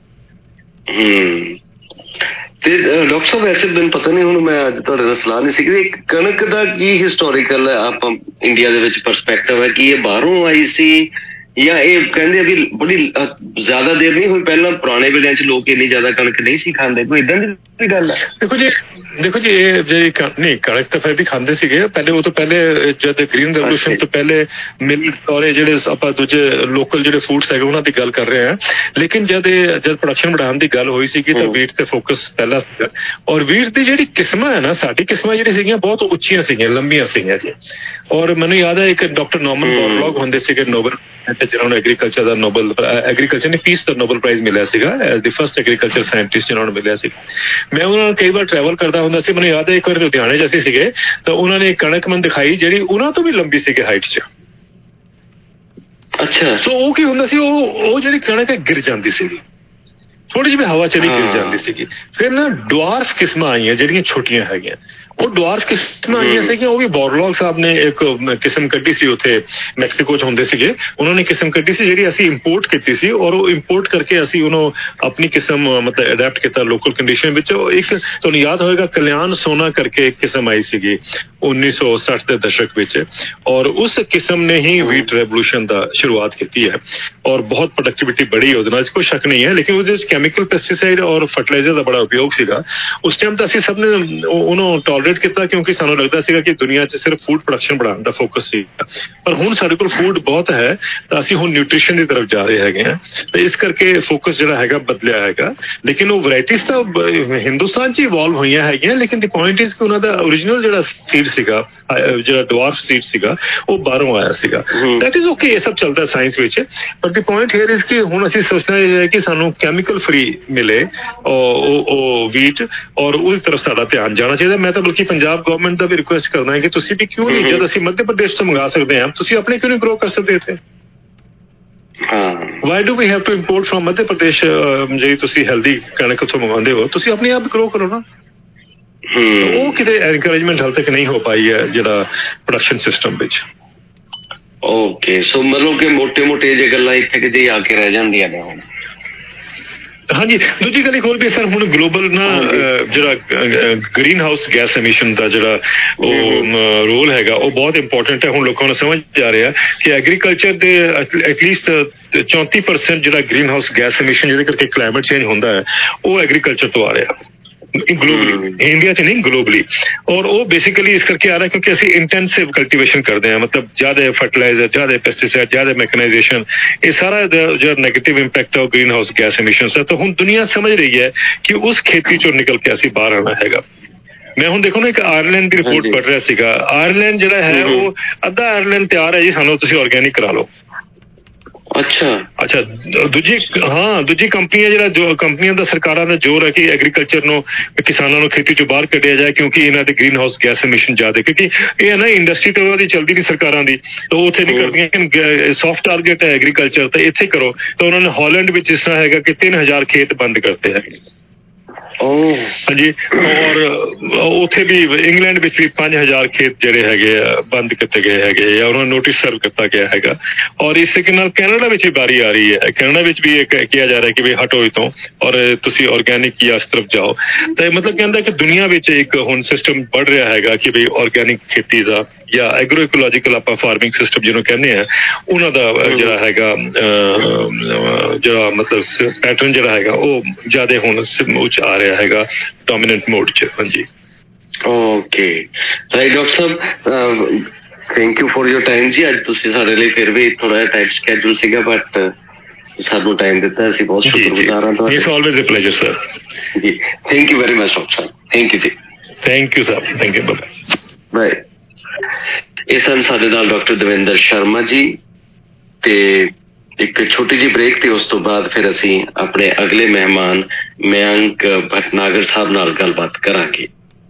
ਹੂੰ ਤੇ ਡਾਕਟਰ ਸਾਹਿਬ ਵੈਸੇ ਮੈਨੂੰ ਪਤਾ ਨਹੀਂ, ਹੁਣ ਮੈਂ ਅੱਜ ਤੁਹਾਡੇ ਨਾਲ ਸਲਾਹ ਨਹੀਂ ਸੀ, ਕਣਕ ਦਾ ਕੀ ਹਿਸਟੋਰੀਕਲ ਆਪਾਂ ਇੰਡੀਆ ਦੇ ਵਿੱਚ ਪਰਸਪੈਕਟਿਵ ਹੈ ਕਿ ਇਹ ਬਾਹਰੋਂ ਆਈ ਸੀ ਜਾਂ ਇਹ ਕਹਿੰਦੇ ਵੀ ਬੜੀ ਜ਼ਿਆਦਾ ਦੇਰ ਨਹੀਂ ਹੋਈ, ਪਹਿਲਾਂ ਪੁਰਾਣੇ ਵੇਲਿਆਂ 'ਚ ਲੋਕ ਇੰਨੀ ਜ਼ਿਆਦਾ ਕਣਕ ਨਹੀਂ ਸੀ ਖਾਂਦੇ, ਕੋਈ ਏਦਾਂ ਦੀ ਗੱਲ ਹੈ? ਦੇਖੋ ਜੀ ਦੇਖੋ ਜੀ ਇਹ ਜਿਹੜੀ ਨਹੀਂ ਕਣਕ ਤਾਂ ਫਿਰ ਵੀ ਖਾਂਦੇ ਸੀਗੇ ਪਹਿਲੇ, ਉਹ ਤੋਂ ਪਹਿਲੇ ਜਦ ਗ੍ਰੀਨ ਰੈਵੋਲੂਸ਼ਨ ਤੋਂ ਪਹਿਲੇ ਮਿਲਟ ਔਰ ਜਿਹੜੇ ਆਪਾਂ ਦੂਜੇ ਲੋਕਲ ਜਿਹੜੇ ਫੂਡਸ ਹੈਗੇ ਉਹਨਾਂ ਦੀ ਗੱਲ ਕਰ ਰਹੇ ਹਾਂ। ਲੇਕਿਨ ਜਦ ਇਹ ਜਦ ਪ੍ਰੋਡਕਸ਼ਨ ਵਧਾਉਣ ਦੀ ਗੱਲ ਹੋਈ ਸੀਗੀ ਤਾਂ ਵੀਟ ਤੇ ਫੋਕਸ ਪਹਿਲਾਂ ਸੀਗਾ, ਔਰ ਵੀਟ ਦੀ ਜਿਹੜੀ ਕਿਸਮਾਂ ਹੈ ਨਾ, ਸਾਡੀ ਕਿਸਮਾਂ ਜਿਹੜੀ ਸੀਗੀਆਂ ਬਹੁਤ ਉੱਚੀਆਂ ਸੀਗੀਆਂ, ਲੰਬੀਆਂ ਸੀਗੀਆਂ ਜੀ। ਔਰ ਮੈਨੂੰ ਯਾਦ ਹੈ ਇੱਕ ਡਾਕਟਰ ਨੋਮਨ ਬੋਰਲੌਗ ਹੁੰਦੇ ਸੀਗੇ ਨੋਬਲ, ਜਿਹਨਾਂ ਨੂੰ ਐਗਰੀਕਲਚਰ ਦਾ ਨੋਬਲ ਐਗਰੀਕਲਚਰ ਨੇ ਪੀਸ ਦਾ ਨੋਬਲ ਪ੍ਰਾਈਜ਼ ਮਿਲਿਆ ਸੀਗਾ, as the first agriculture scientist ਜਿਹਨਾਂ ਨੂੰ ਮਿਲਿਆ ਸੀ। ਮੈਂ ਉਹਨਾਂ ਨਾਲ ਕਈ ਵਾਰ ਟਰੈਵਲ ਕਰਦਾ ਹੁੰਦਾ ਸੀ, ਮੈਨੂੰ ਯਾਦ ਹੈ ਇੱਕ ਵਾਰ ਲੁਧਿਆਣੇ 'ਚ ਅਸੀਂ ਸੀਗੇ ਤਾਂ ਉਹਨਾਂ ਨੇ ਕਣਕ ਮੈਨੂੰ ਦਿਖਾਈ ਜਿਹੜੀ ਉਹਨਾਂ ਤੋਂ ਵੀ ਲੰਬੀ ਸੀਗੀ ਹਾਈਟ 'ਚ। ਅੱਛਾ, ਸੋ ਉਹ ਕੀ ਹੁੰਦਾ ਸੀ, ਉਹ ਉਹ ਜਿਹੜੀ ਕਣਕ ਗਿਰ ਜਾਂਦੀ ਸੀਗੀ, ਥੋੜੀ ਜਿਹੀ ਹਵਾ ਚਲੀ ਗਿਰ ਜਾਂਦੀ ਸੀਗੀ। ਫਿਰ ਨਾ ਡਵਾਰਫ ਕਿਸਮਾਂ ਆਈਆਂ ਜਿਹੜੀਆਂ ਛੋਟੀਆਂ ਹੈਗੀਆਂ, ਉਹ ਡਵਾਰਫ ਕਿਸਮਾਂ ਆਈਆਂ ਸੀਗੀਆਂ, ਉਹ ਵੀ ਬੋਰਲੌਗ ਸਾਹਿਬ ਨੇ ਇੱਕ ਕਿਸਮ ਕੱਢੀ ਸੀ, ਉੱਥੇ ਮੈਕਸੀਕੋ 'ਚ ਹੁੰਦੇ ਸੀਗੇ, ਉਹਨਾਂ ਨੇ ਕਿਸਮ ਕੱਢੀ ਸੀ ਜਿਹੜੀ ਅਸੀਂ ਇੰਪੋਰਟ ਕੀਤੀ ਸੀ, ਔਰ ਉਹ ਇੰਪੋਰਟ ਕਰਕੇ ਅਸੀਂ ਉਹਨੂੰ ਆਪਣੀ ਕਿਸਮ ਮਤਲਬ ਅਡੈਪਟ ਕੀਤਾ ਲੋਕਲ ਕੰਡੀਸ਼ਨ ਵਿੱਚ। ਇੱਕ ਤੁਹਾਨੂੰ ਯਾਦ ਹੋਏਗਾ ਕਲਿਆਣ ਸੋਨਾ ਕਰਕੇ ਇੱਕ ਕਿਸਮ ਆਈ ਸੀਗੀ ਉੱਨੀ ਸੌ ਸੱਠ ਦੇ ਦਸ਼ਕ ਵਿੱਚ, ਔਰ ਉਸ ਕਿਸਮ ਨੇ ਹੀ ਵੀਟ ਰੈਵੋਲੂਸ਼ਨ ਦਾ ਸ਼ੁਰੂਆਤ ਕੀਤੀ ਹੈ, ਔਰ ਬਹੁਤ ਪ੍ਰੋਡਕਟਿਵਿਟੀ ਬੜੀ ਉਹਦੇ ਨਾਲ, ਕੋਈ ਸ਼ੱਕ ਨਹੀਂ ਹੈ। ਲੇਕਿਨ ਉਹਦੇ ਵਿੱਚ ਕੈਮੀਕਲ ਪੈਸਟੀਸਾਈਡ ਔਰ ਫਰਟੀਲਾਈਜ਼ਰ ਦਾ ਬੜਾ ਉਪਯੋਗ ਸੀਗਾ ਉਸ ਟਾਈਮ, ਤਾਂ ਅਸੀਂ ਸਭ ਨੇ ਉਹਨੂੰ ਟੋਲਰੇਟ ਕੀਤਾ ਕਿਉਂਕਿ ਸਾਨੂੰ ਲੱਗਦਾ ਸੀਗਾ ਕਿ ਦੁਨੀਆ 'ਚ ਸਿਰਫ ਫੂਡ ਪ੍ਰੋਡਕਸ਼ਨ बढ़ाने ਦਾ ਫੋਕਸ ਸੀ। ਪਰ ਹੁਣ ਸਾਡੇ ਕੋਲ ਫੂਡ ਬਹੁਤ ਹੈ ਤਾਂ ਅਸੀਂ ਹੁਣ ਨਿਊਟ੍ਰੀਸ਼ਨ ਦੀ ਤਰਫ ਜਾ ਰਹੇ ਹੈਗੇ ਹਾਂ, ਤੇ ਇਸ ਕਰਕੇ ਫੋਕਸ ਜਿਹੜਾ ਹੈਗਾ ਬਦਲਿਆ ਹੈਗਾ। ਲੇਕਿਨ ਉਹ ਵੈਰਾਈਟੀਜ਼ ਤਾਂ ਹਿੰਦੁਸਤਾਨ 'ਚ ਇਵੋਲਵ ਹੋਈਆਂ ਹੈਗੀਆਂ, ਲੇਕਿਨ ਦੀ ਪੁਆਇੰਟ ਇਜ਼ ਕਿ ਉਹਨਾਂ ਦਾ ਓਰੀਜਨਲ ਜਿਹੜਾ ਸੀਡ ਸੀਗਾ, ਜਿਹੜਾ ਡਵਾਰਫ ਸੀਡ ਸੀਗਾ, ਉਹ ਬਾਹਰੋਂ ਆਇਆ ਸੀਗਾ। ਦੈਟ ਇਜ਼ ਓਕੇ, ਇਹ ਸਭ ਚੱਲਦਾ ਸਾਇੰਸ ਵਿੱਚ, ਪਰ ਦੀ ਪੁਆਇੰਟ ਹੇਅਰ ਇਜ਼ ਕਿ ਹੁਣ ਅਸੀਂ ਸੋਚਣਾ ਇਹ ਹੈ ਕਿ ਸਾਨੂੰ ਕੈਮੀਕਲ ਫ੍ਰੀ ਮਿਲੇ ਉਹ ਵੀਟ, ਔਰ ਉਸ ਤਰਫ ਸਾਡਾ ਧਿਆਨ ਜਾਣਾ ਚਾਹੀਦਾ। ਮੈਂ ਤਾਂ ਬਲਕਿ ਪੰਜਾਬ ਗਵਰਨਮੈਂਟ ਦਾ ਵੀ ਰਿਕੁਐਸਟ ਕਰਦਾ ਹੈ ਕਿ ਤੁਸੀਂ ਵੀ ਕਿਉਂ ਨਹੀਂ, ਜਦ ਅਸੀਂ ਮੱਧ ਪ੍ਰਦੇਸ਼ ਤੋਂ ਮੰਗਾ ਸਕਦੇ ਹਾਂ, ਤੁਸੀਂ ਆਪਣੇ ਕਿਉਂ ਨਹੀਂ ਗਰੋ ਕਰ ਸਕਦੇ ਇੱਥੇ? Why do we have to import from Madhya Pradesh? ਜਿਹੜੀ ਤੁਸੀਂ ਹੈਲਦੀ ਕਣਕ ਉੱਥੋਂ ਮੰਗਵਾਉਂਦੇ ਹੋ, ਤੁਸੀਂ ਆਪਣੇ ਆਪ ਗਰੋ ਕਰੋ ਨਾ। ਉਹ ਕਿਤੇ ਐਨਕਰੇਜਮੈਂਟ ਹਾਲੇ ਤੱਕ ਨਹੀਂ ਹੋ ਪਾਈ ਹੈ ਜਿਹੜਾ ਪ੍ਰੋਡਕਸ਼ਨ ਸਿਸਟਮ ਵਿੱਚ। ਓਕੇ, ਸੋ ਮਤਲਬ ਕਿ ਮੋਟੇ ਮੋਟੇ ਜੇ ਗੱਲਾਂ ਇੱਥੇ ਕਿਤੇ ਆ ਕੇ ਰਹਿ ਜਾਂਦੀਆਂ ਨੇ ਹੁਣ। ਹਾਂਜੀ, ਦੂਜੀ ਗੱਲ ਇੱਕ ਹੋਰ ਵੀ ਸਰ, ਹੁਣ ਗਲੋਬਲ ਨਾ ਜਿਹੜਾ ਗ੍ਰੀਨ ਹਾਊਸ ਗੈਸ ਐਮਿਸ਼ਨ ਦਾ ਜਿਹੜਾ ਉਹ ਰੋਲ ਹੈਗਾ ਉਹ ਬਹੁਤ ਇੰਪੋਰਟੈਂਟ ਹੈ। ਹੁਣ ਲੋਕਾਂ ਨੂੰ ਸਮਝ ਆ ਰਿਹਾ ਕਿ ਐਗਰੀਕਲਚਰ ਦੇ ਐਟਲੀਸਟ ਚੌਂਤੀ ਪਰਸੈਂਟ ਜਿਹੜਾ ਗ੍ਰੀਨ ਹਾਊਸ ਗੈਸ ਐਮਿਸ਼ਨ ਜਿਹਦੇ ਕਰਕੇ ਕਲਾਈਮੇਟ ਚੇਂਜ ਹੁੰਦਾ ਹੈ ਉਹ ਐਗਰੀਕਲਚਰ ਤੋਂ ਆ ਰਿਹਾ ਗਲੋਬਲੀ, ਇੰਡੀਆ 'ਚ ਨਹੀਂ ਗਲੋਬਲੀ। ਔਰ ਉਹ ਬੇਸਿਕਲੀ ਇਸ ਕਰਕੇ ਆ ਰਿਹਾ ਕਿਉਂਕਿ ਅਸੀਂ ਇੰਟੈਂਸਿਵ ਕਲਟੀਵੇਸ਼ਨ ਕਰਦੇ ਹਾਂ, ਮਤਲਬ ਜ਼ਿਆਦਾ ਫਰਟੀਲਾਈਜ਼ਰ, ਜ਼ਿਆਦਾ ਪੈਸਟੀਸਾਈਡ, ਜ਼ਿਆਦਾ ਮੈਕਨਾਈਜੇਸ਼ਨ, ਇਹ ਸਾਰਾ ਜਿਹੜਾ ਨੈਗੇਟਿਵ ਇੰਪੈਕਟ ਹੈ ਉਹ ਗ੍ਰੀਨ ਹਾਊਸ ਗੈਸ ਐਮਿਸ਼ਨਸ ਦਾ। ਤਾਂ ਹੁਣ ਦੁਨੀਆ ਸਮਝ ਰਹੀ ਹੈ ਕਿ ਉਸ ਖੇਤੀ 'ਚੋਂ ਨਿਕਲ ਕੇ ਅਸੀਂ ਬਾਹਰ ਆਉਣਾ ਹੈਗਾ। मैं हूँ देखो ना एक आयरलैंड की रिपोर्ट पढ़ रहा सीगा आयरलैंड ਜਿਹੜਾ है वो ਅੱਧਾ ਆਇਰਲੈਂਡ ਤਿਆਰ ਹੈ ਜੀ ਸਾਨੂੰ ਤੁਸੀਂ ਆਰਗੈਨਿਕ ਕਰਾ ਲਓ ਅੱਛਾ ਅੱਛਾ ਦੂਜੀ ਹਾਂ ਦੂਜੀ ਕੰਪਨੀਆਂ ਜਿਹੜਾ ਜੋ ਕੰਪਨੀਆਂ ਦਾ ਸਰਕਾਰਾਂ ਦਾ ਜ਼ੋਰ ਹੈ ਕਿ ਐਗਰੀਕਲਚਰ ਨੂੰ ਕਿਸਾਨਾਂ ਨੂੰ ਖੇਤੀ ਚੋਂ ਬਾਹਰ ਕੱਢਿਆ ਜਾਏ ਕਿਉਂਕਿ ਇਹਨਾਂ ਦੇ ਗ੍ਰੀਨ ਹਾਊਸ ਗੈਸ ਐਮਿਸ਼ਨ ਜ਼ਿਆਦਾ ਕਿਉਂਕਿ ਇਹ ਹੈ ਨਾ ਇੰਡਸਟਰੀ ਤਾਂ ਉਹਦੀ ਚੱਲਦੀ ਨਹੀਂ ਸਰਕਾਰਾਂ ਦੀ ਤਾਂ ਉਹ ਉੱਥੇ ਨਹੀਂ ਕਰਦੀਆਂ ਸੌਫਟ ਟਾਰਗੇਟ ਹੈ ਐਗਰੀਕਲਚਰ ਤਾਂ ਇੱਥੇ ਕਰੋ ਤਾਂ ਉਹਨਾਂ ਨੇ ਹਾਲੈਂਡ ਵਿੱਚ ਇਸ ਤਰ੍ਹਾਂ ਹੈਗਾ ਕਿ ਤਿੰਨ ਹਜ਼ਾਰ ਖੇਤ ਬੰਦ ਕਰਤੇ ਹੈਗੇ ਹਾਂਜੀ ਔਰ ਉੱਥੇ ਵੀ ਇੰਗਲੈਂਡ ਵਿੱਚ ਵੀ ਪੰਜ ਹਜ਼ਾਰ ਖੇਤ ਜਿਹੜੇ ਹੈਗੇ ਆ ਬੰਦ ਕੀਤੇ ਗਏ ਹੈਗੇ ਜਾਂ ਉਹਨਾਂ ਨੂੰ ਨੋਟਿਸ ਸਰਵ ਕੀਤਾ ਗਿਆ ਹੈਗਾ ਔਰ ਇਸ ਤਰੀਕੇ ਨਾਲ ਕੈਨੇਡਾ ਵਿੱਚ ਵੀ ਬਾਰੀ ਆ ਰਹੀ ਹੈ ਕੈਨੇਡਾ ਵਿੱਚ ਵੀ ਇਹ ਕਿਹਾ ਜਾ ਰਿਹਾ ਕਿ ਵੀ ਹਟੋ ਇਤੋਂ ਔਰ ਤੁਸੀਂ ਆਰਗੈਨਿਕ ਜਾਂ ਇਸ ਤਰਫ ਜਾਓ ਤਾਂ ਇਹ ਮਤਲਬ ਕਹਿੰਦਾ ਕਿ ਦੁਨੀਆ ਵਿੱਚ ਇੱਕ ਹੁਣ ਸਿਸਟਮ ਵੱਧ ਰਿਹਾ ਹੈਗਾ ਕਿ ਵੀ ਆਰਗੈਨਿਕ ਖੇਤੀ ਦਾ ਜਾਂ ਐਗਰੋ ਇਕੋਲੋਜੀਕਲ ਆਪਾਂ ਫਾਰਮਿੰਗ ਸਿਸਟਮ ਜਿਹਨੂੰ ਕਹਿੰਦੇ ਆ ਉਹਨਾਂ ਦਾ ਜਿਹੜਾ ਹੈਗਾ ਜਿਹੜਾ ਮਤਲਬ ਪੈਟਰਨ ਜਿਹੜਾ ਹੈਗਾ ਉਹ ਜ਼ਿਆਦਾ ਹੁਣ ਉੱਚ ਆ ਰਿਹਾ ਹੈਗਾ ਡੋਮੀਨੈਂਟ ਮੋਡ 'ਚ ਹਾਂਜੀ ਓਕੇ ਰਾਈਟ ਡਾਕਟਰ ਸਾਹਿਬ thank you for your time ਜੀ ਅੱਜ ਤੁਸੀਂ ਸਾਡੇ ਲਈ ਫਿਰ ਵੀ ਥੋੜਾ ਜਿਹਾ ਟਾਈਟ ਸਕੇਡਿਊਲ ਸੀਗਾ ਬਟ ਸਾਨੂੰ ਟਾਈਮ ਦਿੱਤਾ ਅਸੀਂ ਬਹੁਤ ਸ਼ੁਕਰਗੁਜ਼ਾਰ ਹਾਂ ਤੁਹਾਡਾ it's always a pleasure sir ਜੀ thank you very much doctor thank you ਜੀ thank you sir thank you bye bye ਇਹ ਸਨ ਸਾਡੇ ਨਾਲ ਡਾਕਟਰ ਦਵਿੰਦਰ ਸ਼ਰਮਾ ਜੀ ਤੇ ਇੱਕ ਛੋਟੀ ਜਿਹੀ ਬ੍ਰੇਕ ਤੇ ਉਸ ਤੋਂ ਬਾਅਦ ਫਿਰ ਅਸੀਂ ਆਪਣੇ ਅਗਲੇ ਮਹਿਮਾਨ ਮਯੰਕ ਭਟਨਾਗਰ ਸਾਹਿਬ ਨਾਲ ਗੱਲਬਾਤ ਕਰਾਂਗੇ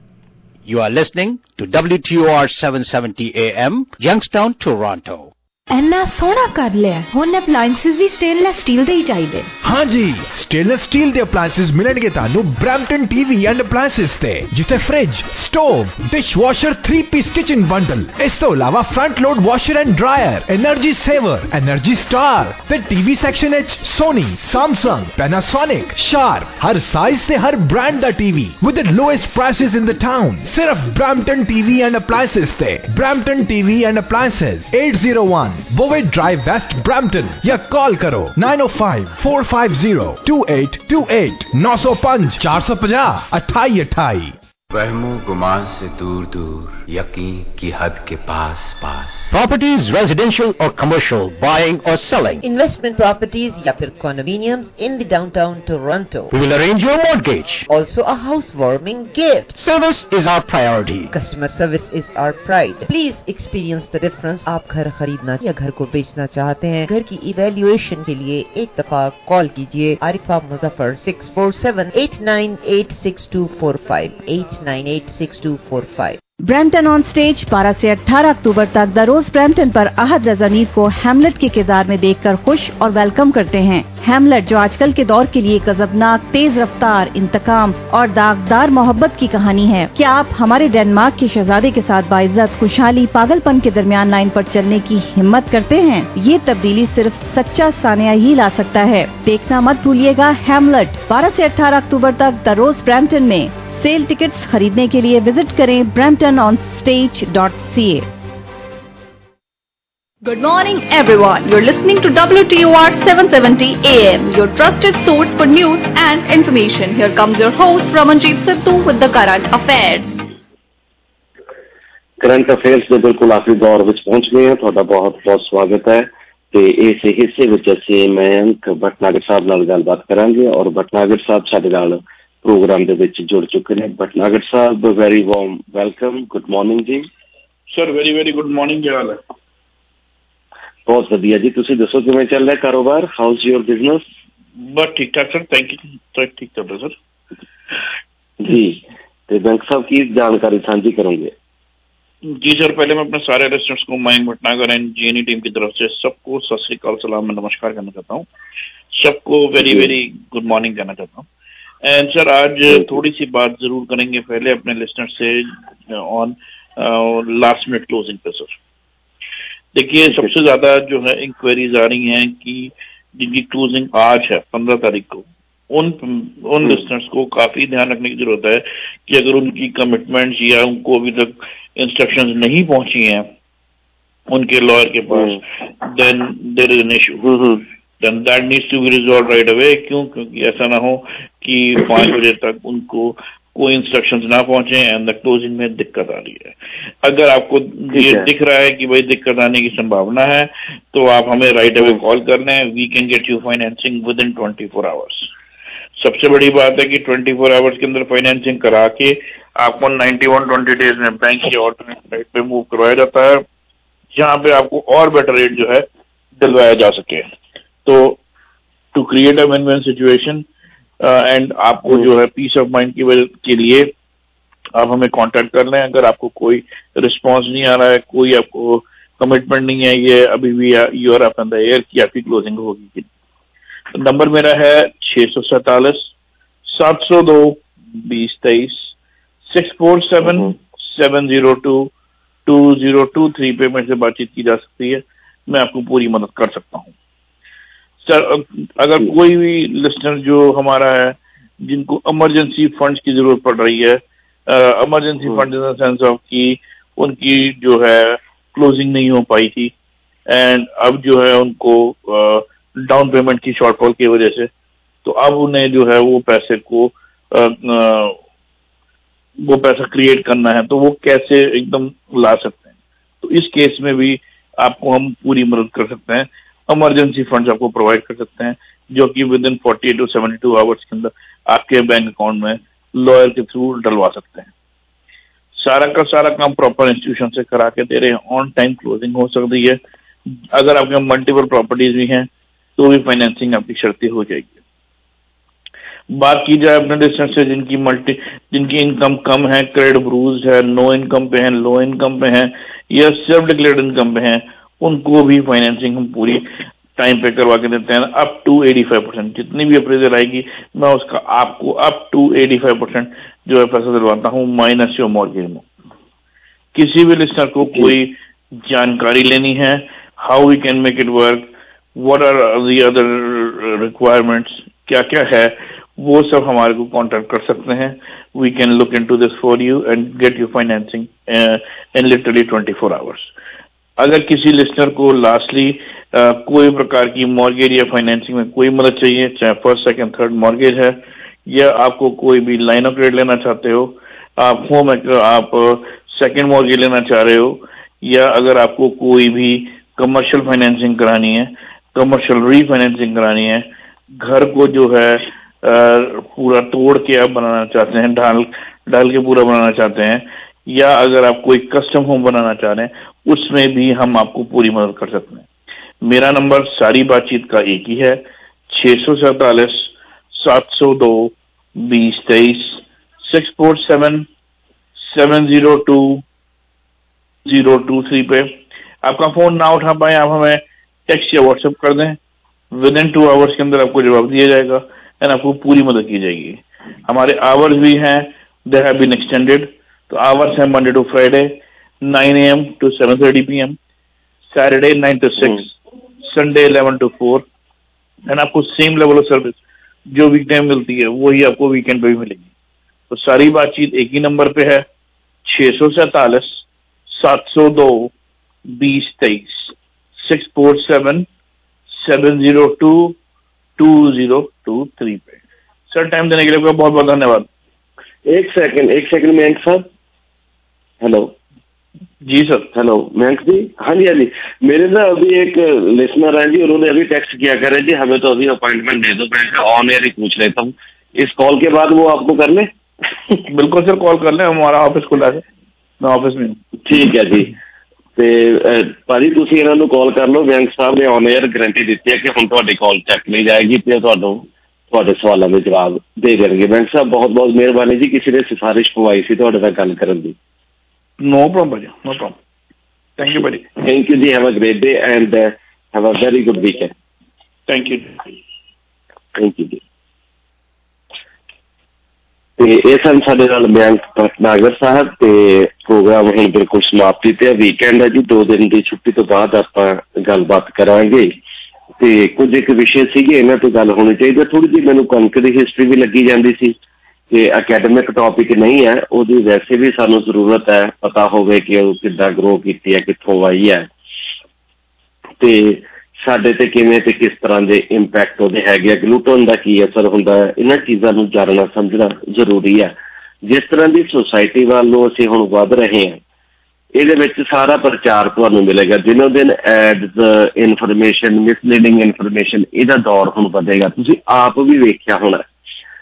You are listening to W T O R seven seventy A M, Youngstown, Toronto. ਇੰਨਾ ਸੋਹਣਾ ਕਰ ਲਿਆ ਹੁਣ ਅਪਲਾਈਐਂਸਸ ਵੀ ਸਟੇਨਲੈਸ ਸਟੀਲ ਦੇ ਹੀ ਚਾਹੀਦੇ हाँ जी स्टेनलेस स्टील ਦੇ ਅਪਲਾਈਐਂਸਸ ਮਿਲਣਗੇ ਤੁਹਾਨੂੰ ਬ੍ਰੈਂਪਟਨ ਟੀਵੀ ਐਂਡ ਅਪਲਾਈਐਂਸਸ ਤੇ ਜਿੱਥੇ fridge stove dishwasher three piece kitchen bundle ਇਸ ਤੋਂ ਇਲਾਵਾ front load washer and dryer energy saver energy star ਤੇ ਟੀਵੀ ਸੈਕਸ਼ਨ ਵਿੱਚ ਸੋਨੀ ਸੈਮਸੰਗ ਪੈਨਾਸੋਨਿਕ ਸ਼ਾਰਪ ਹਰ ਸਾਈਜ਼ ਤੇ ਹਰ ਬ੍ਰਾਂਡ ਦਾ TV with the lowest prices in the town ਸਿਰਫ ਬ੍ਰੈਂਪਟਨ ਟੀਵੀ ਐਂਡ ਅਪਲਾਈਐਂਸਸ ਤੇ Brampton TV and appliances eight oh one Bowen Drive West Brampton या call करो nine oh five four five zero two eight two eight nine oh five four five zero अट्ठाई अट्ठाई वहमो गुमान से दूर दूर यकीन की हद के पास पास Properties, residential or commercial, buying or selling. Investment properties या फिर condominiums in the downtown Toronto. We will arrange your mortgage. Also a housewarming gift. Service is our priority. Customer service is our pride. Please experience the difference. आप घर खरीदना या घर को बेचना चाहते हैं घर की इवेल्युएशन के लिए एक दफा कॉल कीजिए Arifa Muzaffar six four seven eight nine eight six two four five eight nine eight six two four five. Brampton on stage बारह से अठारह अक्टूबर तक द रोज ब्रैम्पटन पर अहद रजा नीद को हैमलेट के किरदार में देखकर खुश और वेलकम करते हैं। हैमलेट जो आजकल के दौर के लिए गजबनाक, तेज रफ्तार, इंतकाम और दागदार मोहब्बत की कहानी है। क्या आप हमारे डेनमार्क के शहजादे के साथ बाइज्जत, खुशहाली, पागलपन के दरमियान लाइन पर चलने की हिम्मत करते हैं? ये तब्दीली सिर्फ सच्चा सानिया ही ला सकता है। देखना मत भूलिएगा हैमलेट बारह से अठारह अक्टूबर तक द रोज ब्रैम्पटन में। सेल टिकट्स खरीदने के लिए विजिट करें Brampton on stage dot C A. Good morning, everyone. You're listening to W T O R seven seventy A M, your trusted source for news and information. Here comes your host, Ramanjeet Sittu, with the current affairs. Current affairs ਦੇ ਬਿਲਕੁਲ ਆਖਰੀ ਦੌਰ ਵਿੱਚ ਪਹੁੰਚ ਗਏ ਹਾਂ। ਤੁਹਾਡਾ ਬਹੁਤ ਬਹੁਤ ਸਵਾਗਤ ਹੈ ਤੇ ਇਸ ਹਿੱਸੇ ਵਿੱਚ ਅਸੀਂ ਮਯੰਕ ਭਟਨਾਗਰ ਸਾਹਿਬ ਨਾਲ ਗੱਲਬਾਤ ਕਰਾਂਗੇ ਔਰ ਭਟਨਾਗਰ ਸਾਹਿਬ ਸਾਡੇ ਨਾਲ ਪ੍ਰੋਗਰਾਮ ਦੇ ਵਿੱਚ ਜੁੜ ਚੁੱਕੇ ਨੇ। ਭਟਨਾਗਰ ਸਾਹਿਬ very warm welcome, good morning ਜੀ। Sir very very good morning, ਕੀ ਹਾਲ ਹੈ? ਬਹੁਤ ਵਧੀਆ ਜੀ, ਤੁਸੀਂ ਦੱਸੋ ਕਿਵੇਂ ਚੱਲ ਰਿਹਾ ਕਾਰੋਬਾਰ? ਹਾਊਸ ਯੋਰ ਬਿਜ਼ਨਸ? ਬਸ ਠੀਕ ਠਾਕ ਸਰ, ਥੈਂਕ ਯੂ, ਠੀਕ ਠੀਕ ਚੱਲ ਰਿਹਾ ਸਰ ਜੀ। ਤੇ ਬੈਂਕ ਸਾਹਿਬ ਕੀ जानकारी साझी करोगे? जी सर, पहले मैं अपने सारे रेस्टोरेंट्स को Mayank Bhatnagar and GNE team की तरफ से सबको सत श्री अकाल, सलाम, नमस्कार करना चाहता हूँ। सबको वेरी वेरी गुड मॉर्निंग कहना चाहता हूँ। एंड सर आज थोड़ी सी बात जरूर करेंगे पहले अपने लिस्टनर से ऑन लास्ट मिनट क्लोजिंग पे। सर देखिए, सबसे ज्यादा जो है इंक्वायरीज आ रही हैं कि जिनकी क्लोजिंग आज है पंद्रह तारीख को, उन उन लिस्टनर्स को काफी ध्यान रखने की जरूरत है कि अगर उनकी कमिटमेंट्स या उनको अभी तक इंस्ट्रक्शंस नहीं पहुंची हैं उनके लॉयर के पास, then there is an issue, then that needs to be resolve right away. क्यों? क्योंकि ऐसा ना हो कि पांच बजे तक उनको कोई इंस्ट्रक्शंस ना पहुंचे एंड द क्लोजिंग में दिक्कत आ रही है। अगर आपको ये दिख रहा है कि भाई दिक्कत आने की संभावना है तो आप हमें राइट अवे कॉल कर लें। We can get you financing within twenty four hours. सबसे बड़ी बात है कि ट्वेंटी फोर आवर्स के अंदर फाइनेंसिंग करा के आपको नाइन्टी वन ट्वेंटी डेज में बैंक की ऑल्टरनेट रेट पे मूव करवाया जाता है, जहां पे आपको और बेटर रेट जो है दिलवाया जा सके। तो to create a win win situation and आपको जो है पीस ऑफ माइंड की वजह के लिए आप हमें कांटेक्ट कर लें। अगर आपको कोई रिस्पांस नहीं आ रहा है, कोई आपको कमिटमेंट नहीं है, ये अभी भी you are up in the air की आपकी क्लोजिंग होगी कि नहीं। नंबर मेरा है छह सौ सैतालीस सात सौ दो बीस तेईस six four seven seven zero two two zero two three पे मेरे से बातचीत की जा सकती है, मैं आपको पूरी मदद कर सकता हूँ। सर अगर कोई भी लिस्नर जो हमारा है जिनको इमरजेंसी फंड्स की जरूरत पड़ रही है, emergency fund in the sense of कि उनकी जो है क्लोजिंग नहीं हो पाई थी एंड अब जो है उनको डाउन uh, पेमेंट की शॉर्टफॉल की वजह से, तो अब उन्हें जो है वो पैसे को uh, uh, वो पैसा क्रिएट करना है, तो वो कैसे एकदम ला सकते हैं। तो इस केस में भी आपको हम पूरी मदद कर सकते हैं, इमरजेंसी फंड्स आपको प्रोवाइड कर सकते हैं जो कि within forty two seventy two hours के अंदर आपके बैंक अकाउंट में लॉयर के थ्रू डलवा सकते हैं। सारा का सारा काम प्रॉपर इंस्टीट्यूशन से करा के दे रहे हैं, ऑन टाइम क्लोजिंग हो सकती है। अगर आपके मल्टीपल प्रॉपर्टीज भी हैं तो भी फाइनेंसिंग आपकी शर्ती हो जाएगी। बात की जाए अपने डिस्टेंस से जिनकी मल्टी जिनकी इनकम कम है, क्रेडिट ब्रूज है, नो इनकम पे है, लो इनकम पे है या सेल्फ डिक्लेयर्ड इनकम पे है, उनको भी फाइनेंसिंग हम पूरी टाइम पे करवा के देते हैं up to eighty five percent. जितनी भी अप्रेजल आएगी मैं उसका आपको up to eighty five percent जो है पैसा दिलवाता हूँ माइनस योर मॉर्गेज में। किसी भी लिस्नर को कोई जानकारी लेनी है, how we can make it work, what are the other requirements, क्या क्या है, वो सब हमारे को कांटेक्ट कर सकते हैं। We can look into this for you and get you financing in literally twenty four hours. अगर किसी लिस्नर को लास्टली uh, कोई प्रकार की मॉर्गेज या फाइनेंसिंग में कोई मदद चाहिए, चाहे फर्स्ट सेकंड थर्ड मॉर्गेज है या आपको कोई भी लाइन ऑफ क्रेडिट लेना चाहते हो, आप होम आप सेकंड मॉर्गेज लेना चाह रहे हो, या अगर आपको कोई भी कमर्शियल फाइनेंसिंग करानी है, कमर्शियल रीफाइनेंसिंग करानी है, घर को जो है uh, पूरा तोड़ के आप बनाना चाहते हैं, ढाल डाल के पूरा बनाना चाहते हैं, या अगर आप कोई कस्टम होम बनाना चाह रहे हैं, उसमें भी हम आपको पूरी मदद कर सकते हैं। मेरा नंबर सारी बातचीत का एक ही है, छह सौ सैतालीस सात सौ दो बीस तेईस six four seven seven zero two zero two three पे। आपका फोन ना उठा पाए आप हमें टेक्स्ट या व्हाट्सएप कर दें, विद इन टू आवर्स के अंदर आपको जवाब दिया जाएगा एंड आपको पूरी मदद की जाएगी। हमारे आवर्स भी हैं, दे हैव बीन एक्सटेंडेड। तो आवर्स हैं Monday to Friday nine A M to seven thirty P M, Saturday nine to six, Sunday eleven to four, and आपको सेम लेवल ऑफ सर्विस जो वीकडे में मिलती है वही आपको वीकेंड पे भी मिलेगी। तो सारी बातचीत एक ही नंबर पे है, छह सौ सैतालीस सात सौ दो बीस तेईस six four seven seven zero two two zero two three पे। सर टाइम देने के लिए आपका बहुत बहुत धन्यवाद। एक सेकंड एक सेकंड मयंक साहब, हेलो जी सर। हेलो मयंक जी, हाँ जी हाँ जी, मेरे ना अभी एक लिसनर है जी, उन्होंने अभी टेक्स्ट किया करे जी हमें तो अभी अपॉइंटमेंट दे दो, मैं ऑन एयर ही पूछ लेता हूँ, इस कॉल के बाद वो आपको कर ले? बिल्कुल सर, कॉल कर लें, हमारा ऑफिस खुला है, मैं ऑफिस में। ठीक है जी, ਤੇ ਭਾਜੀ ਤੁਸੀਂ ਇਹਨਾਂ ਨੂੰ ਕਾਲ ਕਰ ਲਓ, ਬੈਂਕ ਸਾਹਿਬ ਨੇ ਔਨ 에ਅਰ ਗਾਰੰਟੀ ਦਿੱਤੀ ਹੈ ਕਿ ਹੁਣ ਤੁਹਾਡੀ ਕਾਲ ਚੈੱਕ ਨਹੀਂ ਜਾਏਗੀ ਤੇ ਤੁਹਾਨੂੰ ਤੁਹਾਡੇ ਸਵਾਲਾਂ ਦੇ ਜਵਾਬ ਦੇ ਦੇਣਗੇ। ਬੈਂਕ ਸਾਹਿਬ ਬਹੁਤ ਬਹੁਤ ਮਿਹਰਬਾਨੀ ਜੀ, ਕਿਸੇ ਨੇ ਸਿਫਾਰਿਸ਼ ਪਵਾਈ ਸੀ ਤੁਹਾਡੇ ਨਾਲ ਗੱਲ ਕਰਨ ਦੀ। नो प्रॉब्लम भाई, नो प्रॉब्लम, थैंक यू भाई। थैंक यू जी, have a great day and have a very good weekend. Thank you thank you जी। ਤੇ ਇਹ ਸਨ ਸਾਡੇ ਨਾਲ ਮਯੰਕ ਭਟਨਾਗਰ ਸਾਹਿਬ, ਤੇ ਪ੍ਰੋਗਰਾਮ ਹੁਣ ਬਿਲਕੁਲ ਸਮਾਪਤੀ ਤੇ ਵੀਕਐਂਡ ਹੈ ਜੀ, ਦੋ ਦਿਨ ਦੀ ਛੁੱਟੀ ਤੋਂ ਬਾਅਦ ਆਪਾਂ ਗੱਲਬਾਤ ਕਰਾਂਗੇ ਤੇ ਕੁਝ ਇੱਕ ਵਿਸ਼ੇ ਸੀਗੇ ਇਹਨਾਂ ਤੇ ਗੱਲ ਹੋਣੀ ਚਾਹੀਦੀ। ਥੋੜੀ ਜਿਹੀ ਮੈਨੂੰ ਕਣਕ ਦੀ ਹਿਸਟਰੀ ਵੀ ਲੱਗੀ ਜਾਂਦੀ ਸੀ ਕਿ ਅਕੈਡਮਿਕ ਟੌਪਿਕ ਨਹੀਂ ਹੈ, ਉਹਦੀ ਵੈਸੇ ਵੀ ਸਾਨੂੰ ਜ਼ਰੂਰਤ ਹੈ ਪਤਾ ਹੋਵੇ ਕਿ ਉਹ ਕਿੱਦਾਂ ਗਰੋ ਕੀਤੀ ਹੈ, ਕਿੱਥੋਂ ਆਈ ਹੈ ਤੇ ਸਾਡੇ ਤੇ ਕਿਵੇਂ ਤੇ ਕਿਸ ਤਰ੍ਹਾਂ ਦੇ ਇੰਪੈਕਟ ਉਹਦੇ ਹੈਗੇ ਆ, ਗਲੂਟਨ ਦਾ ਕੀ ਅਸਰ ਹੁੰਦਾ ਹੈ, ਇਹਨਾਂ ਚੀਜ਼ਾਂ ਨੂੰ ਜਾਣਨਾ ਸਮਝਣਾ ਜ਼ਰੂਰੀ ਹੈ। ਜਿਸ ਤਰ੍ਹਾਂ ਦੀ ਸੁਸਾਇਟੀ ਵੱਲ ਨੂੰ ਅਸੀਂ ਹੁਣ ਵੱਧ ਰਹੇ ਹਾਂ, ਇਹਦੇ ਵਿੱਚ ਸਾਰਾ ਪ੍ਰਚਾਰ ਤੁਹਾਨੂੰ ਮਿਲੇਗਾ, ਦਿਨੋਂ ਦਿਨ ਐਡਸ, ਇਨਫੋਰਮੇਸ਼ਨ, ਮਿਸਲੀਡਿੰਗ ਇਨਫੋਰਮੇਸ਼ਨ, ਇਹਦਾ ਦੌਰ ਹੁਣ ਵਧੇਗਾ। ਤੁਸੀਂ ਆਪ ਵੀ ਵੇਖਿਆ ਹੋਣਾ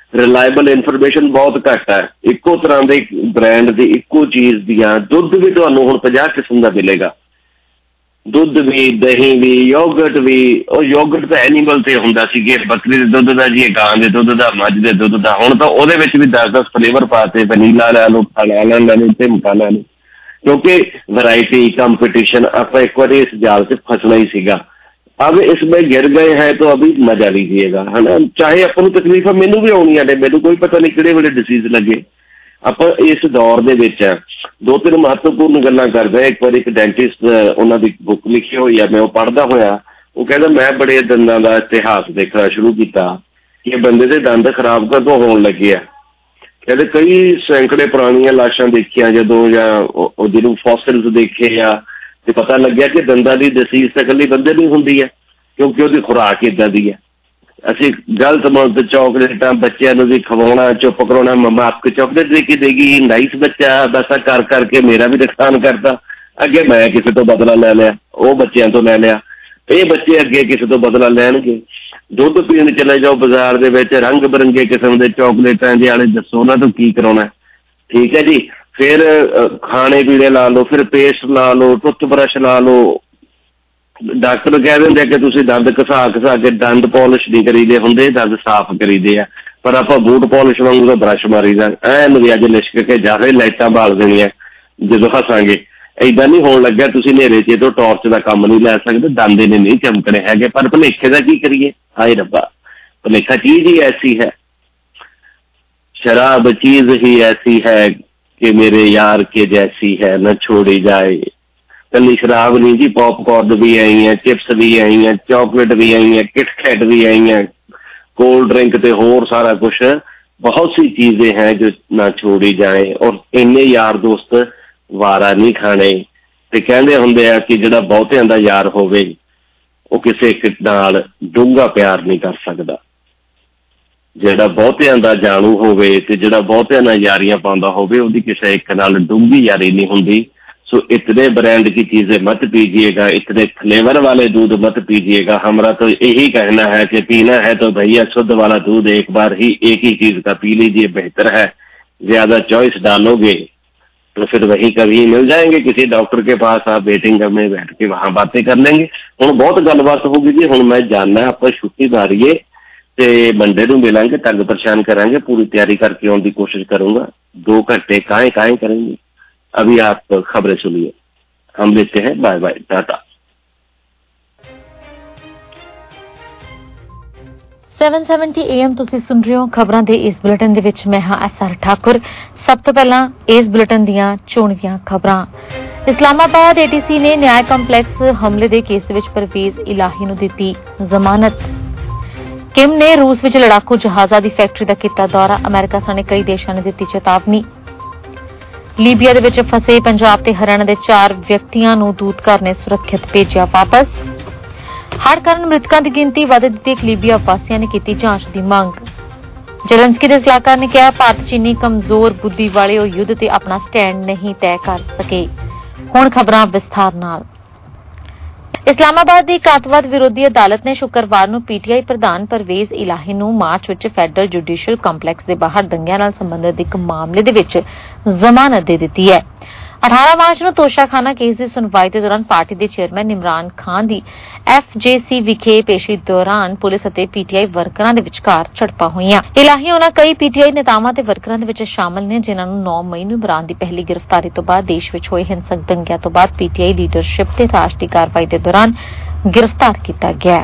ਰਿਲਾਇਬਲ ਇਨਫੋਰਮੇਸ਼ਨ ਬਹੁਤ ਘੱਟ ਹੈ। ਇੱਕੋ ਤਰ੍ਹਾਂ ਦੇ ਬ੍ਰਾਂਡ ਦੀ ਇੱਕੋ ਚੀਜ਼ ਦੀਆਂ ਦੁੱਧ ਵੀ ਤੁਹਾਨੂੰ ਹੁਣ ਪੰਜਾਹ ਕਿਸਮ ਦਾ ਮਿਲੇਗਾ। ਦੁੱਧ ਵੀ, ਦਹੀਂ ਵੀ, ਯੋਗਰਟ ਵੀ। ਉਹ ਯੋਗਰਟ ਤਾਂ ਐਨੀਮਲ ਤੇ ਹੁੰਦਾ ਸੀ ਕਿ ਬੱਕਰੀ ਦੇ ਦੁੱਧ ਦਾ ਜੀ, ਗਾਂ ਦੇ ਦੁੱਧ ਦਾ, ਮੱਝ ਦੇ ਦੁੱਧ ਦਾ। ਹੁਣ ਤਾਂ ਉਹਦੇ ਵਿੱਚ ਵੀ ਦਸ ਦਸ ਫਲੇਵਰ ਪਾਤੇ, ਵਨੀਲਾ ਲੈ ਲਓ, ਫਲਾਣਾ ਲੈ ਲਓ, ਢਿਮਕਾ ਲੈ ਲਓ, क्योंकि वैरायटी कंपटीशन आप एक बार इस जाल से फंसना ही सीगा। अब इसमें गिर गए हैं तो अभी मजा लीजिएगा, है ना। चाहे अपन तकलीफ मैनू भी आनी है, मैनू कोई पता नहीं किहड़े वेले डिसीज लगे। आप इस दौर दे विच दो तीन महत्वपूर्ण गल्लां करदे। एक बार एक डेंटिस्ट उन्हां दी बुक लिखी हुई है, मैं वो पढ़दा होया, वो कहदा मैं बड़े दंदां दा इतिहास देखना शुरू किया कि बंदे दे दंद खराब कदों होण लगे आ। कहते कई सैकड़े पुरानियां लाशां देखियां जदों, जां जिन्हों फॉसिल्स देखे आ, ते पता लग्या कि दंदां दी डिसीज तां कल्ली बंदे नहीं हुंदी है, क्योंकि उसदी खुराक इदां दी है। असीं गलत मुल्त चॉकलेटां बच्चों नूं भी खवाउणा, चुप कराउणा, मम्मा आपको चॉकलेट दे के देगी, नाइस बच्चा, बस कर करके मेरा भी नुकसान करता। अगे मैं किसी तो बदला लै लिया, वो बच्चों तो लै लिया, ये बच्चे अगे किसी तो बदला लैणगे। दुध पीण चले जाओ बाजार दे विच, रंग बिरंगे किस्म के चॉकलेटां दे आले, दसो उन्हां तों की कराउणा, ठीक है जी। फिर खाने पीने ला लो, फिर पेस्ट ला लो, टुथब्रश ला लो। डॉक्टर कह दिंदे कि तुसीं दंद घसा घसा के दंद पॉलिश नहीं करीदे हुंदे, दंद साफ करीदे आ, पर आपां बूट पॉलिश वांगू तां ब्रश मारीदा ऐन भी अज लिशक के जावे लाइटां बाल देणीआं जदों हसांगे। इदां नहीं होण लग्या तुसीं नेरे च तो टॉर्च का काम नहीं लै सकदे, दंद इन्ने नहीं चमकने हैगे। पर भुलेखे का की करिए, हाय रब्बा, भुलेखा चीज ही ऐसी है, शराब चीज ही ऐसी है कि मेरे यार के जैसी है, न छोड़ी जाए। कली शराब नहीं जी, पॉपकॉर्न भी आई है, चिप्स भी आई है, चॉकलेट भी आई है, किटकैट भी आई है, कोल्ड ड्रिंक ते होर सारा कुछ, बहुत सी चीजें हैं जो ना छोड़ी जाए। और इन्ने यार दोस्त वारा नहीं खाने। ते कहंदे हुंदे आ कि जिहड़ा बहुतिआं दा यार होवे वो किसी एक नाल डूंगा प्यार नहीं कर सकदा। जिहड़ा बहुतिआं दा जानू होवे ते जिहड़ा बहुतिआं नाल यारियां पाउंदा होवे ओहदी किसी एक नाल डूंगी यारी नहीं हुंदी। सो इतने ब्रांड की चीजें मत पीजिएगा, इतने फ्लेवर वाले दूध मत पीजिएगा। हमारा तो यही कहना है कि पीना है तो भैया शुद्ध वाला दूध एक बार ही एक ही चीज का पी लीजिए, बेहतर है। ज्यादा चॉइस डालोगे तो फिर वही कभी मिल जाएंगे किसी डॉक्टर के पास, आप वेटिंग में बैठ के वहां बातें कर लेंगे। हुण बहुत गलबात होगी जी, हुण मैं जानना आप छुट्टी मारिए ते मंडे नूं मिलांगे, तंग परेशान करांगे, पूरी तैयारी करके आने की कोशिश करूंगा। दो घंटे काएं काएं करेंगे। अभी आप खबरें सुनिए, हम लेते हैं, बाय बाय, टाटा। ਸੈਵਨ ਸੈਵਨਟੀ ਏ ਐਮ ਤੁਸੀਂ ਸੁਣ ਰਹੇ ਹੋ। ਖਬਰਾਂ ਦੇ ਇਸ ਬੁਲੇਟਿਨ ਦੇ ਵਿੱਚ ਮੈਂ ਹਾਂ ਐਸਆਰ ਠਾਕੁਰ। ਸਭ ਤੋਂ ਪਹਿਲਾਂ ਇਸ ਬੁਲੇਟਿਨ ਦੀਆਂ ਚੋਣਵੀਆਂ ਖਬਰਾਂ। ਇਸਲਾਮਾਬਾਦ ਏਟੀਸੀ ਨੇ ਨਿਆਂ ਕੰਪਲੈਕਸ ਹਮਲੇ ਦੇ ਕੇਸ ਦੇ ਵਿੱਚ ਪਰਵੇਜ਼ ਇਲਾਹੀ ਨੂੰ ਦਿੱਤੀ ਜ਼ਮਾਨਤ। ਕਿਮ ਨੇ ਰੂਸ ਵਿੱਚ ਲੜਾਕੂ ਜਹਾਜ਼ਾਂ ਦੀ ਫੈਕਟਰੀ ਦਾ ਕੀਤਾ ਦੌਰਾ। ਅਮਰੀਕਾ ਸਣੇ ਕਈ ਦੇਸ਼ਾਂ ਨੇ ਦਿੱਤੀ ਚੇਤਾਵਨੀ। ਲੀਬੀਆ ਦੇ ਵਿੱਚ ਫਸੇ ਪੰਜਾਬ ਤੇ ਹਰਿਆਣਾ ਦੇ ਚਾਰ ਵਿਅਕਤੀਆਂ ਨੂੰ ਦੂਤਘਰ ਨੇ ਸੁਰੱਖਿਅਤ ਭੇਜਿਆ ਵਾਪਸ। ਹੜ੍ਹ ਕਾਰਨ ਮ੍ਰਿਤਕਾਂ ਦੀ ਗਿਣਤੀ ਵਧ ਦਿੱਤੀ। ਇੱਕ ਲੀਬੀਆ ਵਾਸੀਆਂ ਨੇ ਕੀਤੀ ਜਾਂਚ ਦੀ ਮੰਗ। ਜ਼ੇਲੈਂਸਕੀ ਦੇ ਸਲਾਹਕਾਰ ਨੇ ਕਿਹਾ ਭਾਰਤ ਚੀਨੀ ਕਮਜ਼ੋਰ ਬੁੱਧੀ ਵਾਲੇ ਉਹ ਯੁੱਧ ਤੇ ਆਪਣਾ ਸਟੈਂਡ ਨਹੀਂ ਤੈਅ ਕਰ ਸਕੇ। ਹੁਣ ਖਬਰਾਂ ਵਿਸਥਾਰ ਨਾਲ। ਇਸਲਾਮਾਬਾਦ ਦੀ ਇੱਕ ਅੱਤਵਾਦ ਵਿਰੋਧੀ ਅਦਾਲਤ ਨੇ ਸ਼ੁੱਕਰਵਾਰ ਨੂੰ ਪੀਟੀਆਈ ਪ੍ਰਧਾਨ ਪਰਵੇਜ਼ ਇਲਾਹੀ ਨੂੰ ਮਾਰਚ ਵਿੱਚ ਫੈਡਰਲ ਜੁਡੀਸ਼ੀਅਲ ਕੰਪਲੈਕਸ ਦੇ ਬਾਹਰ ਦੰਗਿਆਂ ਨਾਲ ਸੰਬੰਧਿਤ ਇੱਕ ਮਾਮਲੇ ਦੇ ਵਿੱਚ ਜ਼ਮਾਨਤ ਦੇ ਦਿੱਤੀ ਹੈ। ਅਠਾਰਾਂ ਮਾਰਚ ਨੂੰ ਤੋਸ਼ਾਖਾਨਾ ਕੇਸ ਦੀ ਸੁਣਵਾਈ ਦੇ ਦੌਰਾਨ ਪਾਰਟੀ ਦੇ ਚੇਅਰਮੈਨ ਇਮਰਾਨ ਖਾਨ ਦੀ ਐਫਜੇਸੀ ਵਿਖੇ ਪੇਸ਼ੀ ਦੌਰਾਨ ਪੁਲਿਸ ਅਤੇ ਪੀਟੀਆਈ ਵਰਕਰਾਂ ਦੇ ਵਿਚਕਾਰ ਝੜਪਾਂ ਹੋਈਆਂ। ਇਲਾਹੀ ਉਹਨਾਂ ਕਈ ਪੀਟੀਆਈ ਨੇਤਾਵਾਂ ਤੇ ਵਰਕਰਾਂ ਦੇ ਵਿੱਚ ਸ਼ਾਮਲ ਨੇ ਜਿਨ੍ਹਾਂ ਨੂੰ ਨੌਂ ਮਈ ਨੂੰ ਇਮਰਾਨ ਦੀ ਪਹਿਲੀ ਗ੍ਰਿਫਤਾਰੀ ਤੋਂ ਬਾਅਦ ਦੇਸ਼ ਵਿੱਚ ਹੋਏ ਹਿੰਸਕ ਦੰਗਿਆਂ ਤੋਂ ਬਾਅਦ ਪੀਟੀਆਈ ਲੀਡਰਸ਼ਿਪ ਤੇ ਰਾਸ਼ਟਰੀ ਕਾਰਵਾਈ ਦੇ ਦੌਰਾਨ ਗ੍ਰਿਫਤਾਰ ਕੀਤਾ ਗਿਆ।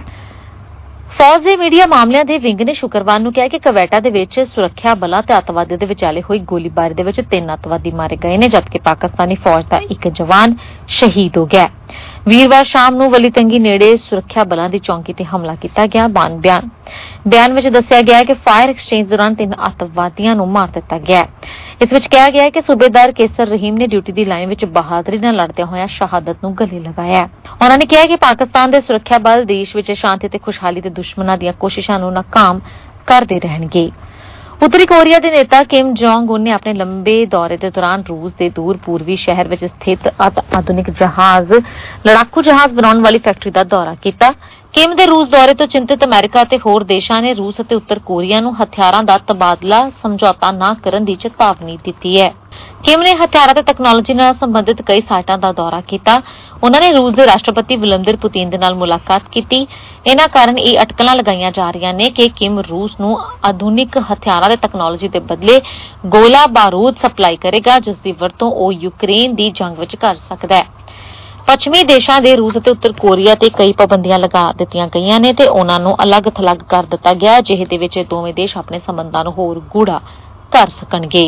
ਫੌਜ ਦੇ ਮੀਡੀਆ ਮਾਮਲਿਆਂ ਦੇ ਵਿੰਗ ਨੇ ਸ਼ੁੱਕਰਵਾਰ ਨੂੰ ਕਿਹਾ ਕਿ ਕਵੈਟਾ ਦੇ ਵਿੱਚ ਸੁਰੱਖਿਆ ਬਲਾਂ ਤੇ ਅੱਤਵਾਦੀਆਂ ਦੇ ਵਿਚਾਲੇ ਹੋਈ ਗੋਲੀਬਾਰੀ ਦੇ ਵਿੱਚ ਤਿੰਨ ਅੱਤਵਾਦੀ ਮਾਰੇ ਗਏ ਨੇ ਜਦਕਿ ਪਾਕਿਸਤਾਨੀ ਫੌਜ ਦਾ ਇੱਕ ਜਵਾਨ ਸ਼ਹੀਦ ਹੋ ਗਿਆ। ਵੀਰਵਾਰ ਸ਼ਾਮ ਨੂੰ ਵਲੀ ਤੰਗੀ ਨੇੜੇ ਸੁਰੱਖਿਆ ਬਲਾਂ ਦੀ ਚੌਂਕੀ ਤੇ ਹਮਲਾ ਕੀਤਾ ਗਿਆ। ਬਿਆਨ ਬਿਆਨ ਵਿੱਚ ਦੱਸਿਆ ਗਿਆ ਕਿ ਫਾਇਰ ਐਕਸਚੇਂਜ ਦੌਰਾਨ ਤਿੰਨ ਅੱਤਵਾਦੀਆਂ ਨੂੰ ਮਾਰ ਦਿੱਤਾ ਗਿਆ। ਇਸ ਵਿੱਚ ਕਿਹਾ ਗਿਆ ਕਿ ਸੂਬੇਦਾਰ ਕੇਸਰ ਰਹੀਮ ਨੇ ਡਿਊਟੀ ਦੀ ਲਾਈਨ ਵਿੱਚ ਬਹਾਦਰੀ ਨਾਲ ਲੜਦਿਆਂ ਹੋਇਆਂ ਸ਼ਹਾਦਤ ਨੂੰ ਗਲੇ ਲਗਾਇਆ। ਉਹਨਾਂ ਨੇ ਕਿਹਾ ਕਿ ਪਾਕਿਸਤਾਨ ਦੇ ਸੁਰੱਖਿਆ ਬਲ ਦੇਸ਼ ਵਿੱਚ ਸ਼ਾਂਤੀ ਤੇ ਖੁਸ਼ਹਾਲੀ ਦੇ ਦੁਸ਼ਮਣਾਂ ਦੀਆਂ ਕੋਸ਼ਿਸ਼ਾਂ ਨੂੰ ਨਾਕਾਮ ਕਰਦੇ ਰਹਿਣਗੇ। ਉੱਤਰੀ ਕੋਰੀਆ ਦੇ ਨੇਤਾ ਕਿਮ ਜੋਂਗ ਉਨ ਨੇ ਆਪਣੇ ਲੰਬੇ ਦੌਰੇ ਦੇ ਦੌਰਾਨ ਰੂਸ ਦੇ ਦੂਰ ਪੂਰਬੀ ਸ਼ਹਿਰ ਵਿੱਚ ਸਥਿਤ ਅਤ ਆਧੁਨਿਕ ਜਹਾਜ਼ ਲੜਾਕੂ ਜਹਾਜ਼ ਬਣਾਉਣ ਵਾਲੀ ਫੈਕਟਰੀ ਦਾ ਦੌਰਾ ਕੀਤਾ। ਕਿਮ ਦੇ ਰੂਸ ਦੌਰੇ ਤੋਂ ਚਿੰਤਿਤ ਅਮਰੀਕਾ ਅਤੇ ਹੋਰ ਦੇਸ਼ਾਂ ਨੇ ਰੂਸ ਅਤੇ ਉੱਤਰ ਕੋਰੀਆ ਨੂੰ ਹਥਿਆਰਾਂ ਦਾ ਤਬਾਦਲਾ ਸਮਝੌਤਾ ਨਾ ਕਰਨ ਦੀ ਚੇਤਾਵਨੀ ਦਿੱਤੀ ਹੈ। ਕਿਮ ਨੇ ਹਥਿਆਰਾਂ ਤੇ ਤਕਨਾਲੋਜੀ ਨਾਲ ਸੰਬੰਧਿਤ ਕਈ ਸਾਈਟਾਂ ਦਾ ਦੌਰਾ ਕੀਤਾ। ਉਨ੍ਹਾਂ ਨੇ ਰੂਸ ਦੇ ਰਾਸ਼ਟਰਪਤੀ ਵਲਾਦੀਮੀਰ ਪੁਤਿਨ ਦੇ ਨਾਲ ਮੁਲਾਕਾਤ ਕੀਤੀ। ਇਨ੍ਹਾਂ ਕਾਰਨ ਇਹ ਅਟਕਲਾਂ ਲਗਾਈਆਂ ਜਾ ਰਹੀਆਂ ਨੇ ਕਿ ਕਿਮ ਰੂਸ ਨੂੰ ਆਧੁਨਿਕ ਹਥਿਆਰਾਂ ਤੇ ਤਕਨਾਲੋਜੀ ਦੇ ਬਦਲੇ ਗੋਲਾ ਬਾਰੂਦ ਸਪਲਾਈ ਕਰੇਗਾ, ਜਿਸ ਦੀ ਵਰਤੋਂ ਉਹ ਯੂਕਰੇਨ ਦੀ ਜੰਗ ਵਿੱਚ ਕਰ ਸਕਦਾ ਹੈ। ਪੱਛਮੀ ਦੇਸ਼ਾਂ ਦੇ ਰੂਸ ਅਤੇ ਉੱਤਰ ਕੋਰੀਆ ਤੇ ਕਈ ਪਾਬੰਦੀਆਂ ਲਗਾ ਦਿੱਤੀਆਂ ਗਈਆਂ ਨੇ ਤੇ ਉਨ੍ਹਾਂ ਨੂੰ ਅਲੱਗ-ਥਲੱਗ ਕਰ ਦਿੱਤਾ ਗਿਆ, ਜਿਹਦੇ ਵਿੱਚ ਇਹ ਦੋਵੇਂ ਦੇਸ਼ ਆਪਣੇ ਸੰਬੰਧਾਂ ਨੂੰ ਹੋਰ ਗੂੜਾ ਕਰ ਸਕਣਗੇ।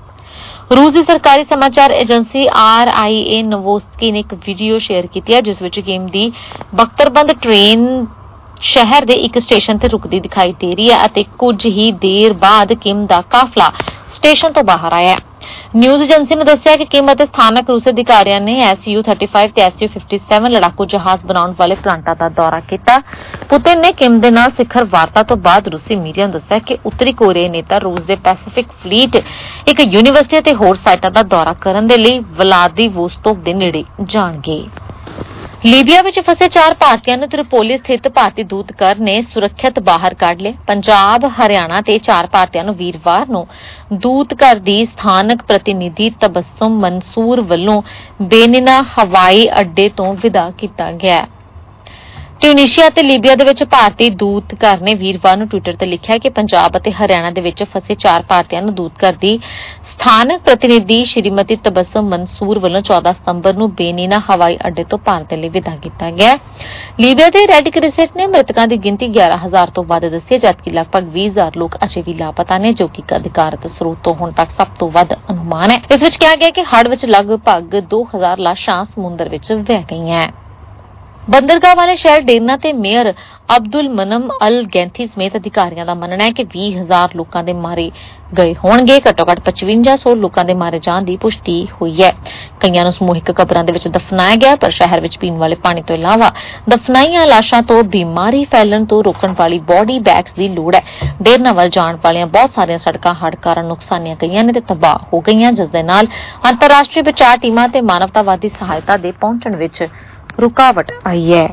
ਰੂਸ ਦੀ ਸਰਕਾਰੀ ਸਮਾਚਾਰ ਏਜੰਸੀ ਆਰ ਆਈ ਏ ਨੋਵੋਸਕੀ ਨੇ ਇੱਕ ਵੀਡੀਓ ਸ਼ੇਅਰ ਕੀਤੀ ਹੈ, ਜਿਸ ਵਿੱਚ ਕਿਮ ਦੀ ਬਖਤਰਬੰਦ ਟ੍ਰੇਨ ਸ਼ਹਿਰ ਦੇ ਇੱਕ ਸਟੇਸ਼ਨ ਤੇ ਰੁਕਦੀ ਦਿਖਾਈ ਦੇ ਰਹੀ ਹੈ ਅਤੇ ਕੁਝ ਹੀ ਦੇਰ ਬਾਅਦ ਕਿਮ ਦਾ ਕਾਫਲਾ ਸਟੇਸ਼ਨ ਤੋਂ ਬਾਹਰ ਆਇਆ ਹੈ। ਨਿਊਜ਼ ਏਜੰਸੀ ਨੇ ਦੱਸਿਆ ਕਿ ਕਿਮ ਅਤੇ ਸਥਾਨਕ ਰੂਸੀ ਅਧਿਕਾਰੀਆਂ ਨੇ ਐਸ ਯੂ ਪੈਂਤੀ ਤੇ ਐਸ ਯੂ ਸੱਤਰ ਲੜਾਕੂ ਜਹਾਜ਼ ਬਣਾਉਣ ਵਾਲੇ ਪਲਾਂਟਾਂ ਦਾ ਦੌਰਾ ਕੀਤਾ। ਪੁਤਿਨ ਨੇ ਕਿਮ ਦੇ ਨਾਲ ਸਿਖਰ ਵਾਰਤਾ ਤੋਂ ਬਾਅਦ ਰੂਸੀ ਮੀਡੀਆ ਨੂੰ ਦੱਸਿਆ ਕਿ ਉੱਤਰੀ ਕੋਰੀਆਈ ਨੇਤਾ ਰੂਸ ਦੇ ਪੈਸੀਫਿਕ ਫਲੀਟ, ਇੱਕ ਯੂਨੀਵਰਸਿਟੀ ਅਤੇ ਹੋਰ ਸਾਈਟਾਂ ਦਾ ਦੌਰਾ ਕਰਨ ਦੇ ਲਈ ਵਲਾਦੀਵੋਸਤੋਕ ਦੇ ਨੇੜੇ ਜਾਣਗੇ। ਲੀਬੀਆ ਵਿੱਚ ਫਸੇ ਚਾਰ ਭਾਰਤੀਆਂ ਨੂੰ ਤ੍ਰਿਪੋਲੀ ਸਥਿਤ ਭਾਰਤੀ ਦੂਤਘਰ ਨੇ ਸੁਰੱਖਿਅਤ ਬਾਹਰ ਕੱਢ ਲਿਆ। ਪੰਜਾਬ, ਹਰਿਆਣਾ ਤੇ ਚਾਰ ਭਾਰਤੀਆਂ ਨੂੰ ਵੀਰਵਾਰ ਨੂੰ ਦੂਤਘਰ ਦੀ ਸਥਾਨਕ ਪ੍ਰਤੀਨਿਧੀ ਤਬਸਮ ਮਨਸੂਰ ਵੱਲੋਂ ਬੇਨੀਨਾ ਹਵਾਈ ਅੱਡੇ ਤੋਂ ਵਿਦਾ ਕੀਤਾ ਗਿਆ। ਟਿਊਨੀਸ਼ੀਆ ਤੇ ਲੀਬੀਆ ਦੇ ਵਿੱਚ ਭਾਰਤੀ ਦੂਤਘਰ ਨੇ ਵੀਰਵਾਰ ਨੂੰ ਟਵਿੱਟਰ ਤੇ ਲਿਖਿਆ ਕਿ ਪੰਜਾਬ ਅਤੇ ਹਰਿਆਣਾ ਦੇ ਵਿੱਚ ਫਸੇ ਚਾਰ ਭਾਰਤੀਆਂ ਨੂੰ ਦੂਤਘਰ ਦੀ ਸਥਾਨਕ ਪ੍ਰਤੀਨਿਧੀ ਸ਼੍ਰੀਮਤੀ ਤਬਸਮ ਮਨਸੂਰ ਵੱਲੋਂ ਚੌਦਾਂ ਸਤੰਬਰ ਨੂੰ ਬੇਨੀਨਾ ਹਵਾਈ ਅੱਡੇ ਤੋਂ ਭਾਰਤ ਲਈ ਵਿਦਾ ਕੀਤਾ ਗਿਆ। ਲੀਬੀਆ ਦੇ ਰੈੱਡ ਕ੍ਰਿਸੈਂਟ ਨੇ ਮ੍ਰਿਤਕਾਂ ਦੀ ਗਿਣਤੀ ਗਿਆਰਾਂ ਹਜ਼ਾਰ ਤੋਂ ਵੱਧ ਦੱਸੀ ਹੈ, ਜਦਕਿ ਲਗਭਗ ਵੀਹ ਹਜ਼ਾਰ ਲੋਕ ਅਜੇ ਵੀ ਲਾਪਤਾ ਨੇ, ਜੋ ਕਿ ਇੱਕ ਅਧਿਕਾਰਤ ਸਰੋਤ ਤੋਂ ਹੁਣ ਤੱਕ ਸਭ ਤੋਂ ਵੱਧ ਅਨੁਮਾਨ ਹੈ। ਇਸ ਵਿੱਚ ਕਿਹਾ ਗਿਆ ਕਿ ਹੜ੍ਹ ਵਿੱਚ ਲਗਭਗ ਦੋ ਹਜ਼ਾਰ ਲਾਸ਼ਾਂ ਸਮੁੰਦਰ ਵਿੱਚ ਵਹਿ ਗਈਆਂ। ਬੰਦਰਗਾਹ ਵਾਲੇ ਸ਼ਹਿਰ ਡੇਰਨਾ ਤੇ ਮੇਅਰ ਅਬਦੁਲ ਮਨਮ ਅਲ ਗੈਂਥੀ ਸਮੇਤ ਅਧਿਕਾਰੀਆਂ ਦਾ ਮੰਨਣਾ ਹੈ ਕਿ ਵੀਹ ਹਜ਼ਾਰ ਲੋਕਾਂ ਦੇ ਮਾਰੇ ਗਏ ਹੋਣਗੇ। ਘੱਟੋ-ਘੱਟ ਪਚਵੰਜਾ ਸੌ ਲੋਕਾਂ ਦੇ ਮਾਰੇ ਜਾਣ ਦੀ ਪੁਸ਼ਟੀ ਹੋਈ ਹੈ। ਕਈਆਂ ਨੂੰ ਸਮੂਹਿਕ ਕਬਰਾਂ ਦੇ ਵਿੱਚ ਦਫਨਾਇਆ ਗਿਆ, ਪਰ ਸ਼ਹਿਰ ਵਿੱਚ ਪੀਣ ਵਾਲੇ ਪਾਣੀ ਤੋਂ ਇਲਾਵਾ ਦਫਨਾਈਆਂ ਲਾਸ਼ਾਂ ਤੋਂ ਬਿਮਾਰੀ ਫੈਲਣ ਤੋਂ ਰੋਕਣ ਵਾਲੀ ਬੋਡੀ ਬੈਗਸ ਦੀ ਲੋੜ ਹੈ। ਡੇਰਨਾ ਵੱਲ ਜਾਣ ਵਾਲੀਆਂ ਬਹੁਤ ਸਾਰੀਆਂ ਸੜਕਾਂ ਹੜ੍ਹ ਕਾਰਨ ਨੁਕਸਾਨੀਆਂ ਗਈਆਂ ਨੇ ਤੇ ਤਬਾਹ ਹੋ ਗਈਆਂ, ਜਿਸ ਦੇ ਨਾਲ ਅੰਤਰਰਾਸ਼ਟਰੀ ਬਚਾਅ ਟੀਮਾਂ ਤੇ ਮਾਨਵਤਾਵਾਦੀ ਸਹਾਇਤਾ ਦੇ ਪਹੁੰਚਣ ਵਿੱਚ ਰੁਕਾਵਟ ਆਈ ਹੈ।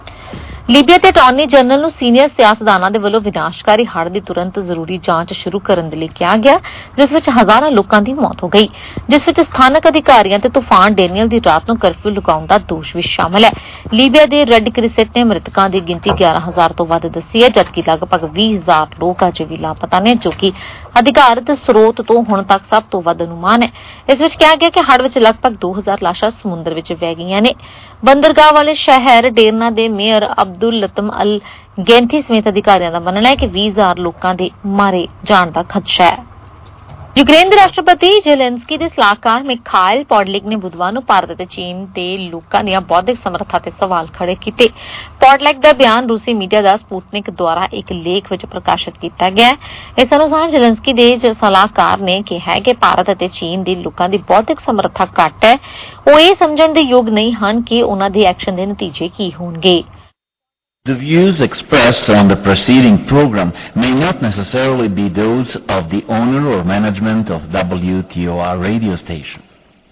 ਲੀਬੀਆ ਦੇ ਅਟਾਰਨੀ ਜਨਰਲ ਨੂੰ ਸੀਨੀਅਰ ਸਿਆਸਤਦਾਨਾਂ ਦੇ ਵੱਲੋਂ ਵਿਨਾਸ਼ਕਾਰੀ ਹੜ੍ਹ ਦੀ ਤੁਰੰਤ ਜ਼ਰੂਰੀ ਜਾਂਚ ਸ਼ੁਰੂ ਕਰਨ ਦੇ ਲਈ ਕਿਹਾ ਗਿਆ, ਜਿਸ ਵਿੱਚ ਹਜ਼ਾਰਾਂ ਲੋਕਾਂ ਦੀ ਮੌਤ ਹੋ ਗਈ, ਜਿਸ ਵਿੱਚ ਸਥਾਨਕ ਅਧਿਕਾਰੀਆਂ ਤੇ ਤੂਫਾਨ ਡੇਨੀਅਲ ਦੀ ਰਾਤ ਨੂੰ ਕਰਫਿਊ ਲਗਾਉਣ ਦਾ ਦੋਸ਼ ਵੀ ਸ਼ਾਮਲ ਹੈ। ਲੀਬੀਆ ਦੇ ਰੈੱਡ ਕ੍ਰਿਸੈਂਟ ਨੇ ਮ੍ਰਿਤਕਾਂ ਦੀ ਗਿਣਤੀ ਗਿਆਰਾਂ ਹਜ਼ਾਰ ਤੋਂ ਵੱਧ ਦੱਸੀ ਹੈ, ਜਦਕਿ ਲਗਭਗ ਵੀਹ ਹਜ਼ਾਰ ਲੋਕ ਅਜੇ ਵੀ ਲਾਪਤਾ ਨੇ, ਜੋ ਕਿ ਅਧਿਕਾਰਤ ਸਰੋਤ ਤੋਂ ਹੁਣ ਤੱਕ ਸਭ ਤੋਂ ਵੱਧ ਅਨੁਮਾਨ ਹੈ। ਇਸ ਵਿੱਚ ਕਿਹਾ ਗਿਆ ਕਿ ਹੜ੍ਹ ਵਿੱਚ ਲਗਭਗ ਦੋ ਹਜ਼ਾਰ ਲਾਸ਼ਾਂ ਸਮੁੰਦਰ ਵਿੱਚ ਵਹਿ ਗਈਆਂ ਨੇ। ਬੰਦਰਗਾਹ ਵਾਲੇ ਸ਼ਹਿਰ ਡੇਰਨਾ ਦੇ ਮੇਅਰ ਅਬਦੁਲ ਲਤਮ ਅਲ ਗੈਂਥੀ ਸਮੇਤ ਅਧਿਕਾਰੀਆਂ ਦਾ ਮੰਨਣਾ ਹੈ ਕਿ ਵੀਹ ਹਜ਼ਾਰ ਲੋਕਾਂ ਦੇ ਮਾਰੇ ਜਾਣ ਦਾ ਖਦਸ਼ਾ ਹੈ। ਯੂਕਰੇਨ ਦੇ ਰਾਸ਼ਟਰਪਤੀ ਜ਼ੇਲੈਂਸਕੀ ਦੇ ਸਲਾਹਕਾਰ ਮਿਖਾਇਲ ਪੋਡਲਿਕ ਨੇ ਬੁੱਧਵਾਰ ਨੂੰ ਭਾਰਤ ਅਤੇ ਚੀਨ ਦੇ ਲੋਕਾਂ ਦੀਆਂ ਬੌਧਿਕ ਸਮਰੱਥਾ ਤੇ ਸਵਾਲ ਖੜੇ ਕੀਤੇ। ਪੋਡਲਿਕ ਦਾ ਬਿਆਨ ਰੂਸੀ ਮੀਡੀਆ ਦਾ ਸਪੁਟਨਿਕ ਦੁਆਰਾ ਇੱਕ ਲੇਖ ਵਿੱਚ ਪ੍ਰਕਾਸ਼ਿਤ ਕੀਤਾ ਗਿਆ। ਇਸ ਅਨੁਸਾਰ ਜ਼ੇਲੈਂਸਕੀ ਦੇ ਸਲਾਹਕਾਰ ਨੇ ਕਿਹਾ ਕਿ ਭਾਰਤ ਅਤੇ ਚੀਨ ਦੇ ਲੋਕਾਂ ਦੀ ਬੌਧਿਕ ਸਮਰੱਥਾ ਘੱਟ ਹੈ। ਉਹ ਇਹ ਸਮਝਣ ਦੇ ਯੋਗ ਨਹੀਂ ਹਨ ਕਿ ਉਹਨਾਂ ਦੇ ਐਕਸ਼ਨ ਦੇ ਨਤੀਜੇ ਕੀ ਹੋਣਗੇ। The views expressed on the preceding program may not necessarily be those of the owner or management of W T O R radio station.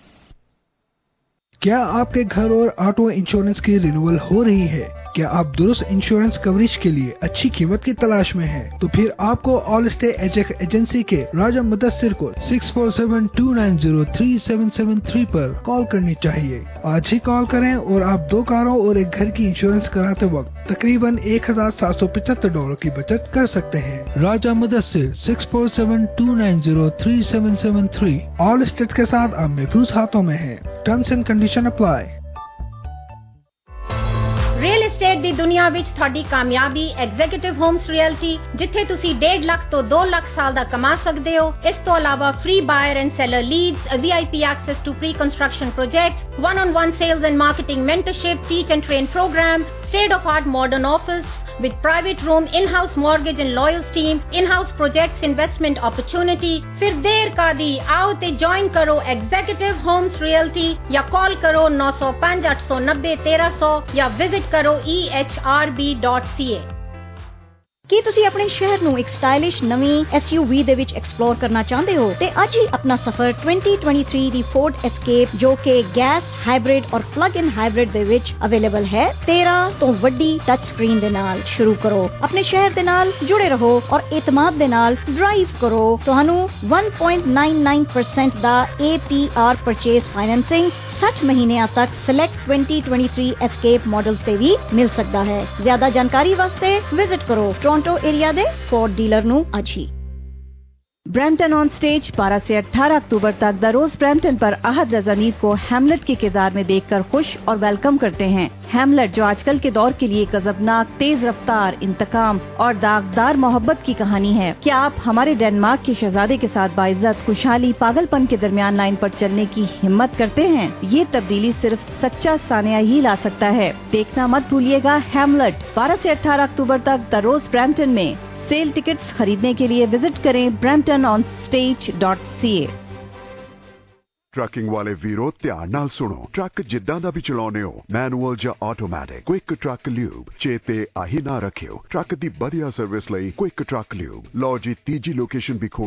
क्या आपके घर और ऑटो इंश्योरेंस की रिन्यूअल हो रही है? क्या आप दुरुस्त इंश्योरेंस कवरेज के लिए अच्छी कीमत की तलाश में हैं? तो फिर आपको ऑल स्टे एजेक एजेंसी के राजा मुदस्सिर को six four seven two nine zero three seven seven three पर कॉल करनी चाहिए। आज ही कॉल करें और आप दो कारों और एक घर की इंश्योरेंस कराते वक्त तकरीबन एक हजार सात सौ पचहत्तर डॉलर की बचत कर सकते हैं। Raja Mudassir six four seven two nine zero three seven seven three Allstate के साथ आप महफूज हाथों में हैं। Terms and condition apply. Real estate ਦੀ ਦੁਨੀਆ ਵਿੱਚ ਤੁਹਾਡੀ ਕਾਮਯਾਬੀ ਐਗਜ਼ੀਕਿਊਟਿਵ ਹੋਮਸ ਰਿਐਲਟੀ, ਜਿੱਥੇ ਤੁਸੀਂ ਡੇਢ ਲੱਖ ਤੋਂ ਦੋ ਲੱਖ ਸਾਲ ਦਾ ਕਮਾ ਸਕਦੇ ਹੋ। ਇਸ ਤੋਂ ਇਲਾਵਾ free buyer and seller leads, VIP access to pre construction projects, one on one sales and marketing mentorship, teach and train program, state of art modern office with private room, in-house mortgage and lawyers team, in-house projects investment opportunity। फिर देर का दी, आओ ते join करो executive homes realty या call करो नौ सौ पांच आठ सौ नब्बे तेरह सौ या विजिट करो E H R B dot C A. ਕੀ ਤੁਸੀਂ ਆਪਣੇ ਸ਼ਹਿਰ ਨੂੰ ਇੱਕ ਸਟਾਈਲਿਸ਼ ਨਵੀਂ ਐਸ ਯੂ ਵੀ ਦੇ ਵਿੱਚ ਐਕਸਪਲੋਰ ਕਰਨਾ ਚਾਹੁੰਦੇ ਹੋ ਤੇ ਅੱਜ ਹੀ ਆਪਣਾ ਸਫ਼ਰ twenty twenty-three ਦੀ ਫੋਰਡ ਐਸਕੇਪ ਜੋ ਕਿ ਗੈਸ ਹਾਈਬ੍ਰਿਡ ਔਰ ਪਲੱਗ ਇਨ ਹਾਈਬ੍ਰਿਡ ਦੇ ਵਿੱਚ ਅਵੇਲੇਬਲ ਹੈ तेरह ਤੋਂ ਵੱਡੀ ਟੱਚ ਸਕਰੀਨ ਦੇ ਨਾਲ ਸ਼ੁਰੂ ਕਰੋ। ਆਪਣੇ ਸ਼ਹਿਰ ਦੇ ਨਾਲ ਜੁੜੇ ਰਹੋ ਔਰ ਇਤਮਾਦ ਦੇ ਨਾਲ ਡਰਾਈਵ ਕਰੋ। ਤੁਹਾਨੂੰ one point nine nine percent ਦਾ A P R purchase financing sixty ਮਹੀਨਿਆਂ ਤੱਕ select twenty twenty-three escape model ਤੇ ਵੀ ਮਿਲ ਸਕਦਾ ਹੈ। ਜ਼ਿਆਦਾ ਜਾਣਕਾਰੀ ਵਾਸਤੇ ਵਿਜ਼ਿਟ ਕਰੋ ਟੋਰਾਂਟੋ ਏਰੀਆ ਦੇ ਫੋਰਡ ਡੀਲਰ ਨੂੰ ਅੱਜ ही। ब्रैम्पटन ऑन स्टेज बारह से अठारह अक्टूबर तक द रोज ब्रैम्पटन पर अहद रजानीद को हैमलेट के किरदार में देखकर खुश और वेलकम करते हैं। हैमलेट जो आजकल के दौर के लिए गजबनाक, तेज रफ्तार, इंतकाम और दागदार मोहब्बत की कहानी है। क्या आप हमारे डेनमार्क के शहजादे के साथ बाइज्जत, खुशहाली, पागलपन के दरमियान लाइन पर चलने की हिम्मत करते हैं? ये तब्दीली सिर्फ सच्चा सानिया ही ला सकता है। देखना मत भूलिएगा हैमलेट बारह से अठारह अक्टूबर तक द रोज ब्रैम्पटन में। सेल टिकट्स खरीदने के लिए विजिट करें Brampton on stage dot C A. Trucking वाले वीरो ध्यान नाल सुनो। ट्रक जिद्दां दा भी चलाउने हो, मैनुअल ਜਾਂ ਆਟੋਮੈਟਿਕ, क्विक ट्रक ल्यूब चेते आही ना रखियो। ट्रक दी बढ़िया सर्विस ਲਈ क्विक ट्रक ल्यूब। लो जी तीजी लोकेशन भी खोल